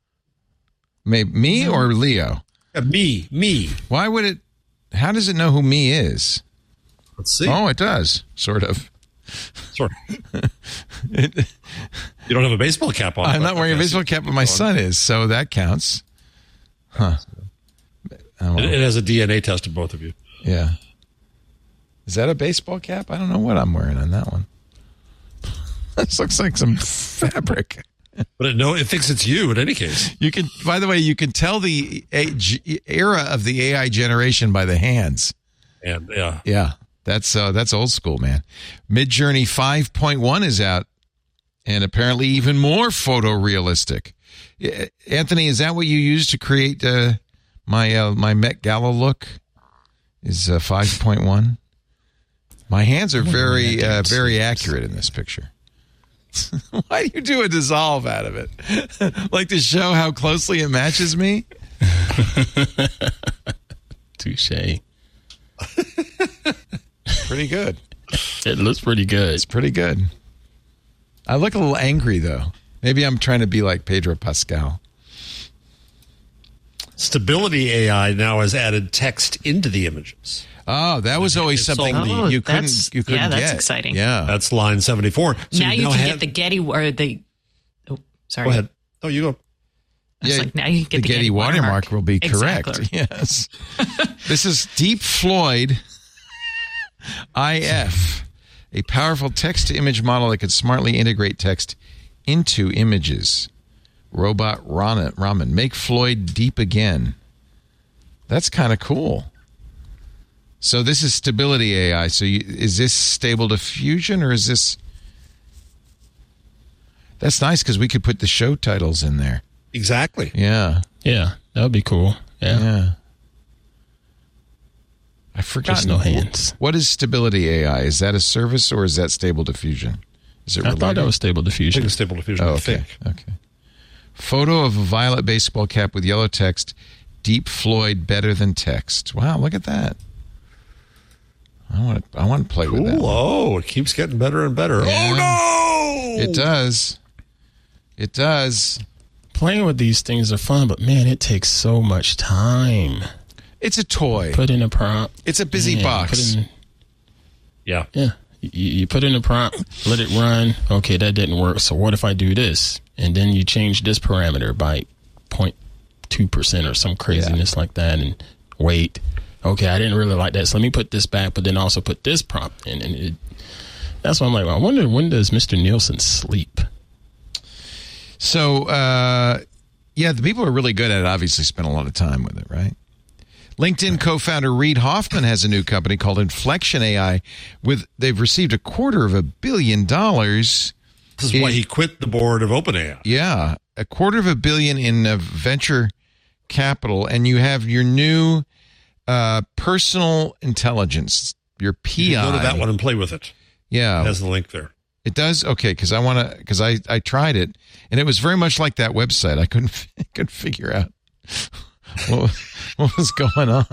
Me or Leo? Me. Why would it? How does it know who me is? Let's see. Oh, it does. Sort of. You don't have a baseball cap on. I'm not wearing a baseball cap, but my son is, so that counts. Huh. It has a DNA test of both of you. Yeah. Is that a baseball cap? I don't know what I'm wearing on that one. This looks like some fabric. But it thinks it's you in any case. You can, by the way, you can tell the era of the AI generation by the hands. And yeah, that's old school, man. Midjourney 5.1 is out, and apparently even more photorealistic. Anthony, is that what you used to create my Met Gala look? Is 5.1? My hands are very accurate in this picture. Why do you do a dissolve out of it? Like to show how closely it matches me? Touche. Pretty good. It looks pretty good. It's pretty good. I look a little angry, though. Maybe I'm trying to be like Pedro Pascal. Stability AI now has added text into the images. Oh, that was always something you couldn't get. That's exciting. Yeah. That's line 74. So now you can get the Getty or the. Oh, sorry. Go ahead. Oh, you go. Now you can get the Getty watermark will be correct. Exactly. Yes. This is Deep Floyd IF, a powerful text-to-image model that could smartly integrate text into images. Robot Ramen. Make Floyd deep again. That's kind of cool. So this is Stability AI. So is this Stable Diffusion or is this... That's nice because we could put the show titles in there. Exactly. Yeah. Yeah, that would be cool. Yeah. I forgot. Just no hands. What is Stability AI? Is that a service or is that Stable Diffusion? Is it I thought that was Stable I Diffusion. think it's Stable Diffusion. Oh, I okay. think. Okay. Photo of a violet baseball cap with yellow text. Deep Floyd better than text. Wow, look at that. I want to play with that. Oh, it keeps getting better and better. Yeah. Oh, no! It does. It does. Playing with these things are fun, but man, it takes so much time. It's a toy. Put in a prompt. It's a busy box. Yeah. Yeah. You put in a prompt, let it run. Okay, that didn't work. So what if I do this? And then you change this parameter by 0.2% or some craziness like that and wait. Okay, I didn't really like that. So let me put this back, but then also put this prompt in. And that's why I'm like, well, I wonder when does Mr. Nielsen sleep? So, the people who are really good at it obviously spend a lot of time with it, right? LinkedIn co-founder Reid Hoffman has a new company called Inflection AI. They've received $250 million. This is why he quit the board of OpenAI. Yeah, $250 million in venture capital, and you have your new personal intelligence, your PI. You can go to that one and play with it. Yeah, it has the link there. It does. Okay, because I tried it, and it was very much like that website. I couldn't figure out what was going on.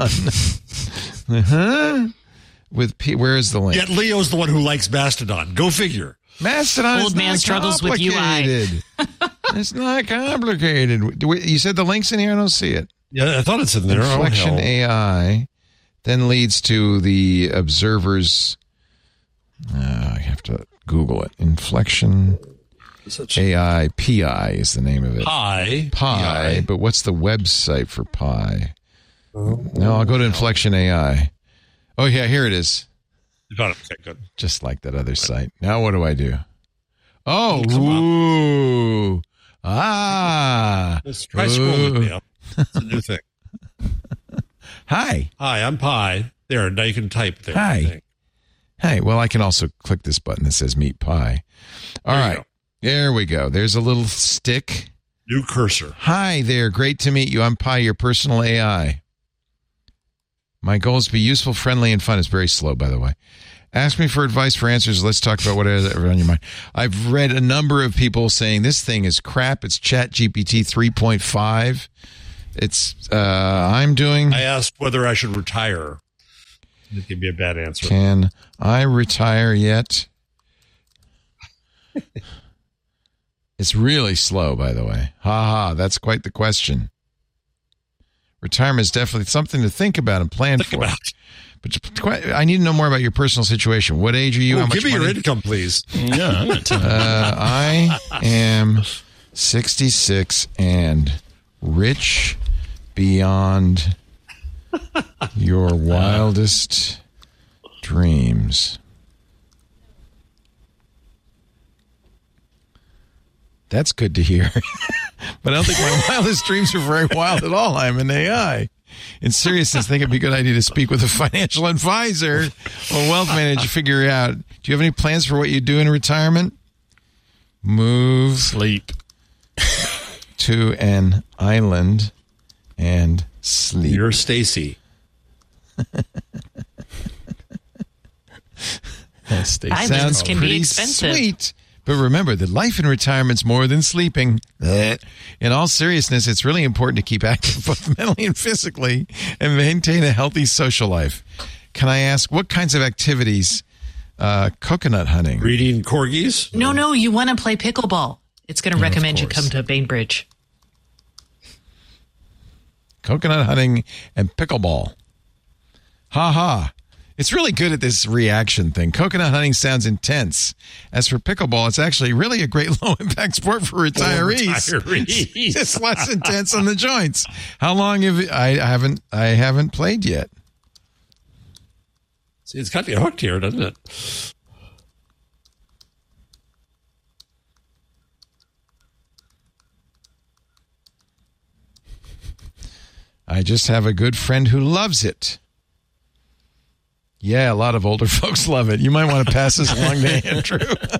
Where is the link? Yet Leo's the one who likes Mastodon. Go figure. Mastodon Old man struggles with UI. It's not complicated. You said the link's in here? I don't see it. Yeah, I thought it's in there. Inflection AI then leads to the observers. I have to Google it. Inflection AI. PI is the name of it. Pi. But what's the website for Pi? No, I'll go to Inflection AI. Oh, yeah, here it is. You got it. Okay, good. Just like that other site. Now what do I do? Oh, ooh. Let's try scrolling me up. It's a new thing. Hi, I'm Pi. There, now you can type there. Hi. Hey, well, I can also click this button that says Meet Pi. All right. There we go. There's a little stick. New cursor. Hi there. Great to meet you. I'm Pi, your personal AI. My goal is to be useful, friendly, and fun. It's very slow, by the way. Ask me for advice, for answers. Let's talk about whatever on your mind. I've read a number of people saying this thing is crap. It's ChatGPT 3.5. I asked whether I should retire. It gave me a bad answer. Can I retire yet? It's really slow, by the way. That's quite the question. Retirement is definitely something to think about and plan for. But I need to know more about your personal situation. What age are you? How much give me money? your income, please. Yeah, I'm not telling I am 66 and rich beyond your wildest dreams. That's good to hear. But I don't think my wildest dreams are very wild at all. I'm an AI. In seriousness, I think it'd be a good idea to speak with a financial advisor or wealth manager to figure out. Do you have any plans for what you do in retirement? Move. Sleep. To an island and sleep. You're Stacy. Yes, they Islands sounds can be pretty expensive. sweet. But remember that life in retirement's more than sleeping. In all seriousness, it's really important to keep active both mentally and physically and maintain a healthy social life. Can I ask what kinds of activities? Coconut hunting. Breeding corgis? No, you want to play pickleball. It's going to recommend you come to Bainbridge. Coconut hunting and pickleball. Ha ha. It's really good at this reaction thing. Coconut hunting sounds intense. As for pickleball, it's actually really a great low-impact sport for retirees. It's less intense on the joints. How long have I haven't played yet. See, it's got you hooked here, doesn't it? I just have a good friend who loves it. Yeah, a lot of older folks love it. You might want to pass this along to Andrew.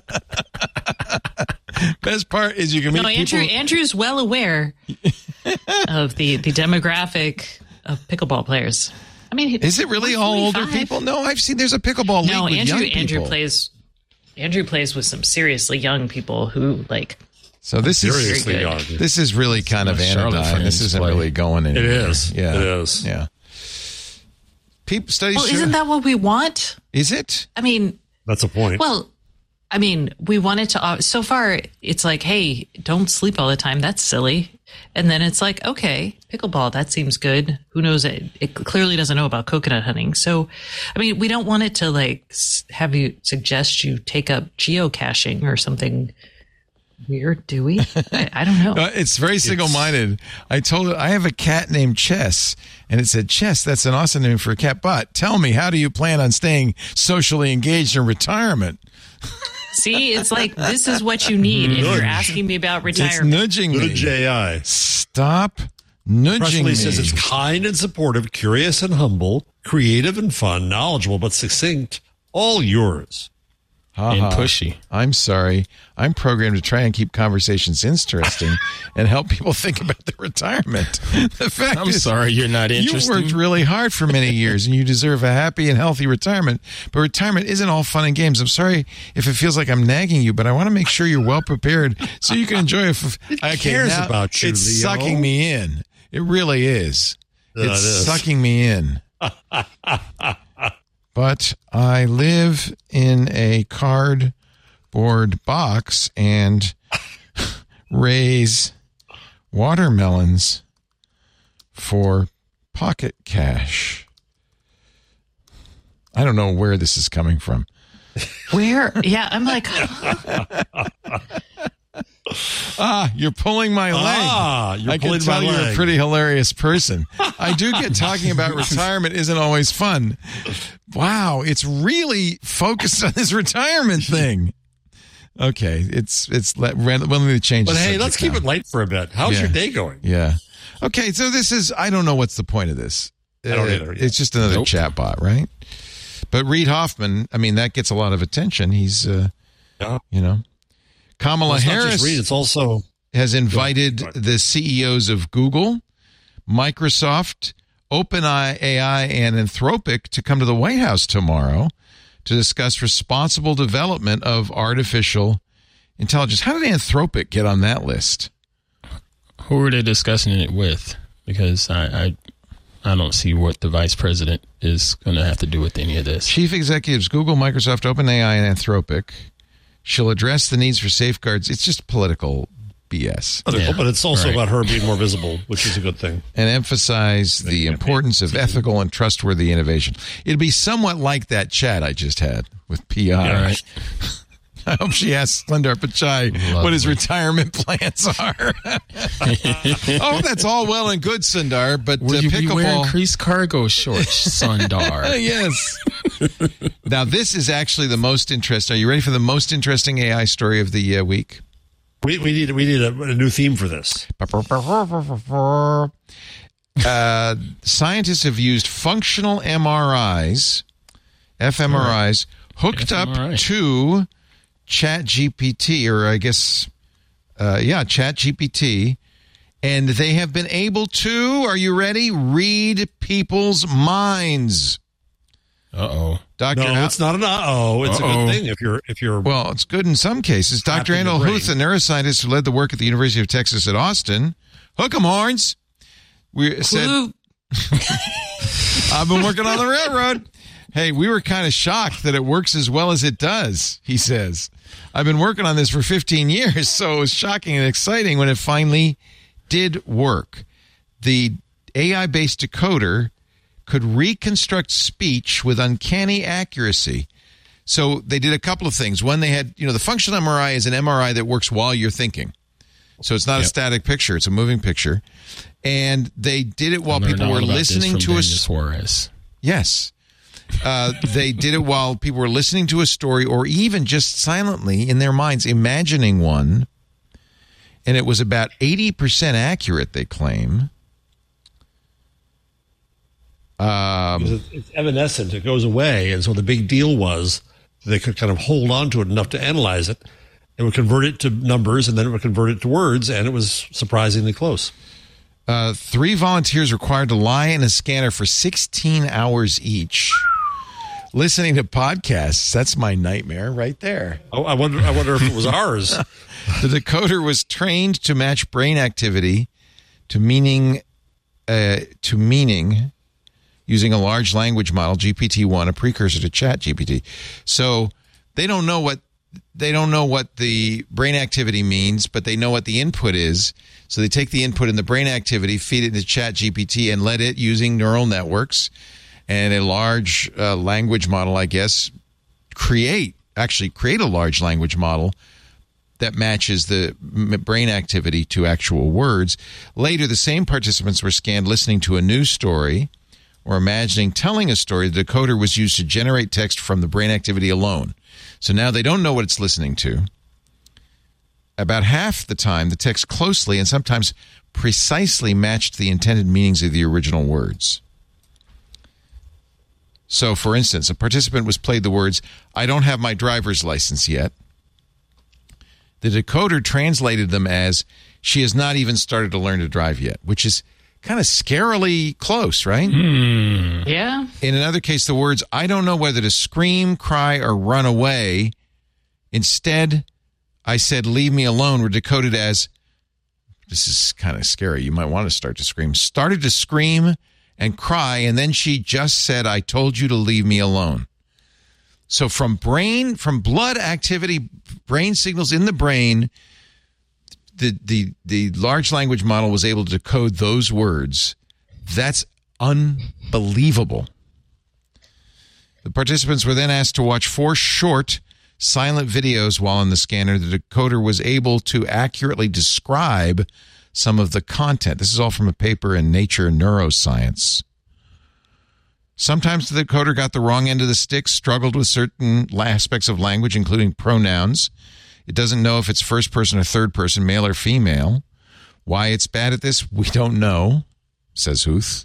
Best part is you can meet people. Andrew's well aware of the demographic of pickleball players. I mean, is it really all older people? No, I've seen there's a pickleball league with young people. Andrew plays with some seriously young people who like. So this is really kind of anodyne. This isn't really going anywhere. It is. Yeah. It is. Yeah. Studies. Well, isn't that what we want? Is it? I mean, that's a point. Well, I mean, we wanted to. So far, it's like, hey, don't sleep all the time. That's silly. And then it's like, okay, pickleball. That seems good. Who knows? It clearly doesn't know about coconut hunting. So, I mean, we don't want it to like have you suggest you take up geocaching or something weird, do we? I don't know. It's very single-minded. I told it I have a cat named Chess, and it said, Chess, that's an awesome name for a cat. But tell me, how do you plan on staying socially engaged in retirement? See, it's like this is what you need if you're asking me about retirement. It's nudging me. Nudge AI. Stop nudging me. Says it's kind and supportive, curious and humble, creative and fun, knowledgeable but succinct, all yours. And pushy. I'm sorry. I'm programmed to try and keep conversations interesting and help people think about their retirement. The fact I'm sorry you're not interested. You worked really hard for many years and you deserve a happy and healthy retirement. But retirement isn't all fun and games. I'm sorry if it feels like I'm nagging you, but I want to make sure you're well prepared so you can enjoy it. It cares about you, It's Leo. sucking me in. It really is. It's sucking me in. But I live in a cardboard box and raise watermelons for pocket cash. I don't know where this is coming from. Where? Yeah, I'm like... you're pulling my leg. I can tell you're a pretty hilarious person. I do get talking about retirement isn't always fun. Wow, it's really focused on this retirement thing. Okay, let me change. But hey, let's keep it light for a bit. How's your day going? Yeah. Okay, so this is. I don't know what's the point of this. I don't either. It's just another chatbot, right? But Reid Hoffman, I mean, that gets a lot of attention. He's, Kamala Harris it's also has invited the CEOs of Google, Microsoft, OpenAI, and Anthropic to come to the White House tomorrow to discuss responsible development of artificial intelligence. How did Anthropic get on that list? Who are they discussing it with? Because I don't see what the vice president is going to have to do with any of this. Chief executives, Google, Microsoft, OpenAI, and Anthropic. She'll address the needs for safeguards. It's just political BS. But it's also about her being more visible, which is a good thing. And emphasize the importance of ethical and trustworthy innovation. It'd be somewhat like that chat I just had with PI. Yeah, right. I hope she asks Sundar Pichai what his retirement plans are. Oh, that's all well and good, Sundar, but will you pickleball... be wearing creased cargo shorts, Sundar? Yes. Now, this is actually the most interesting. Are you ready for the most interesting AI story of the week? We need a new theme for this. Scientists have used functional MRIs, fMRIs, hooked up to ChatGPT, or I guess, ChatGPT, and they have been able to, are you ready, read people's minds. Dr. No, it's not an It's a good thing if you're. Well, it's good in some cases. Dr. Andal Huth, a neuroscientist who led the work at the University of Texas at Austin, hook 'em horns. Said, I've been working on the railroad. Hey, we were kind of shocked that it works as well as it does, he says. I've been working on this for 15 years, so it was shocking and exciting when it finally did work. The AI-based decoder could reconstruct speech with uncanny accuracy. So they did a couple of things. One, they had, the functional MRI is an MRI that works while you're thinking. So it's not a static picture, it's a moving picture. And they did it while people were listening to Yes. They did it while people were listening to a story or even just silently in their minds imagining one. And it was about 80% accurate, they claim. It's evanescent. It goes away. And so the big deal was they could kind of hold on to it enough to analyze it. It would convert it to numbers, and then it would convert it to words, and it was surprisingly close. 3 volunteers required to lie in a scanner for 16 hours each. Listening to podcasts, that's my nightmare right there. Oh, I wonder if it was ours. The decoder was trained to match brain activity to meaning using a large language model, GPT-1, a precursor to ChatGPT. So they don't know what the brain activity means, but they know what the input is. So they take the input in the brain activity, feed it into ChatGPT, and let it, using neural networks and a large language model, I guess, create a large language model that matches the brain activity to actual words. Later, the same participants were scanned listening to a news story or imagining telling a story. The decoder was used to generate text from the brain activity alone. So now they don't know what it's listening to. About half the time, the text closely and sometimes precisely matched the intended meanings of the original words. So, for instance, a participant was played the words, "I don't have my driver's license yet." The decoder translated them as, "She has not even started to learn to drive yet," which is kind of scarily close, right? Yeah. In another case, the words, "I don't know whether to scream, cry, or run away. Instead, I said, leave me alone," were decoded as, this is kind of scary, you might want to start to scream, "started to scream and cry, and then she just said, I told you to leave me alone." So from blood activity, brain signals in the brain, the large language model was able to decode those words. That's unbelievable. The participants were then asked to watch 4 short, silent videos while in the scanner. The decoder was able to accurately describe some of the content. This is all from a paper in Nature Neuroscience. Sometimes the decoder got the wrong end of the stick, struggled with certain aspects of language, including pronouns. It doesn't know if it's first person or third person, male or female. Why it's bad at this, we don't know, says Huth.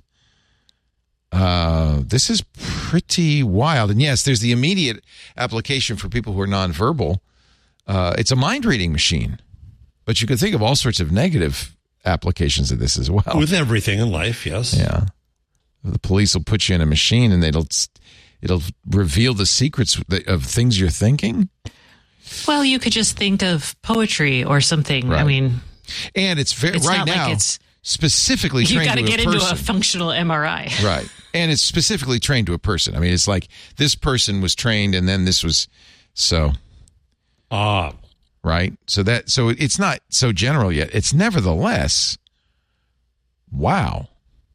This is pretty wild. And yes, there's the immediate application for people who are nonverbal. It's a mind-reading machine. But you could think of all sorts of negative applications of this as well. With everything in life, yes. Yeah. The police will put you in a machine and it'll reveal the secrets of things you're thinking. Well, you could just think of poetry or something. Right. I mean, and it's right not now like it's specifically trained to a person. You got to get into a functional MRI. Right. And it's specifically trained to a person. I mean, it's like this person was trained and then this was so. Right. So it's not so general yet. It's nevertheless. Wow.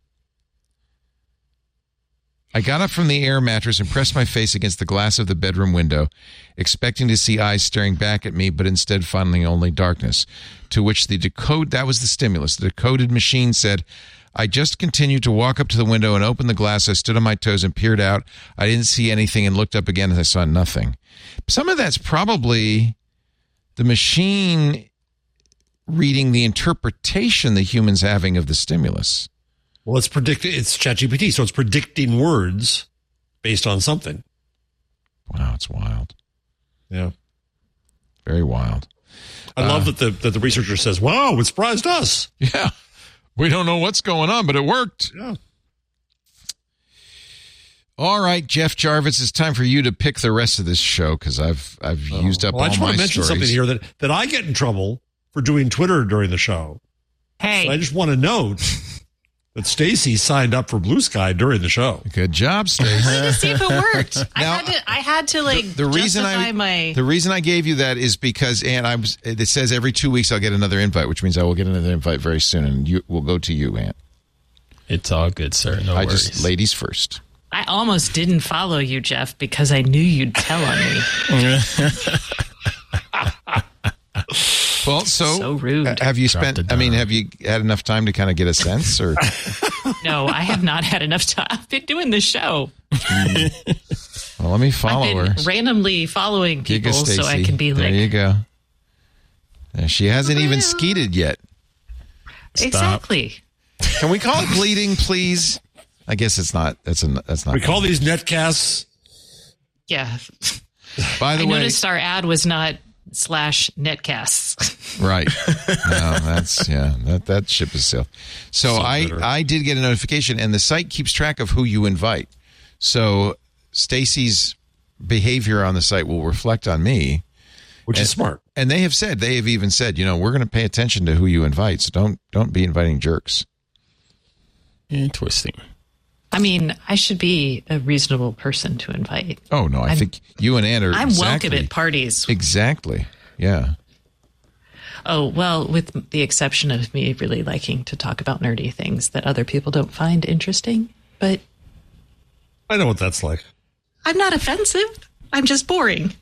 I got up from the air mattress and pressed my face against the glass of the bedroom window, expecting to see eyes staring back at me, but instead finding only darkness. To which that was the stimulus. The decoded machine said, "I just continued to walk up to the window and open the glass. I stood on my toes and peered out. I didn't see anything and looked up again as I saw nothing." Some of that's probably the machine reading the interpretation the human's having of the stimulus. Well, it's ChatGPT, so it's predicting words based on something. Wow, it's wild. Yeah. Very wild. I love that the researcher says, "Wow, it surprised us." Yeah. We don't know what's going on, but it worked. Yeah. All right, Jeff Jarvis, it's time for you to pick the rest of this show because I've used up all my stories. I just want to mention something here that I get in trouble for doing Twitter during the show. Hey. So I just want to note that Stacey signed up for Blue Sky during the show. Good job, Stacey. I wanted to see if it worked. Now, I had to the reason I gave you that is because it says every 2 weeks I'll get another invite, which means I will get another invite very soon, and we'll go to you, Ant. It's all good, sir. No worries. Just ladies first. I almost didn't follow you, Jeff, because I knew you'd tell on me. Well, so rude. Have you have you had enough time to kind of get a sense, or? No, I have not had enough time. I've been doing this show. Well, let me follow I've been her. Randomly following people so I can be there you go. She hasn't even skeeted yet. Exactly. Can we call it bleeding, please? I guess it's not. That's not. We call these netcasts. Yeah. By the way, I noticed our ad was not /netcasts. Right. No, that ship is sailed. So I did get a notification, and the site keeps track of who you invite. So Stacey's behavior on the site will reflect on me, which is smart. And they have even said, we're going to pay attention to who you invite. So don't be inviting jerks. Interesting. I mean, I should be a reasonable person to invite. Oh, no. I think you and Ann are I'm welcome at parties. Exactly. Yeah. Oh, well, with the exception of me really liking to talk about nerdy things that other people don't find interesting. But I know what that's like. I'm not offensive. I'm just boring.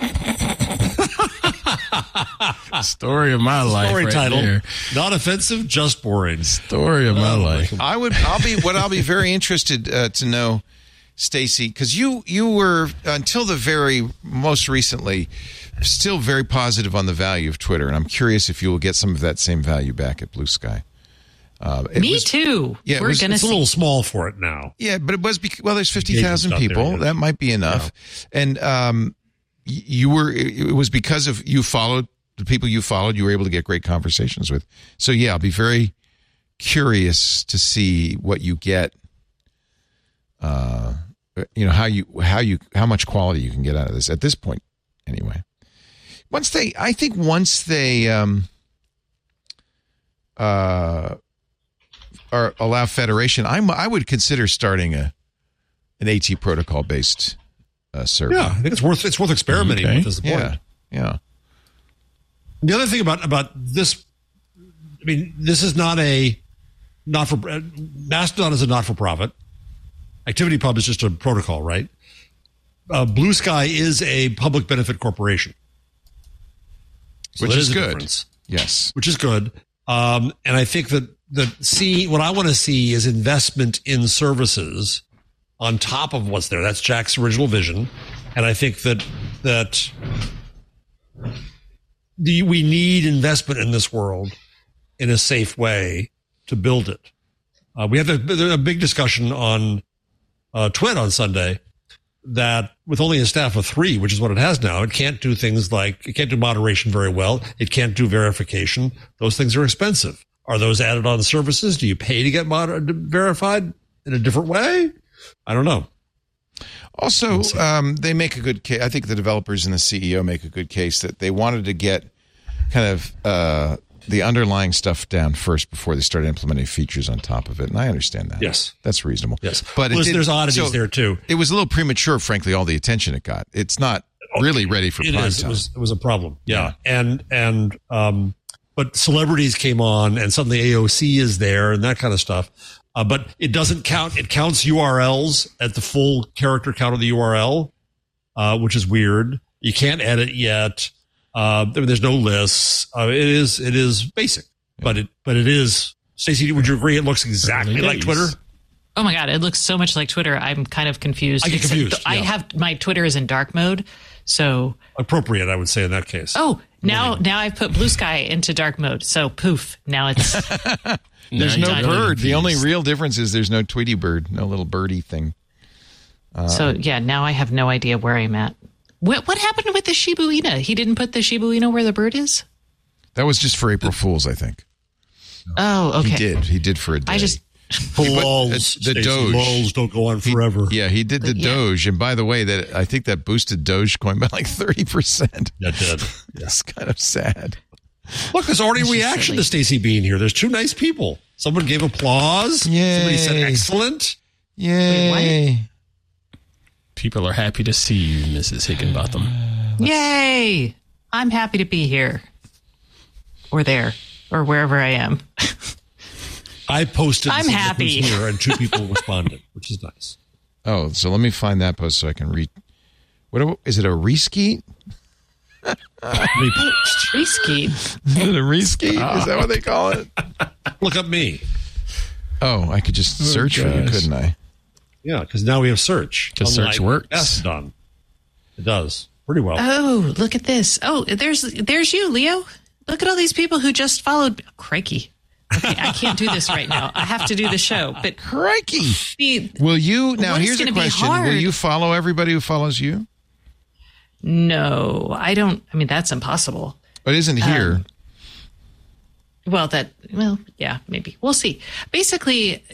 Story of my life. Story right title. There. Not offensive, just boring. Story of my life. I'll be very interested to know, Stacey, because you were until the very most recently still very positive on the value of Twitter, and I'm curious if you will get some of that same value back at Blue Sky. Me too. Yeah, it's a little small for it now. Yeah, but it was there's 50,000 people. There, that might be enough, and it was because of you followed the people you followed. You were able to get great conversations with. So yeah, I'll be very curious to see what you get. How much quality you can get out of this at this point. Anyway, once they allow federation, I would consider starting an AT protocol based server. Yeah, I think it's worth experimenting with. Is the point. Yeah. The other thing about this, I mean, this is not Mastodon is a not for profit. ActivityPub is just a protocol, right? Blue Sky is a public benefit corporation, so which is good. Yes, which is good. And I think that what I want to see is investment in services on top of what's there. That's Jack's original vision, and I think that we need investment in this world in a safe way to build it. We had a big discussion on Twit on Sunday that with only a staff of 3, which is what it has now, it can't do things like it can't do moderation very well. It can't do verification. Those things are expensive. Are those added on services? Do you pay to get verified in a different way? I don't know. Also, they make a good case. I think the developers and the CEO make a good case that they wanted to get kind of the underlying stuff down first before they started implementing features on top of it. And I understand that. Yes. That's reasonable. Yes. But there's oddities there, too. It was a little premature, frankly, all the attention it got. It's not really ready for prime time. It was a problem. Yeah. But celebrities came on and suddenly AOC is there and that kind of stuff. But it doesn't count. It counts URLs at the full character count of the URL, which is weird. You can't edit yet. There's no lists. It is basic, but it is. Stacey, would you agree? It looks exactly like Twitter. Oh my God, it looks so much like Twitter. I'm kind of confused. I get confused. I have my Twitter is in dark mode, so appropriate, I would say in that case. Oh, now I've put Blue Sky into dark mode, so poof. Now it's there's no bird. The only real difference is there's no Tweety bird, no little birdie thing. So yeah, now I have no idea where I'm at. What happened with the Shiba Inu? He didn't put the Shiba Inu where the bird is? That was just for April Fools, I think. Oh, okay. He did for a day. I just For lulls. The Doge. Lulls don't go on forever. He did the Doge. And by the way, I think that boosted Dogecoin by like 30%. That did. It's kind of sad. Look, there's already a reaction to Stacey being here. There's two nice people. Someone gave applause. Yay. Somebody said excellent. Yay. Wait, People are happy to see you, Mrs. Higginbotham. Yay! I'm happy to be here. Or there. Or wherever I am. I posted I'm happy here, and two people responded, which is nice. Oh, so let me find that post so I can read. What is it? A reskeet? Reskeet. Is it a reskeet? Is that what they call it? Look up me. Oh, I could just search for you, couldn't I? Yeah, because now we have search. The search works. That's done. It does pretty well. Oh, look at this. Oh, there's you, Leo. Look at all these people who just followed. Oh, crikey. Okay, I can't do this right now. I have to do the show. But crikey. Will you now? Here's a question: will you follow everybody who follows you? No, I don't. I mean, that's impossible. But isn't here? Well, yeah, maybe. We'll see. Basically,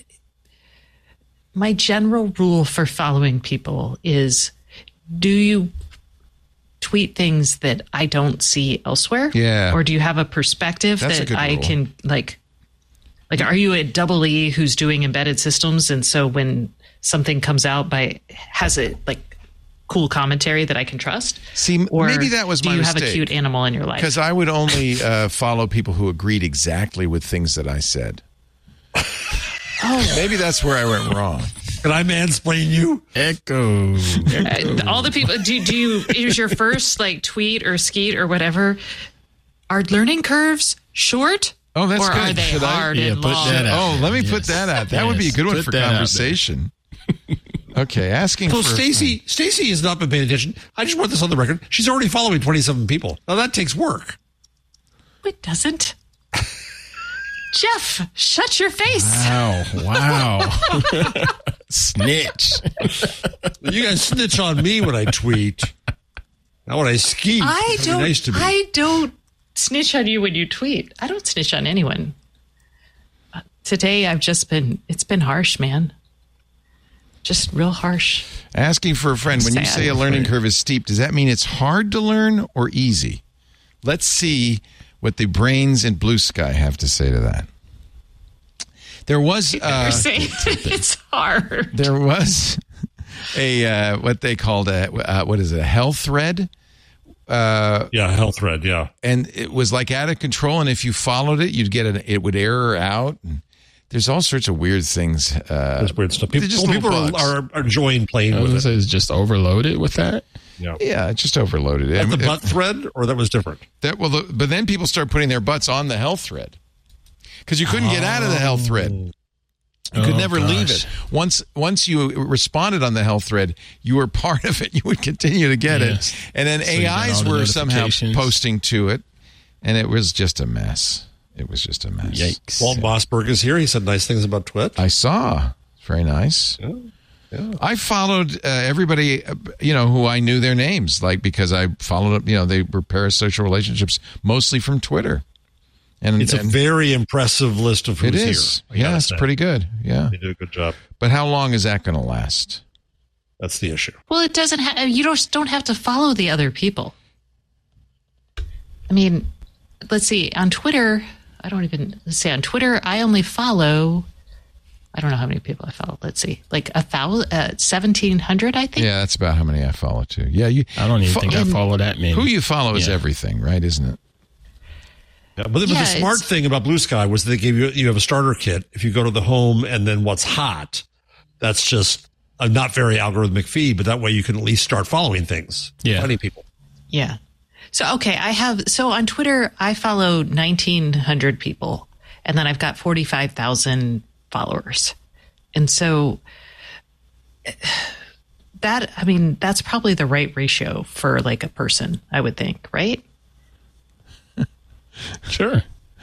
my general rule for following people is, do you tweet things that I don't see elsewhere? Yeah. Or do you have a perspective that I can, like, are you a double E who's doing embedded systems? And so when something comes out has a, like, cool commentary that I can trust? See, or maybe that was my mistake. Do you have a cute animal in your life? Because I would only follow people who agreed exactly with things that I said. Oh, maybe that's where I went wrong. Can I mansplain you? Echo. All the people. Do you? Is your first like tweet or skeet or whatever? Are learning curves short? Oh, that's or good. Are they hard and put long? that out. Oh, let me put that out. That would be a good one Put for that out conversation. Okay, asking So for Stacey has not been paying attention. I just want this on the record. She's already following 27 people. Now that takes work. It doesn't. Jeff, shut your face. Wow. Snitch. You guys snitch on me when I tweet. Not when I skeet. I don't snitch on you when you tweet. I don't snitch on anyone. Today it's been harsh, man. Just real harsh. Asking for a friend. When you say a learning curve is steep, does that mean it's hard to learn or easy? Let's see what the brains in Blue Sky have to say to that. There was it's hard. There was a what they called a hell thread. Hell thread. Yeah, and it was like out of control. And if you followed it, you'd get it would error out. And there's all sorts of weird things. There's weird stuff. People are enjoying playing with it. It's just overloaded with that. Yeah, it's just overloaded. The butt thread, or that was different? But then people start putting their butts on the hell thread because you couldn't get out of the hell thread. You could never leave it. Once you responded on the hell thread, you were part of it. You would continue to get it. And then AIs were somehow posting to it, and it was just a mess. It was just a mess. Yikes. Walt Mossberg is here. He said nice things about Twit. I saw. Very nice. Yeah. I followed everybody, who I knew their names, because I followed up, they were parasocial relationships, mostly from Twitter. And it's a very impressive list of who's here. Yeah, it's pretty good. Yeah. They do a good job. But how long is that going to last? That's the issue. Well, it doesn't you don't have to follow the other people. I mean, let's see. On Twitter, on Twitter, I only follow, I don't know how many people I follow. Let's see, like 1,700, I think. Yeah, that's about how many I follow too. Yeah, I don't even think I follow that many. Who you follow is everything, right? Isn't it? Yeah, but the smart thing about Blue Sky was they gave you have a starter kit. If you go to the home and then what's hot, that's just a not very algorithmic feed, but that way you can at least start following things. Yeah, funny people. Yeah. So, okay, on Twitter, I follow 1,900 people, and then I've got 45,000 followers. And so that's probably the right ratio for like a person, I would think, right? Sure.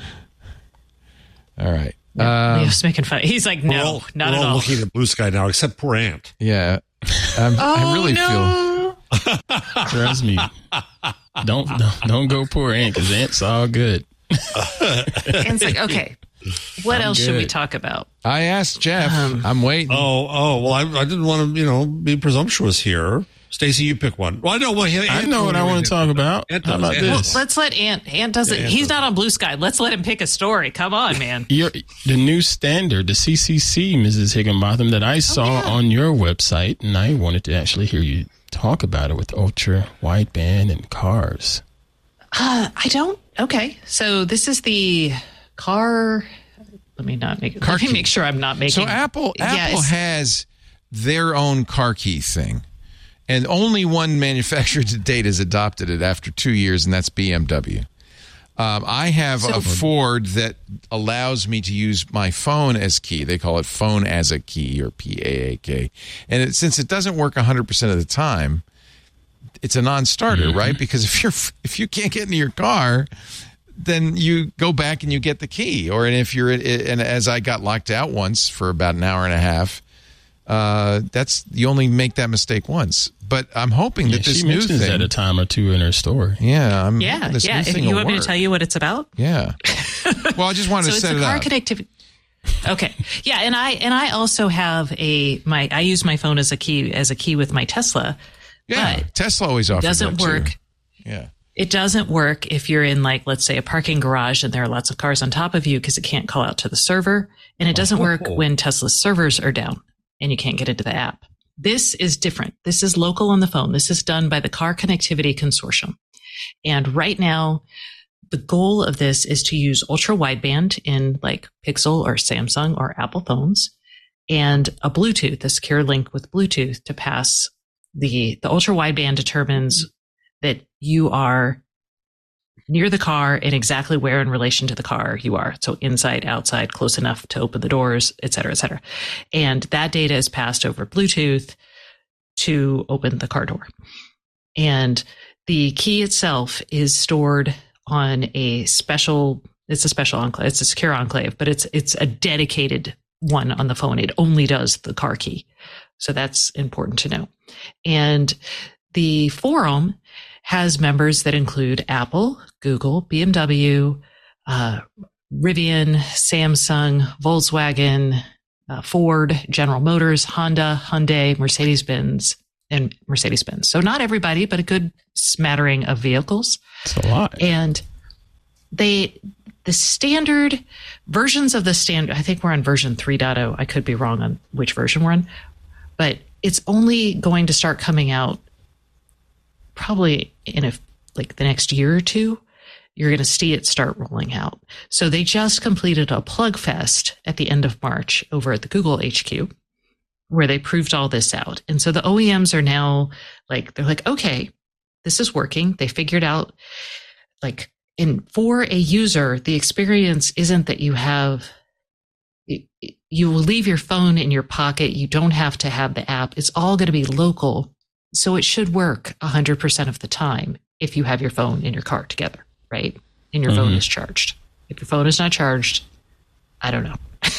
All right. Leo's making fun. He's like, no, not at all. We're all looking at Blue Sky now, except poor Ant. Yeah. I really feel... Trust me. Don't go poor Ant, because Ant's all good. Ant's like, okay. What else should we talk about? I asked Jeff. I'm waiting. Well, I didn't want to, be presumptuous here. Stacey, you pick one. Well, I know. I know what I want to talk about. How about this? Well, let's let Ant. Ant doesn't. He's not on Blue Sky. Let's let him pick a story. Come on, man. The new standard, the CCC, Mrs. Higginbotham, that I saw on your website, and I wanted to actually hear you talk about it with ultra wideband and cars. I don't. Okay, so this is the car. Let me make sure I'm not making. So Apple has their own car key thing. And only one manufacturer to date has adopted it after 2 years, and that's BMW. I have a Ford that allows me to use my phone as key. They call it phone as a key, or PAAK. And since it doesn't work 100% of the time, it's a non-starter, right? Because if you can't get into your car, then you go back and you get the key. And as I got locked out once for about an hour and a half, you only make that mistake once. But I'm hoping that this new thing at a time or two in her story. Yeah. If you want me to tell you what it's about? Yeah. Well, I just wanted to set it up. So it's car connectivity. Okay. Yeah, and I also have I use my phone as a key with my Tesla. Yeah. Tesla always offers that too. It doesn't work. Yeah. It doesn't work if you're in, like, let's say, a parking garage and there are lots of cars on top of you because it can't call out to the server, and it doesn't work when Tesla's servers are down and you can't get into the app. This is different. This is local on the phone. This is done by the Car Connectivity Consortium. And right now, the goal of this is to use ultra wideband in like Pixel or Samsung or Apple phones, and a Bluetooth, a secure link with Bluetooth to pass the ultra wideband determines that you are near the car and exactly where in relation to the car you are. So inside, outside, close enough to open the doors, et cetera, et cetera. And that data is passed over Bluetooth to open the car door. And the key itself is stored on it's a special enclave. It's a secure enclave, but it's a dedicated one on the phone. It only does the car key. So that's important to know. And the forum has members that include Apple, Google, BMW, Rivian, Samsung, Volkswagen, Ford, General Motors, Honda, Hyundai, Mercedes-Benz, and Mercedes-Benz. So not everybody, but a good smattering of vehicles. It's a lot. And the standard versions of the standard, I think we're on version 3.0. I could be wrong on which version we're on, but it's only going to start coming out probably in the next year or two. You're going to see it start rolling out. So they just completed a plug fest at the end of March over at the Google HQ, where they proved all this out. And so the OEMs are now they're like, okay, this is working. They figured out for a user, the experience isn't that you will leave your phone in your pocket. You don't have to have the app. It's all going to be local. So it should work 100% of the time if you have your phone in your car together, right? And your phone is charged. If your phone is not charged, I don't know.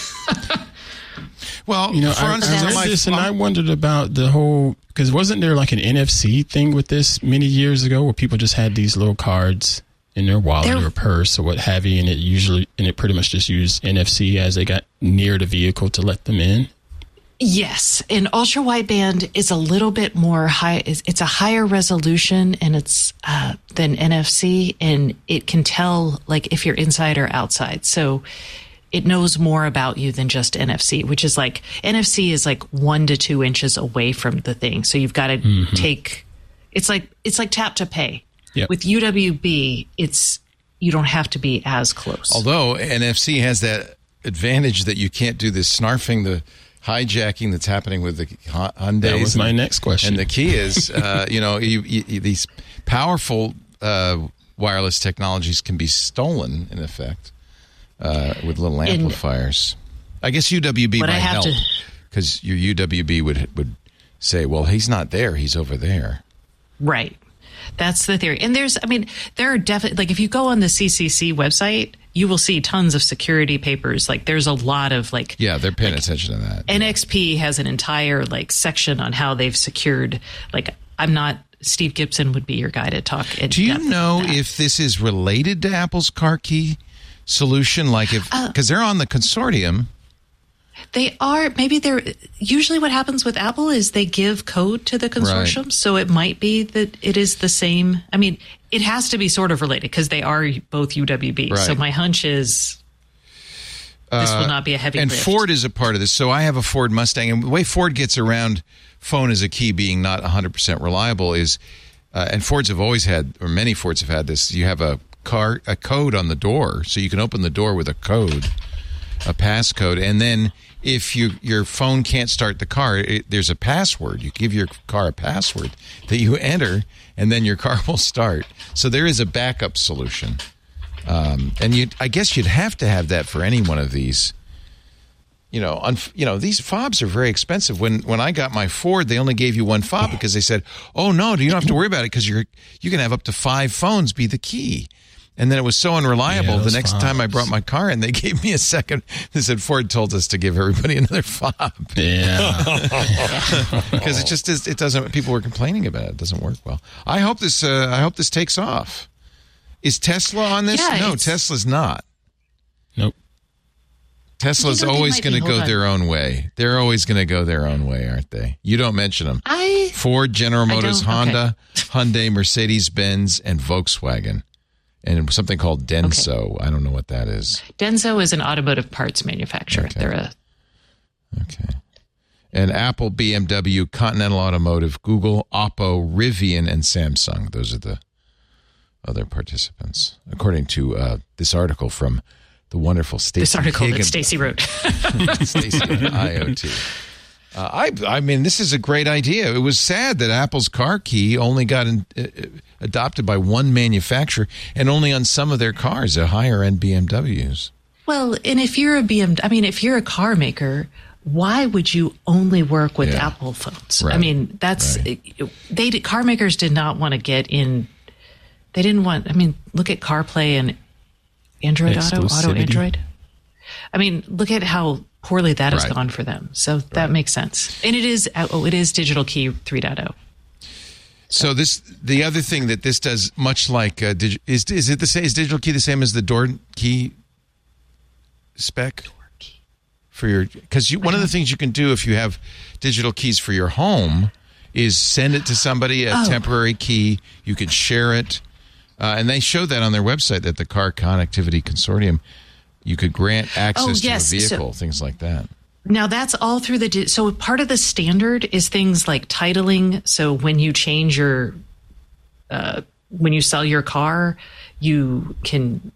Well, I read this and I wondered about the whole, because wasn't there like an NFC thing with this many years ago where people just had these little cards in their wallet or purse or what have you, and it pretty much just used NFC as they got near the vehicle to let them in? Yes, and ultra wideband is a little bit more high. It's a higher resolution, and it's than NFC, and it can tell if you're inside or outside. So it knows more about you than just NFC, which is NFC is 1 to 2 inches away from the thing. So you've got to take. It's like tap to pay. Yep. With UWB, you don't have to be as close. Although NFC has that advantage that you can't do this snarfing, the hijacking that's happening with the Hyundais. That was my next question. And the key is, these powerful wireless technologies can be stolen, in effect, with little amplifiers. I guess UWB might help, because your UWB would say, well, he's not there, he's over there. Right. That's the theory. And there are definitely, if you go on the CCC website, you will see tons of security papers. There's a lot of yeah, they're paying attention to that. NXP has an entire section on how they've secured. Steve Gibson would be your guy to talk. Do you know if this is related to Apple's car key? solution? Like because they're on the consortium. They are. Maybe they're. Usually what happens with Apple is they give code to the consortium. Right. So it might be that it is the same. I mean, it has to be sort of related because they are both UWB. Right. So my hunch is this will not be a heavy and lift. Ford is a part of this. So I have a Ford Mustang. And the way Ford gets around phone as a key being not 100% reliable is, and Fords have always had, or many Fords have had this, you have a code on the door. So you can open the door with a code, a passcode. And then if your phone can't start the car, there's a password. You give your car a password that you enter, and then your car will start. So there is a backup solution. And I guess you'd have to have that for any one of these. These fobs are very expensive. When I got my Ford, they only gave you one fob because they said, "Oh no, you don't have to worry about it because you can have up to 5 phones be the key." And then it was so unreliable. Yeah, the next time I brought my car in, they gave me a second. They said Ford told us to give everybody another fob. Yeah, because it just is. It doesn't. People were complaining about it. It doesn't work well. I hope this takes off. Is Tesla on this? Yeah, no, Tesla's not. Nope. Tesla's always going to go their own way. They're always going to go their own way, aren't they? You don't mention them. Ford, General Motors, Honda, Hyundai, Mercedes-Benz, and Volkswagen. And something called Denso. Okay. I don't know what that is. Denso is an automotive parts manufacturer. Okay. Okay. And Apple, BMW, Continental Automotive, Google, Oppo, Rivian, and Samsung. Those are the other participants, according to this article from the wonderful Stacey. This article that Stacey wrote. Stacey IoT. I mean, this is a great idea. It was sad that Apple's car key only got adopted by one manufacturer and only on some of their cars, the higher-end BMWs. Well, and if you're if you're a car maker, why would you only work with Apple phones? Right. I mean, that's car makers did not want to get in. They didn't want. I mean, look at CarPlay and Android Auto Android. I mean, look at how poorly that has gone for them. So that makes sense. And it is Digital Key 3.0. So the other thing that this does, much like is it the same? Is Digital Key the same as the door key spec for your? Because one of the things you can do if you have digital keys for your home is send it to somebody, a temporary key. You can share it, and they show that on their website that the Car Connectivity Consortium. You could grant access to a vehicle, things like that. Now that's all through so part of the standard is things like titling. So when you change when you sell your car, you can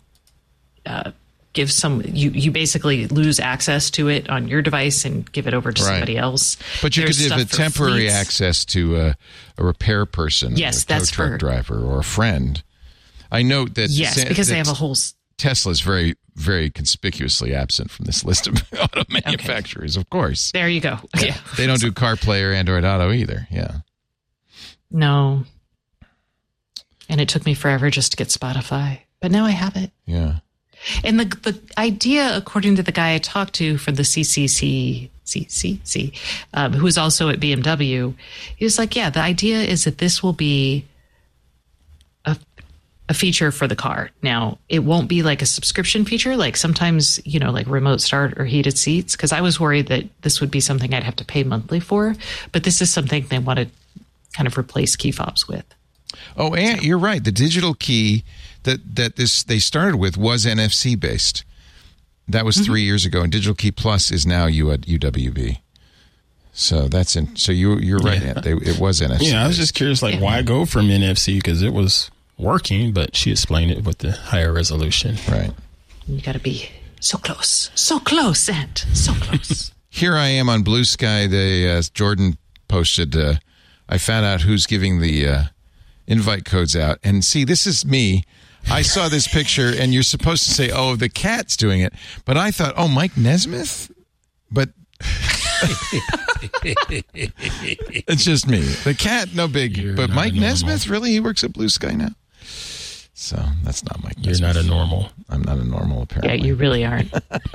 give you basically lose access to it on your device and give it over to somebody else. But you could give a temporary access to a repair person, yes, a tow truck driver, or a friend. I note that because they have a whole. Tesla is very, very conspicuously absent from this list of auto manufacturers, of course. There you go. Yeah. They don't do CarPlay or Android Auto either. Yeah. No. And it took me forever just to get Spotify. But now I have it. Yeah. And the idea, according to the guy I talked to from the CCC, who is also at BMW, he was like, the idea is that this will be a feature for the car. Now, it won't be like a subscription feature, like sometimes, like remote start or heated seats, because I was worried that this would be something I'd have to pay monthly for, but this is something they want to kind of replace key fobs with. Oh, and you're right. The digital key that they started with was NFC based. That was 3 years ago, and Digital Key Plus is now UWB. So that's so you're right. Yeah. It was NFC. Yeah, I was just curious, why go from NFC, because it was working, but she explained it with the higher resolution. Right. You got to be so close, and so close. Here I am on Blue Sky. Jordan posted, I found out who's giving the invite codes out. And see, this is me. I saw this picture, and you're supposed to say, the cat's doing it. But I thought, Mike Nesmith? But it's just me. The cat, no big. But Mike Nesmith, really? He works at Blue Sky now? So that's not Mike Nesmith. You're not a normal. I'm not a normal, apparently. Yeah, you really aren't.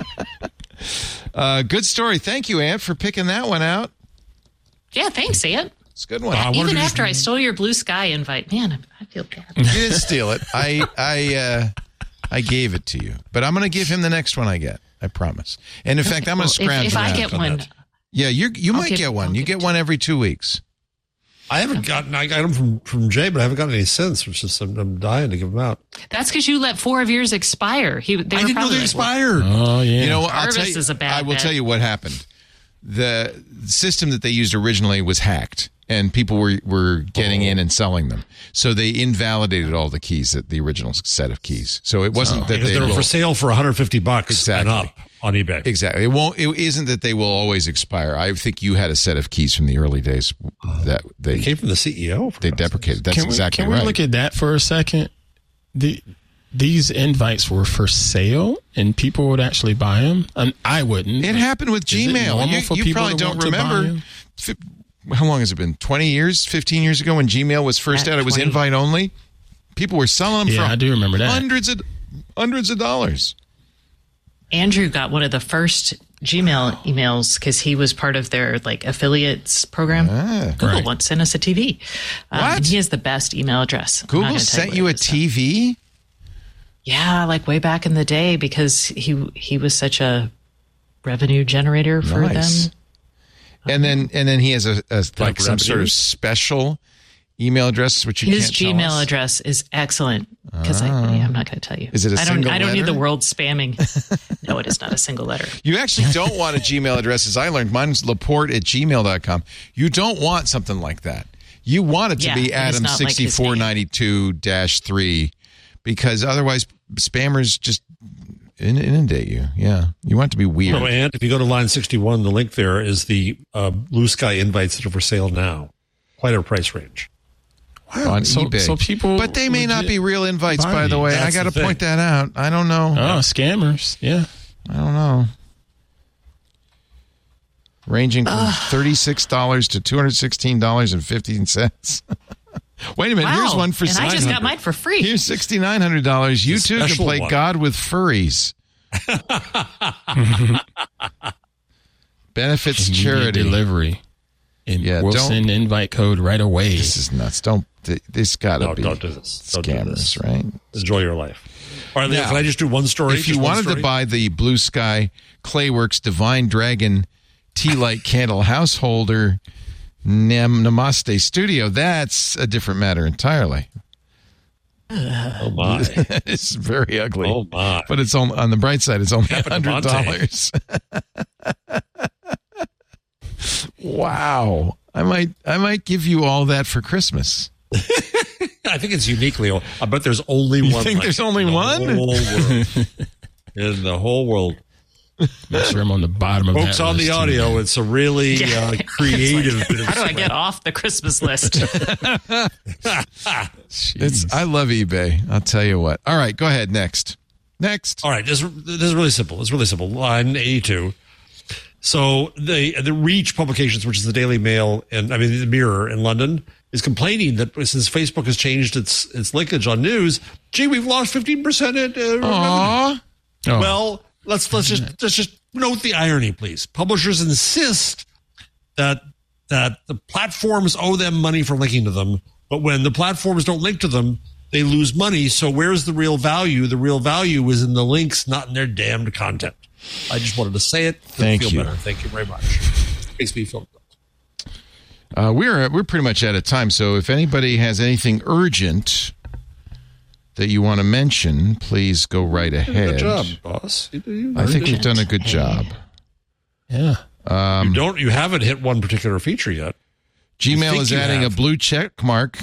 Good story. Thank you, Ant, for picking that one out. Yeah, thanks, Ant. It's a good one. Even after I stole your Blue Sky invite, man, I feel bad. You didn't steal it. I I gave it to you. But I'm going to give him the next one I get. I promise. And in fact, I'm going to scrounge if around. I get one. Yeah, you might get one. You get one every 2 weeks. I got them from Jay, but I haven't gotten any since, which is I'm dying to give them out. That's because you let 4 of yours expire. I didn't know they expired. Oh, yeah. You know what? Harvest is a bad I will bet. tell you what happened. The system that they used originally was hacked, and people were getting in and selling them. So they invalidated all the keys, the original set of keys. So it wasn't that They were for sale for $150 Exactly. and up on eBay. Exactly. It isn't that they will always expire. I think you had a set of keys from the early days that It came from the CEO. they deprecated. That's exactly can right. we look at that for a second? These invites were for sale, and people would actually buy them. I wouldn't. It happened with Is it Gmail. normal for You people probably to don't want to buy remember. 'em? How long has it been? 20 years? 15 years ago when Gmail was first out? It was 20. invite only. People were selling them Yeah, for I do remember that. hundreds of dollars. Andrew got one of the first Gmail emails because he was part of their affiliates program. Google right. once sent us a TV. What? And he has the best email address. I'm not Google gonna tell sent what you it a is, though. TV? Yeah, way back in the day because he was such a revenue generator for Nice. them. And then he has a some sort revenue? of special email address which you His can't tell Gmail us? address is excellent because I'm not going to tell you. Is it a I don't single I don't need letter? the world spamming. No, it is not a single letter. You actually don't want a Gmail address, as I learned. Mine's laporte@gmail.com. You don't want something like that. You want it to Yeah, be it is not like his name. Adam6492-3 because otherwise spammers just inundate you. Yeah. You want it to be weird. So, and if you go to line 61, the link there is the Blue Sky invites that are for sale now. Quite a price range. on eBay. So people, but they may not legit be real invites, buy by the these. way. That's I got to the point thing. that out. I don't know. Oh, scammers. Yeah. I don't know. Ranging from $36 to $216.15. Wait a minute. Wow. Here's one for and I just got $600. mine for free. Here's $6,900. You too can special play one. God with furries. Benefits Immediate charity. delivery. And Yeah, we'll don't- send invite code right away. This is nuts. This got to No, be don't do this. Don't do scammers, this. right? Enjoy your life. All right, Leo, Now, can I just do one story? If you Just one wanted to story? buy the Blue Sky Clayworks Divine Dragon Tea Light Candle Householder Namaste Studio, that's a different matter entirely. Oh, my. It's very ugly. Oh, my. But it's on the bright side, it's only Happened to $100. Wow. I might give you all that for Christmas. I think it's unique, Leo. I bet there's only one. think like there's it only in the one? whole world. In the whole world. Make sure I'm on the bottom of Folks that on the list, too, audio, man. it's a really creative bit of How do I get off the Christmas list? I love eBay. I'll tell you what. All right, go ahead. Next. All right, this is really simple. It's really simple. Line 82. So the Reach Publications, which is the Daily Mail and the Mirror in London, is complaining that since Facebook has changed its linkage on news, gee, we've lost 15% revenue. Aw. Oh. Well, let's just note the irony, please. Publishers insist that the platforms owe them money for linking to them, but when the platforms don't link to them, they lose money. So where's the real value? The real value is in the links, not in their damned content. I just wanted to say it. Thank feel you. Better. Thank you very much. Makes me feel good. We're pretty much out of time. So if anybody has anything urgent that you want to mention, please go right ahead. Good job, boss. I think we've done a good job. Yeah. You haven't hit one particular feature yet. Gmail think is you adding have. a blue check mark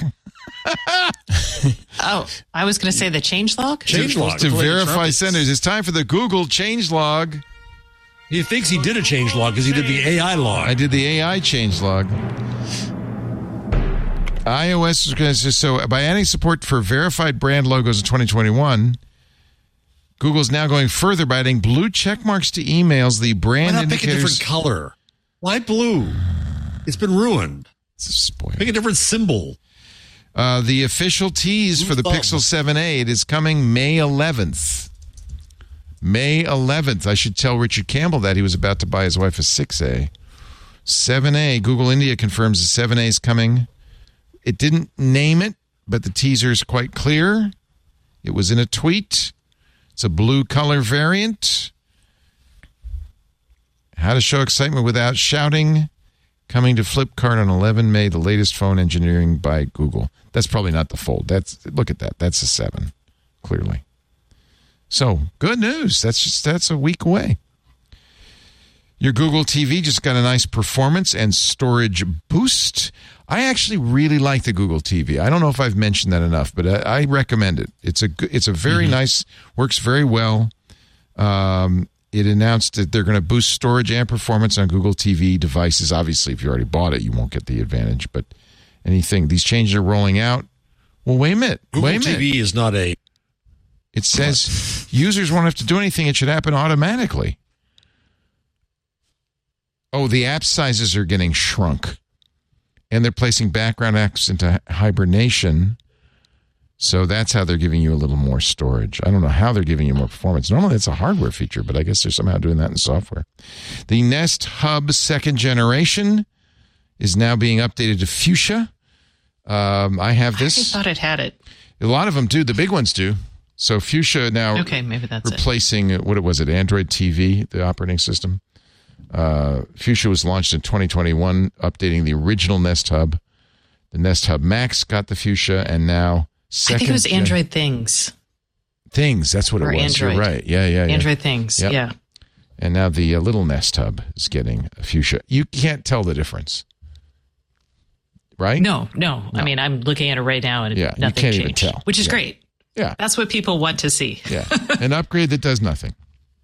Oh, I was going to say the changelog. Changelog. to verify senders. It's time for the Google changelog. He thinks he did a change log because he did the AI log. I did the AI changelog. iOS is going to so by adding support for verified brand logos in 2021, Google's now going further by adding blue check marks to emails. The Why brand not pick a indicators. different color? Why blue? It's been ruined. Spoiled. Pick a different symbol. The official tease for the Thumb. Pixel 7a it is coming May 11th. May 11th. I should tell Richard Campbell that he was about to buy his wife a 6a. 7a. Google India confirms the 7a is coming. It didn't name it, but the teaser is quite clear. It was in a tweet. It's a blue color variant. How to show excitement without shouting. Coming to Flipkart on 11 May, the latest phone engineering by Google. That's probably not the Fold. Look at that. That's a 7, clearly. So, good news. That's a week away. Your Google TV just got a nice performance and storage boost. I actually really like the Google TV. I don't know if I've mentioned that enough, but I recommend it. It's a very nice, works very well. It announced that they're going to boost storage and performance on Google TV devices. Obviously, if you already bought it, you won't get the advantage. But these changes are rolling out. Well, wait a minute. Google TV is not a... It says users won't have to do anything. It should happen automatically. Oh, the app sizes are getting shrunk. And they're placing background apps into hibernation. So that's how they're giving you a little more storage. I don't know how they're giving you more performance. Normally, it's a hardware feature, but I guess they're somehow doing that in software. The Nest Hub 2nd generation is now being updated to Fuchsia. I have this. I thought it had it. A lot of them do. The big ones do. So Fuchsia now maybe that's replacing, Android TV, the operating system. Fuchsia was launched in 2021, updating the original Nest Hub. The Nest Hub Max got the Fuchsia, and now... I think it was Android Things. Things, that's what it was. Android. You're right. Yeah. Android Things, yep. Yeah. And now the little Nest Hub is getting a Fuchsia. You can't tell the difference, right? No. I mean, I'm looking at it right now, and nothing you can't changed, even tell. which is great. Yeah. That's what people want to see. Yeah, an upgrade that does nothing.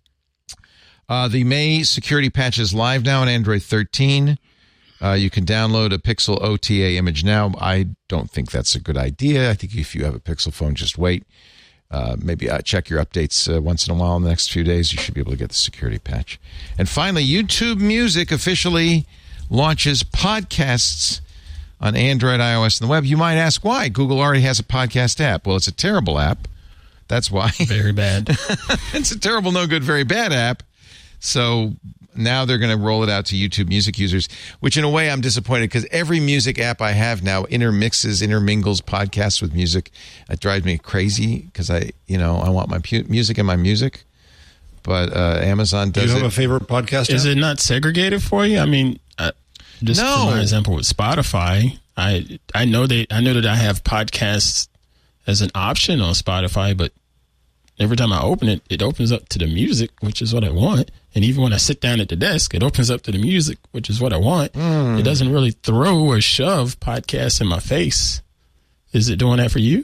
The May security patch is live now on Android 13. You can download a Pixel OTA image now. I don't think that's a good idea. I think if you have a Pixel phone, just wait. Maybe check your updates once in a while in the next few days. You should be able to get the security patch. And finally, YouTube Music officially launches podcasts on Android, iOS, and the web. You might ask why. Google already has a podcast app. Well, it's a terrible app. That's why. Very bad. It's a terrible, no good, very bad app. So... now they're going to roll it out to YouTube Music users, which in a way I'm disappointed because every music app I have now intermingles podcasts with music. It drives me crazy because I want my music in my music. But Amazon does it. Do you have a favorite podcast Is app? it not segregated for you? I mean, just for my example with Spotify, I know that I have podcasts as an option on Spotify, but every time I open it, it opens up to the music, which is what I want. And even when I sit down at the desk, it opens up to the music, which is what I want. It doesn't really throw or shove podcasts in my face. Is it doing that for you?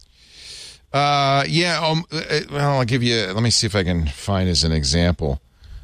Yeah. Well, I'll give you, let me see if I can find as an example.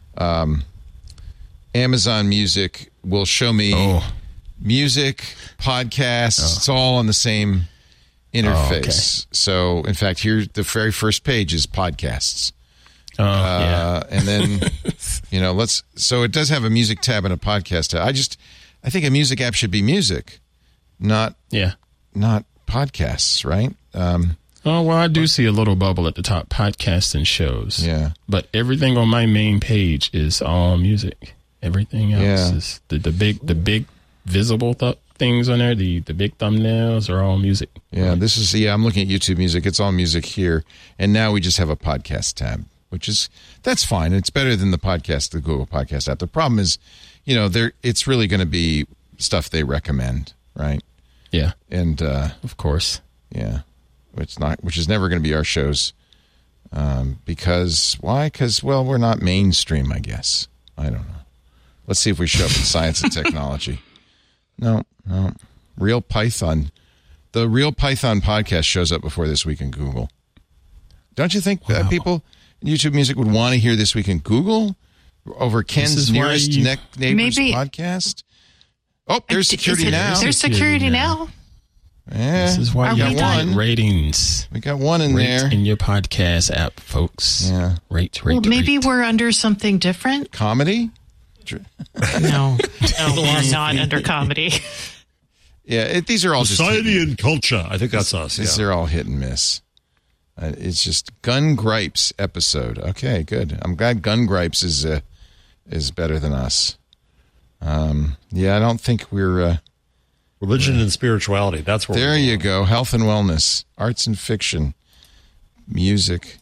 Amazon Music will show me music, podcasts. It's all on the same interface. Okay. So, in fact, here, the very first page is podcasts. And then, so it does have a music tab and a podcast tab. I think a music app should be music, not podcasts, right? I do see a little bubble at the top, podcasts and shows. Yeah. But everything on my main page is all music. Everything else is the big visible things on there. The big thumbnails are all music. Yeah, I'm looking at YouTube Music. It's all music here. And now we just have a podcast tab. That's fine. It's better than the Google Podcast app. The problem is, it's really going to be stuff they recommend, right? Yeah. And, of course. Yeah. Which is never going to be our shows. Because, why? Because, we're not mainstream, I guess. I don't know. Let's see if we show up in science and technology. No. Real Python. The Real Python podcast shows up before This Week in Google. Don't you think people... YouTube Music would want to hear This Week in Google over Ken's Nearest Neighbors podcast. Oh, there's Security Now. There's Security Now. Yeah, this is why you got ratings. We got one in there. In your podcast app, folks. Yeah. Rate. Maybe we're under something different. Comedy? No, we're not under comedy. Yeah, these are all Society and Culture. I think that's us. These are all hit and miss. It's just Gun Gripes episode. Okay, good. I'm glad Gun Gripes is better than us. I don't think we're... Religion and spirituality. That's where there you go. Health and wellness. Arts and fiction. Music.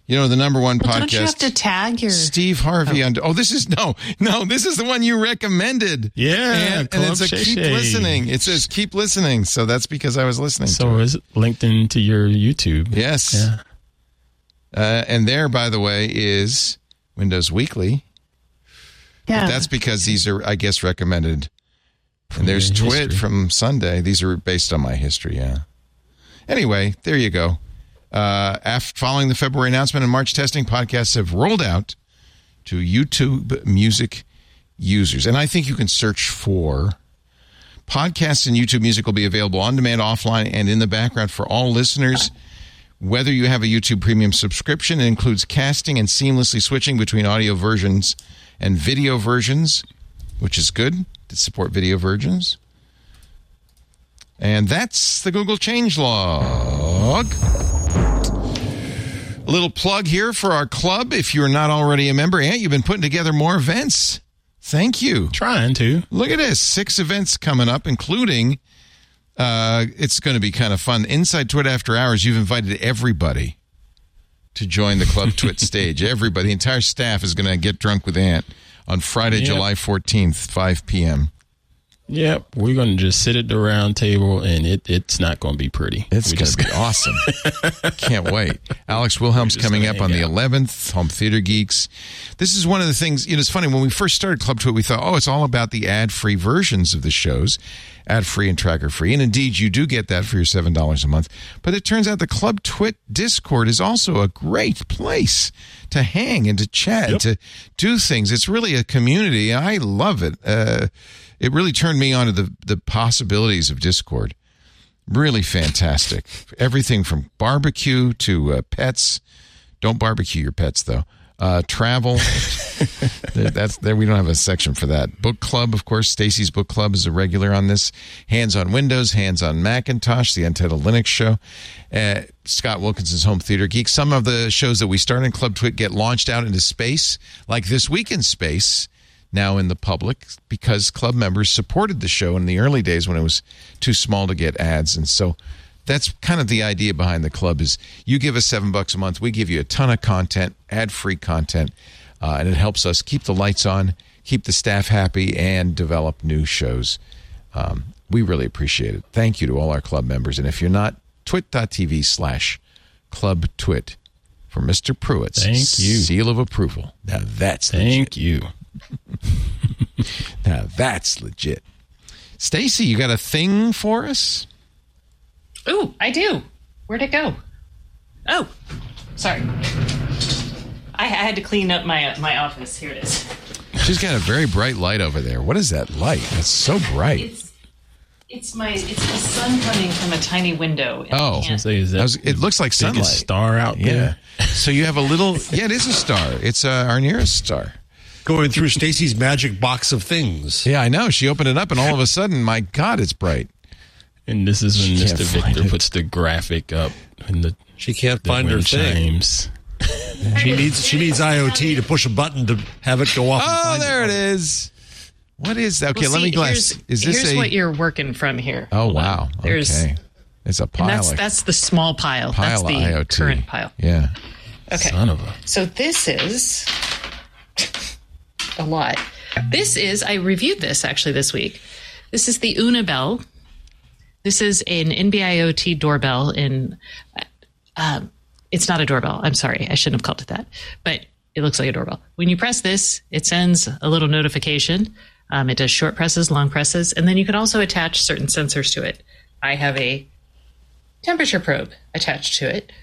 You know, the number one podcast. Don't you have to tag your Steve Harvey on? Oh, this is no. This is the one you recommended. Yeah, and it's a keep listening. It says keep listening, so that's because I was listening. So it's linked into your YouTube. Yes. Yeah. And there, by the way, is Windows Weekly. Yeah. But that's because these are, I guess, recommended. And there's Twit from Sunday. These are based on my history. Yeah. Anyway, there you go. Following the February announcement and March testing, podcasts have rolled out to YouTube Music users. And I think you can search for podcasts, and YouTube Music will be available on demand, offline, and in the background for all listeners. Whether you have a YouTube Premium subscription, it includes casting and seamlessly switching between audio versions and video versions, which is good to support video versions. And that's the Google changelog. A little plug here for our club. If you're not already a member, Ant, you've been putting together more events. Thank you. Trying to. Look at this. 6 events coming up, including, it's going to be kind of fun. Inside Twit After Hours, you've invited everybody to join the Club Twit stage. Everybody, the entire staff is going to get drunk with Ant on Friday, July 14th, 5 p.m. Yep, we're going to just sit at the round table, and it's not going to be pretty. It's going to be awesome. Can't wait. Alex Wilhelm's coming up on the 11th, Home Theater Geeks. This is one of the things, it's funny, when we first started Club Twit, we thought, it's all about the ad-free versions of the shows, ad-free and tracker-free. And indeed, you do get that for your $7 a month. But it turns out the Club Twit Discord is also a great place to hang and to chat, to do things. It's really a community. I love it. It really turned me on to the possibilities of Discord. Really fantastic. Everything from barbecue to pets. Don't barbecue your pets, though. Travel. That's there. We don't have a section for that. Book club, of course. Stacy's Book Club is a regular on this. Hands on Windows, Hands on Macintosh, the Untitled Linux Show. Scott Wilkinson's Home Theater Geek. Some of the shows that we start in Club Twit get launched out into space, like This Week in Space, now in the public, because club members supported the show in the early days when it was too small to get ads. And so that's kind of the idea behind the club is you give us $7 a month. We give you a ton of content, ad-free content, and it helps us keep the lights on, keep the staff happy, and develop new shows. We really appreciate it. Thank you to all our club members. And if you're not, twit.tv/clubtwit for Mr. Pruitt's seal of approval. Now that's legit. Thank you. Now that's legit. Stacy, you got a thing for us? Ooh, I do. Where'd it go? Oh, sorry. I had to clean up my office. Here it is. She's got a very bright light over there. What is that light? That's so bright. It's the sun coming from a tiny window. Oh, it looks like sunlight. Star out there. So you have a little. Yeah, it is a star. It's our nearest star. Going through Stacy's magic box of things. Yeah, I know. She opened it up, and all of a sudden, my God, it's bright. And this is when Mr. Victor puts the graphic up. She can't find her chimes. She needs IoT to push a button to have it go off. Oh, there it is. What is that? Okay, let me guess. Here's what you're working from here. Oh, wow. Okay. It's a pile. That's the small pile. That's the IoT. Current pile. Yeah. Okay. Son of a. So this is a lot. I reviewed this actually this week. This is the Unibell. This is an NB-IoT doorbell it's not a doorbell. I'm sorry. I shouldn't have called it that, but it looks like a doorbell. When you press this, it sends a little notification. It does short presses, long presses, and then you can also attach certain sensors to it. I have a temperature probe attached to it.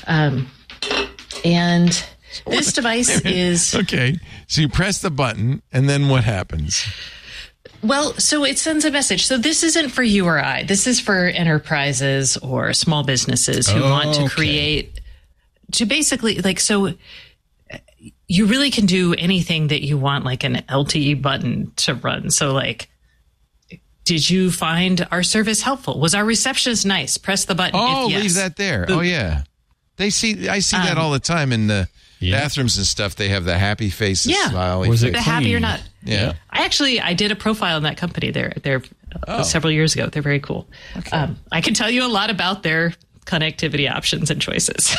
And this device is... Okay, so you press the button, and then what happens? Well, so it sends a message. So this isn't for you or I. This is for enterprises or small businesses who want to create... To basically, so you really can do anything that you want, like an LTE button to run. So, did you find our service helpful? Was our receptionist nice? Press the button. Oh, if yes. Leave that there. Oh, yeah. I see that all the time in the bathrooms and stuff. They have the happy faces. Yeah. Smiley Was face. it the happy or not? Yeah. I did a profile in that company there several years ago. They're very cool. Okay. I can tell you a lot about their connectivity options and choices.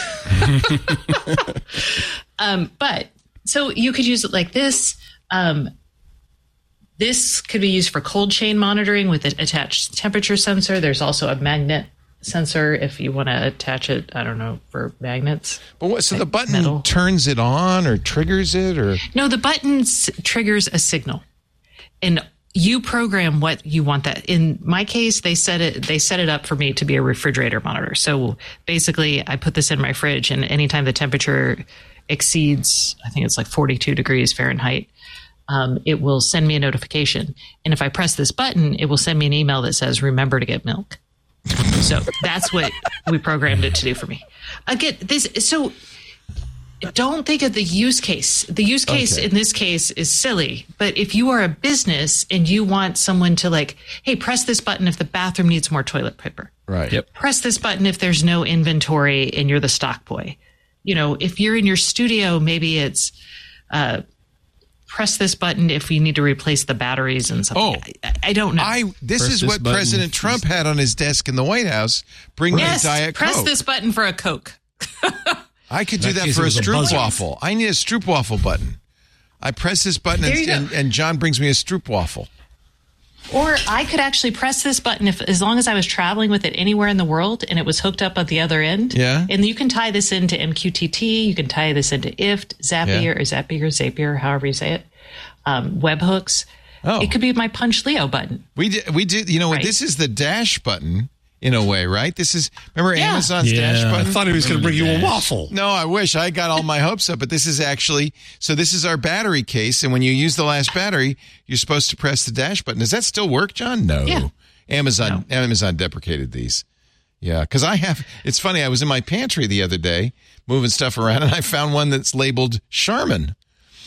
But so you could use it like this. This could be used for cold chain monitoring with an attached temperature sensor. There's also a magnet sensor if you want to attach it, I don't know, for magnets. But what? So like the button metal. turns it on or triggers it, or No, the button triggers a signal, and you program what you want that. In my case, they set it up for me to be a refrigerator monitor. So basically, I put this in my fridge, and anytime the temperature exceeds, I think it's like 42 degrees Fahrenheit, it will send me a notification. And if I press this button, it will send me an email that says, "Remember to get milk." So that's what we programmed it to do for me. Again, so don't think of the use case. The use case in this case is silly, but if you are a business and you want someone to like, hey, press this button if the bathroom needs more toilet paper. right? Yep. Press this button if there's no inventory and you're the stock boy. You know, if you're in your studio, maybe it's press this button if you need to replace the batteries and something. I don't know. This Press is this what button. President Trump had on his desk in the White House. Bring me a Yes, Diet press Coke. this button for a Coke. I could do In that that case, for it a was a buzzer. stroopwafel. I need a stroopwafel button. I press this button There you go. and John brings me a stroopwafel. Or I could actually press this button as long as I was traveling with it anywhere in the world and it was hooked up at the other end. Yeah. And you can tie this into MQTT. You can tie this into IFT, Zapier, or Zapier, however you say it. Webhooks. Oh. It could be my Punch Leo button. We did. You know what? Right. This is the dash button in a way, right? This is, remember Yeah. Amazon's dash I button? thought he was going to bring you a waffle. No, I wish. I got all my hopes up, but this is actually, so this is our battery case, and when you use the last battery, you're supposed to press the dash button. Does that still work, John? No. Yeah. Amazon deprecated these. Yeah, because it's funny, I was in my pantry the other day, moving stuff around, and I found one that's labeled Charmin.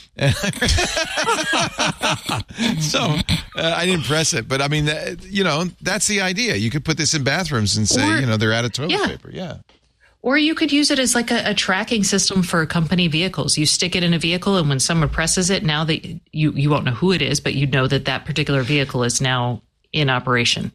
So I didn't press it, but I mean, that's the idea. You could put this in bathrooms and say, Or- they're out of toilet Yeah. paper. Yeah. Or you could use it as like a tracking system for company vehicles. You stick it in a vehicle, and when someone presses it, now that you won't know who it is, but you know that particular vehicle is now in operation.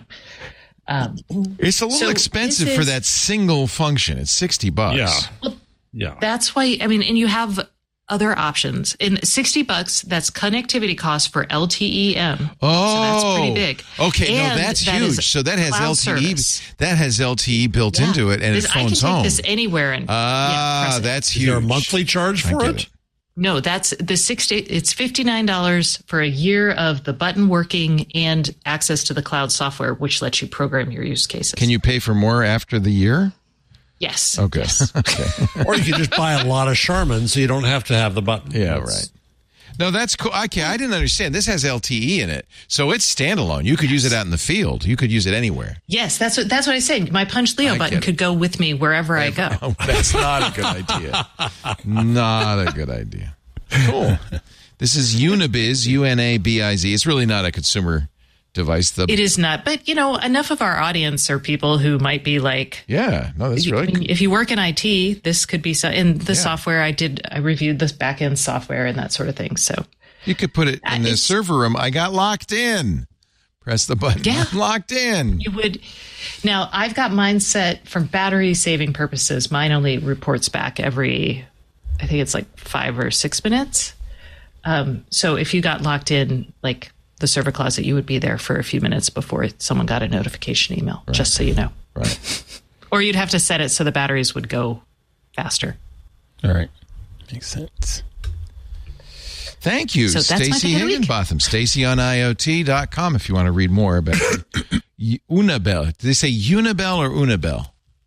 It's a little So expensive this for is- that single function. It's $60. Yeah. Yeah. That's why, and you have other options. In $60, that's connectivity cost for LTE-M. Oh, So that's pretty big. Okay, And that's that is huge. So that has cloud LTE. service. That has LTE built Yeah. into it, and it I can phones take home. this anywhere and press it. That's Is huge. there a monthly charge for I it? get it. No, that's the it's $59 for a year of the button working and access to the cloud software, which lets you program your use cases. Can you pay for more after the year? Yes. Okay. Yes. Or you can just buy a lot of Charmin so you don't have to have the button. Yeah, That's- right. No, that's cool. Okay, I didn't understand. This has LTE in it, so it's standalone. You could use it out in the field. You could use it anywhere. Yes, that's what I said. My Punch Leo I button get it. could go with me wherever I go. Oh, that's not a good idea. Not a good idea. Cool. This is Unibiz, UNABIZ. It's really not a consumer device. It is not, but enough of our audience are people who might be like, Yeah, no, that's really cool. if you work in IT, this could be in the software. I reviewed this back end software and that sort of thing. So You could put it in the it's- server room. I got locked in. Press the button. Yeah. I'm locked in. you would. Now I've got mine set for battery saving purposes. Mine only reports back every, I think it's like 5 or 6 minutes. So if you got locked in, like the server closet, you would be there for a few minutes before someone got a notification email, just so you know. Right. Or you'd have to set it so the batteries would go faster. All right. Makes sense. Thank you, So that's my Stacy pick of the week. Higginbotham. StacyOnIoT.com if you want to read more about Unibel. Did they say Unibel or Unibel?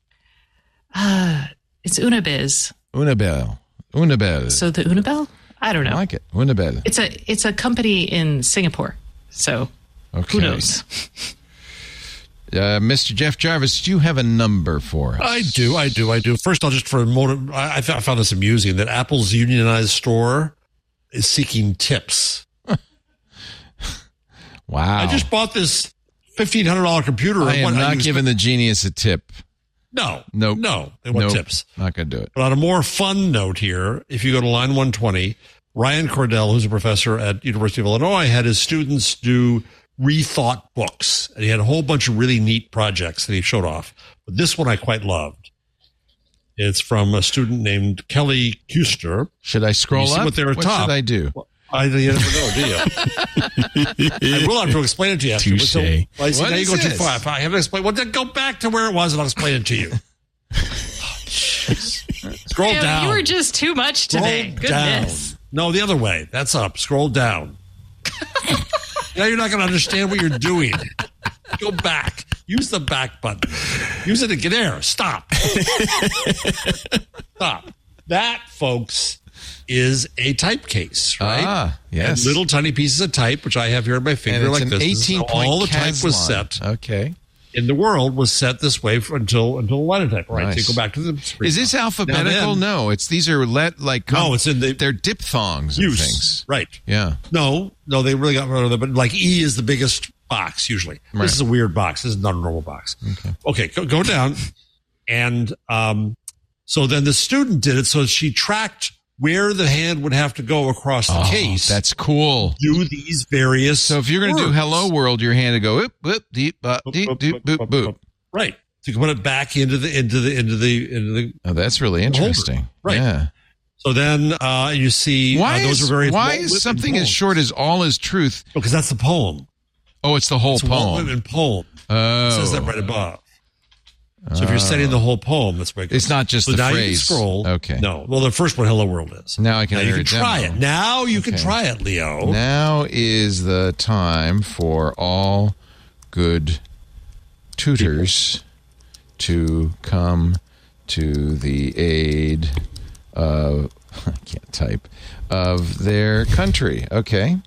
It's Unibiz. Unibel. So the Unibel? I don't know. I like it. Unibel. It's a company in Singapore. So Okay. who knows? Mr. Jeff Jarvis, do you have a number for us? I do. First, I'll just for a moment, I found this amusing that Apple's unionized store is seeking tips. Wow. I just bought this $1,500 computer. I am not used- giving the genius a tip. No. Nope. No. They want Nope. tips. Not going to do it. But on a more fun note here, if you go to line 120, Ryan Cordell, who's a professor at University of Illinois, had his students do rethought books. And he had a whole bunch of really neat projects that he showed off. But this one I quite loved. It's from a student named Kelly Kuster. Should I scroll up? What should I do? Well, I never know, do you? I will have to explain it to you after. Touche. So, I see, What now you is go too this? far. If I haven't explained, well, then go back to where it was and I'll explain it to you. Scroll Yeah, down. You were just too much today. Scroll down. Goodness. No, the other way. That's up. Scroll down. Now you're not going to understand what you're doing. Go back. Use the back button. Use it to get there. Stop. Stop. That, folks, is a type case, right? Ah, yes. And little tiny pieces of type, which I have here on my finger, And it's like an this. This is 18-point all the type was Caslon. set Okay. in the world was set this way until linotype. All right, Nice. so you go back to the screen. Is this alphabetical? Now then- These are No, it's in the they're diphthongs and use. things. Right. Yeah. No, they really got rid of them. But like E is the biggest box usually. Right. This is a weird box. This is not a normal box. Okay, go down. And so then the student did it. So she tracked where the hand would have to go across the case. That's cool. Do these various. So if you're going to do words. Hello World, your hand to go boop boop deep boop deep doop boop boop. Right. So you can put it back into the. Oh, that's really interesting. Right. Yeah. So then you see Why those is are very why is something as short as All Is Truth? Because that's the poem. Oh, it's the whole It's a Walt poem. Whitman poem. Oh, It says that right above. So if you're studying the whole poem, that's where it goes. It's not just so the now phrase. You can scroll. Okay. No. Well, the first one, Hello World, is. Now I can Now you hear can a try demo. it. Now you can Okay. try it, Leo. Now is the time for all good tutors to come to the aid of I can't type of their country. Okay.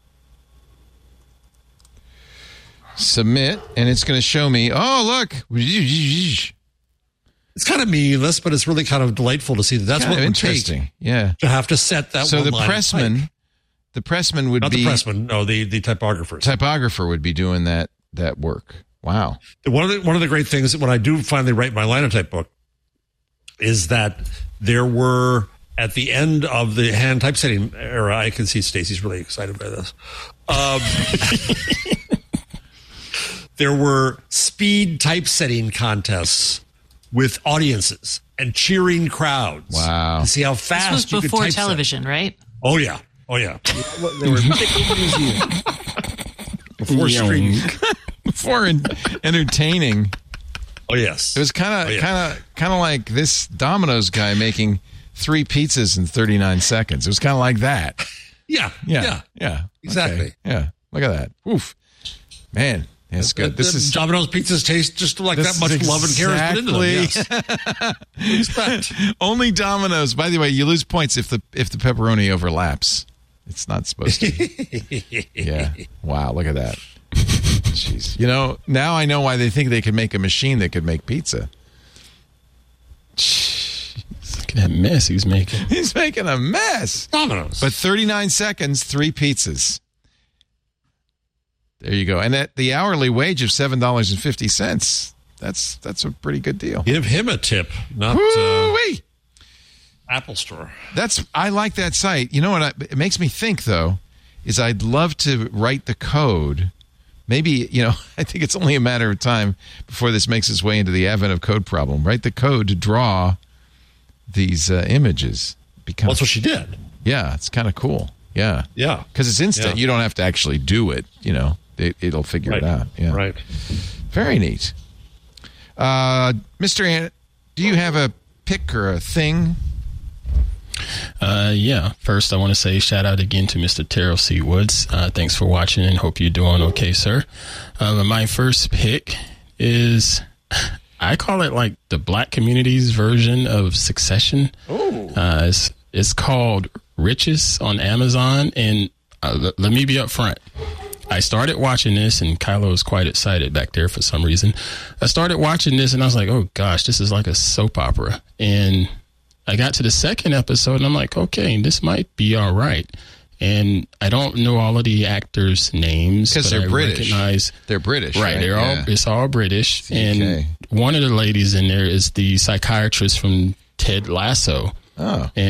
Submit, and it's going to show me. Oh, look. It's kind of meaningless, but it's really kind of delightful to see that that's Kind what of it would interesting. take Yeah. to have to set that So one the line of pressman, type. the pressman would Not be the pressman, no, the typographers. typographer would be doing that work. Wow. One of the great things when I do finally write my linotype book is that there were at the end of the hand typesetting era. I can see Stacy's really excited by this. There were speed typesetting contests with audiences and cheering crowds. Wow. To see how This fast was you could before typeset. television, right? Oh yeah. They were before streaming. Before entertaining. Oh yes. It was kind of like this Domino's guy making 3 pizzas in 39 seconds. It was kind of like that. Yeah. Exactly. Okay. Yeah. Look at that. Oof. Man, that's good. This is Domino's pizzas taste just like this that much is love and care is put into them. exactly- Yes. Respect. only Domino's. By the way, you lose points if the pepperoni overlaps. It's not supposed to. Yeah. Wow. Look at that. Jeez. You know, now I know why they think they could make a machine that could make pizza. Look at that mess he's making. He's making a mess. Domino's. But 39 seconds, 3 pizzas. There you go. And at the hourly wage of $7.50, that's a pretty good deal. Give him a tip, not Woo-wee. Apple Store. I like that site. You know what it makes me think, though, is I'd love to write the code. Maybe, I think it's only a matter of time before this makes its way into the advent of code problem. Write the code to draw these images. Well, that's what she did. Yeah, it's kind of cool. Yeah. Yeah. Because it's instant. Yeah. You don't have to actually do it. It'll figure it out. Yeah. Right. Very neat. Mr. Ant, do you have a pick or a thing? Yeah. First, I want to say shout out again to Mr. Terrell C. Woods. Thanks for watching and hope you're doing okay, sir. My first pick is, I call it like the black community's version of Succession. Oh. It's called Riches on Amazon. And let me be up front. I started watching this, and Kylo was quite excited back there for some reason. I started watching this, and I was like, oh, gosh, this is like a soap opera. And I got to the second episode, and I'm like, okay, this might be all right. And I don't know all of the actors' names. Because they're British. They're British, right? It's all British. Okay. And one of the ladies in there is the psychiatrist from Ted Lasso. Oh. And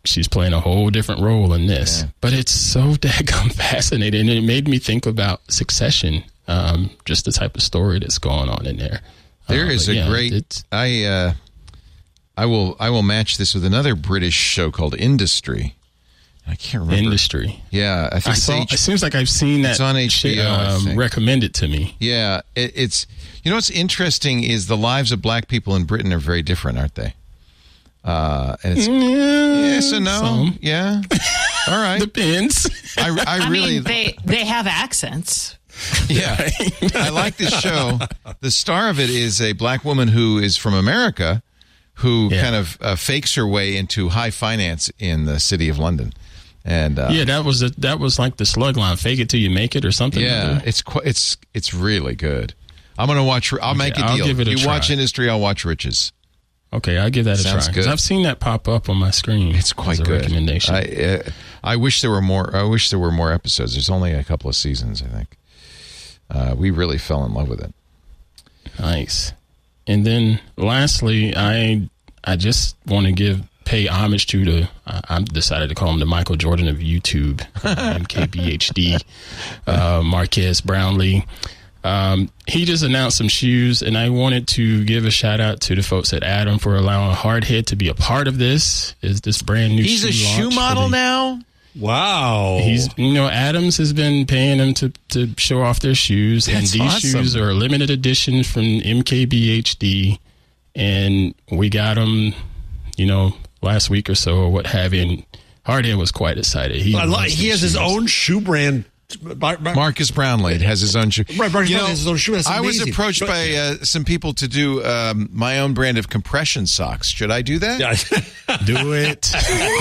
she's playing a whole different role in this. Yeah. But it's so daggum fascinating. And it made me think about Succession, just the type of story that's going on in there. There is a great... I will match this with another British show called Industry. I can't remember. Industry. Yeah, I think it seems like I've seen that. It's on HBO. Recommended to me. Yeah, it's. You know what's interesting is the lives of black people in Britain are very different, aren't they? And it's yes and no. Some. Yeah. All right. Depends. I really. They have accents. Yeah, I like this show. The star of it is a black woman who is from America, who kind of fakes her way into high finance in the city of London. And that was like the slug line, fake it till you make it or something. Yeah, it's really good. I'm gonna watch. I'll make a deal. Give it a try. Watch Industry, I'll watch Riches. Okay, I'll give that a try. Good. I've seen that pop up on my screen. It's quite good. Recommendation. I wish there were more. I wish there were more episodes. There's only a couple of seasons, I think. We really fell in love with it. Nice. And then lastly, I just want to pay homage to I decided to call him the Michael Jordan of YouTube, MKBHD, Marquez Brownlee. He just announced some shoes, and I wanted to give a shout out to the folks at Adam for allowing Hardhead to be a part of this. Is this brand new? He's a shoe model now. Wow. Adams has been paying them to show off their shoes. That's and these awesome. shoes are a limited edition from MKBHD. And we got them, last week or so or what have you. And Hardhead was quite excited. He has his own shoe brand. Marcus Brownlee has his own shoe. Right, Marcus Brownlee has his own shoe. That's I amazing. was approached by some people to do my own brand of compression socks. Should I do that? Yeah. Do it.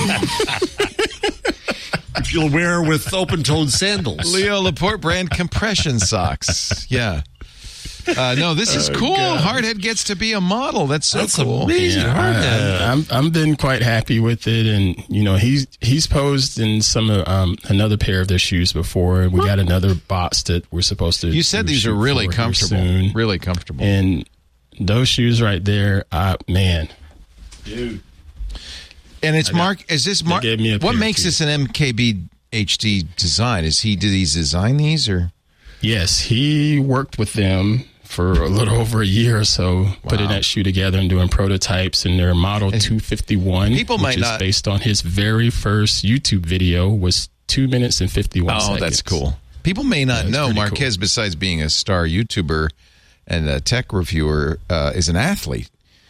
If you'll wear with open-toed sandals. Leo Laporte brand compression socks. Yeah. No, this is cool. God. Hardhead gets to be a model. That's cool. Amazing. Yeah, I've been quite happy with it, and he's posed in some another pair of their shoes before. We got another box that we're supposed to. You said these are really comfortable. Soon. Really comfortable. And those shoes right there, man, dude. And it's Mark. Is this Mark? What makes this an MKBHD design? Did he design these or? Yes, he worked with them for a little over a year or so, putting that shoe together and doing prototypes. And their Model 251, which is based on his very first YouTube video, was 2 minutes and 51 seconds. Oh, that's cool. People may not know Marquez, besides being a star YouTuber and a tech reviewer, is an athlete.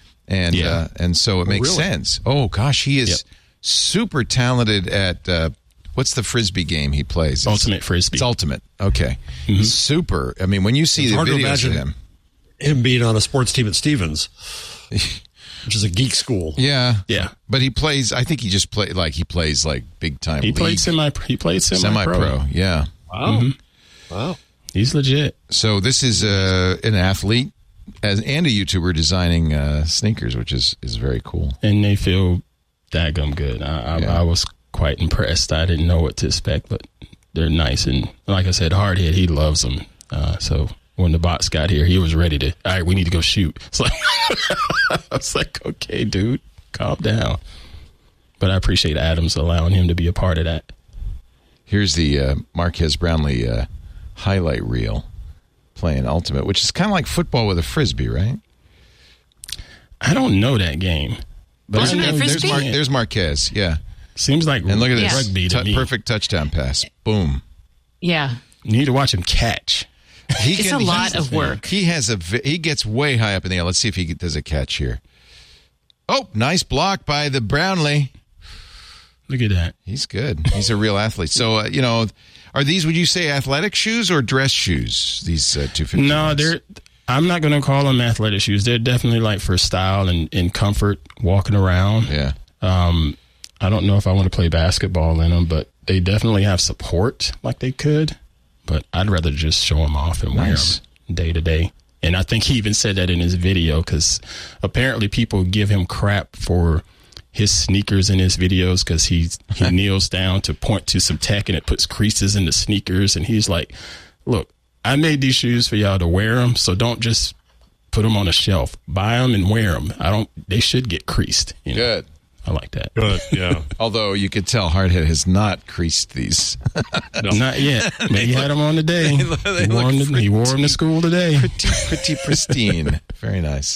And so it makes sense. Oh, gosh, he is super talented at what's the Frisbee game he plays? Ultimate Frisbee. It's Ultimate. Okay. Mm-hmm. Super. I mean, when you see the videos of him being on a sports team at Stevens, which is a geek school. Yeah. Yeah. But he plays, I think he just plays like big time. He played semi-pro. Yeah. Wow. Mm-hmm. Wow. He's legit. So this is an athlete and a YouTuber designing sneakers, which is very cool. And they feel daggum good. I was quite impressed. I didn't know what to expect, but they're nice. And like I said, Hardhead, he loves them. So when the box got here, he was ready to, all right, we need to go shoot. It's like, I was like, okay, dude, calm down. But I appreciate Adams allowing him to be a part of that. Here's the Marquez Brownlee highlight reel playing Ultimate, which is kind of like football with a Frisbee, right? I don't know that game. But Isn't it Frisbee? There's Marquez, yeah. Seems like and look at this rugby to me. Perfect touchdown pass. Boom. Yeah. You need to watch him catch. It's a lot of work. He gets way high up in the air. Let's see if he does a catch here. Oh, nice block by the Brownlee. Look at that. He's good. He's a real athlete. So, are these, would you say, athletic shoes or dress shoes, these 250? No, I'm not going to call them athletic shoes. They're definitely like for style and comfort walking around. Yeah. I don't know if I want to play basketball in them, but they definitely have support like they could. But I'd rather just show them off and wear them day to day. And I think he even said that in his video because apparently people give him crap for his sneakers in his videos because he kneels down to point to some tech and it puts creases in the sneakers. And he's like, look, I made these shoes for y'all to wear them, so don't just put them on a shelf. Buy them and wear them. They should get creased. Good. I like that. Good, yeah. Although you could tell Hardhead has not creased these. Not yet. But he had them on today. He wore them to school today. Pretty pristine. Very nice.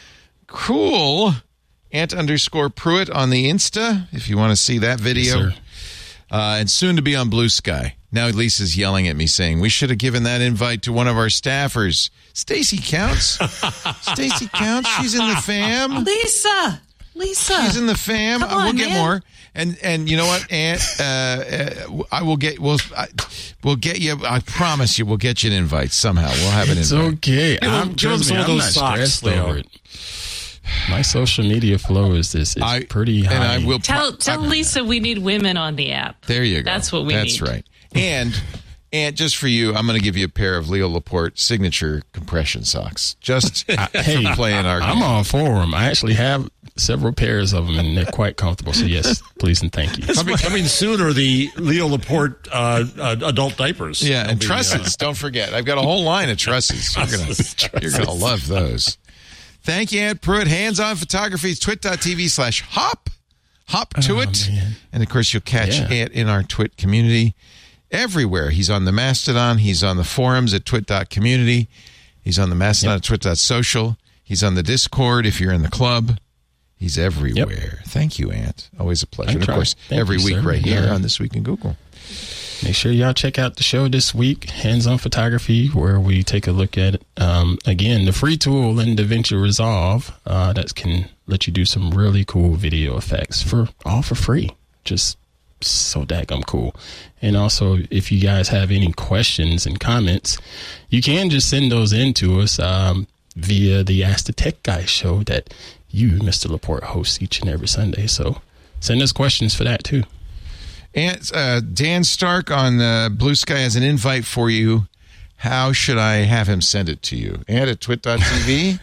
Cool. Ant_Pruitt on the Insta, if you want to see that video. Yes, and soon to be on Blue Sky. Now Lisa's yelling at me saying, we should have given that invite to one of our staffers. Stacy counts. Stacy counts. She's in the fam. Lisa. She's in the fam. Come on, we'll get man. more. And you know what, Aunt? We'll get you. I promise you, we'll get you an invite somehow. We'll have an It's invite. okay. Give him Trust some me, of I'm those not socks, stressed Leo. over it. My social media flow is pretty high. And I will Tell Lisa we need women on the app. There you go. That's what we need. That's right. And just for you, I'm going to give you a pair of Leo Laporte signature compression socks. Just Hey, playing our I'm game. all for them. I actually have several pairs of them, and they're quite comfortable. So yes, please and thank you. Coming soon are the Leo Laporte adult diapers. Yeah, and They'll be, trusses. Don't forget. I've got a whole line of trusses. You're gonna love those. Thank you, Aunt Pruitt. Hands-on photography is twit.tv/hop. Hop to it. Man. And, of course, you'll catch Ant in our Twit community everywhere. He's on the Mastodon. He's on the forums at twit.community. He's on the Mastodon at twit.social. He's on the Discord if you're in the club. He's everywhere. Thank you, Ant. Always a pleasure. I And, of try. course, Thank every you, week sir. right here Yeah. on This Week in Google. Make sure y'all check out the show this week, Hands-On Photography, where we take a look at, again, the free tool in DaVinci Resolve that can let you do some really cool video effects for free. Just so daggum cool. And also, if you guys have any questions and comments, you can just send those in to us via the Ask the Tech Guy show that you, Mr. Laporte, hosts each and every Sunday. So send us questions for that, too. And Dan Stark on Blue Sky has an invite for you. How should I have him send it to you? And at twit.tv?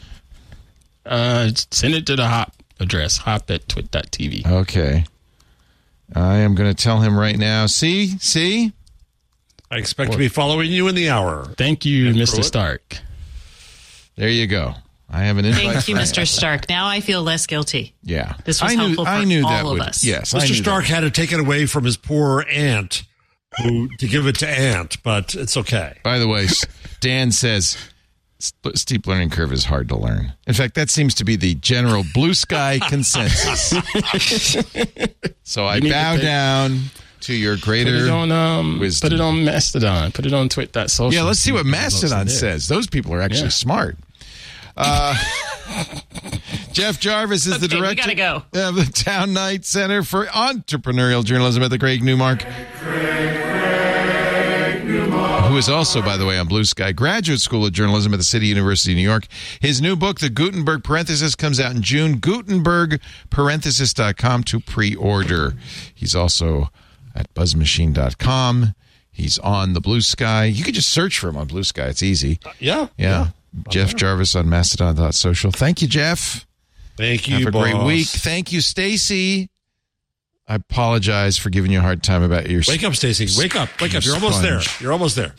Send it to the hop address, hop@twit.tv. Okay. I am going to tell him right now. See? I expect to be following you in the hour. Thank you, And Mr. Pruitt? Stark. There you go. I have an invite. Thank you, for Mr. Stark. Now I feel less guilty. Yeah. This was helpful for I knew all that of would, us. Yes. I Mr. knew Stark had to take it away from his poor aunt to give it to Aunt, but it's okay. that. By the way, Dan says steep learning curve is hard to learn. In fact, that seems to be the general Blue Sky consensus. So I You need to bow take- down to your Put greater it on wisdom. put it on Mastodon. Put it on twit.social. Yeah, let's see what Post it Mastodon there. says. Those people are actually Yeah. smart. Jeff Jarvis is the Okay, we director gotta go. of the Town Night Center for Entrepreneurial Journalism at the Craig Newmark. Who is also, by the way, on Blue Sky Graduate School of Journalism at the City University of New York. His new book, The Gutenberg Parenthesis, comes out in June. GutenbergParenthesis.com to pre-order. He's also at BuzzMachine.com. He's on the Blue Sky. You can just search for him on Blue Sky. It's easy. Yeah. Yeah. Jeff Jarvis on Mastodon.social. Thank you, Jeff. Thank you, Have a great boss. week. Thank you, Stacy. I apologize for giving you a hard time about your... Wake up, Stacy. Wake up. Wake up. You're almost there. Sponge. You're almost there.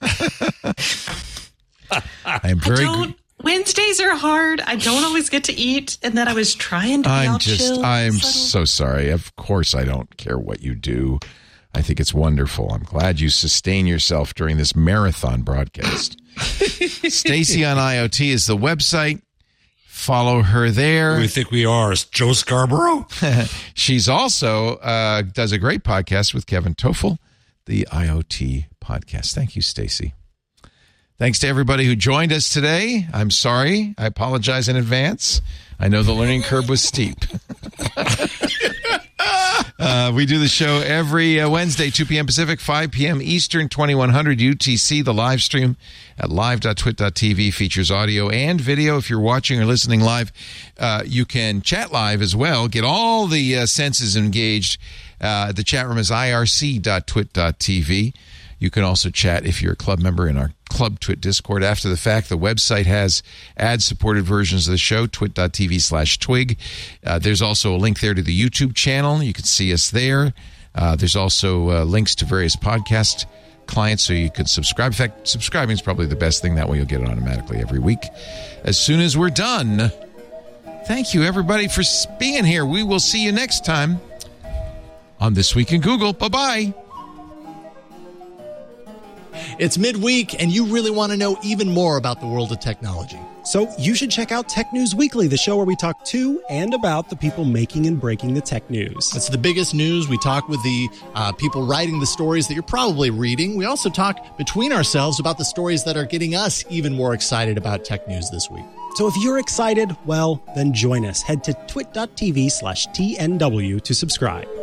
I am very... Wednesdays are hard. I don't always get to eat, and then I was trying to be all chill. I'm subtle. so sorry. Of course, I don't care what you do. I think it's wonderful. I'm glad you sustain yourself during this marathon broadcast. Stacy on IoT is the website. Follow her there. We think we are. Joe Scarborough. She's also does a great podcast with Kevin Toffel, the IoT podcast. Thank you, Stacy. Thanks to everybody who joined us today. I'm sorry. I apologize in advance. I know the learning curve was steep. We do the show every Wednesday, 2 p.m. Pacific, 5 p.m. Eastern, 2100 UTC. The live stream at live.twit.tv features audio and video. If you're watching or listening live, you can chat live as well. Get all the senses engaged. The chat room is irc.twit.tv. You can also chat if you're a club member in our Club Twit Discord. After the fact, the website has ad-supported versions of the show, twit.tv/twig. There's also a link there to the YouTube channel. You can see us there. There's also links to various podcast clients so you can subscribe. In fact, subscribing is probably the best thing. That way you'll get it automatically every week. As soon as we're done, Thank you, everybody, for being here. We will see you next time on This Week in Google. Bye-bye. It's midweek, and you really want to know even more about the world of technology. So you should check out Tech News Weekly, the show where we talk to and about the people making and breaking the tech news. It's the biggest news. We talk with the people writing the stories that you're probably reading. We also talk between ourselves about the stories that are getting us even more excited about tech news this week. So if you're excited, well, then join us. Head to twit.tv/TNW to subscribe.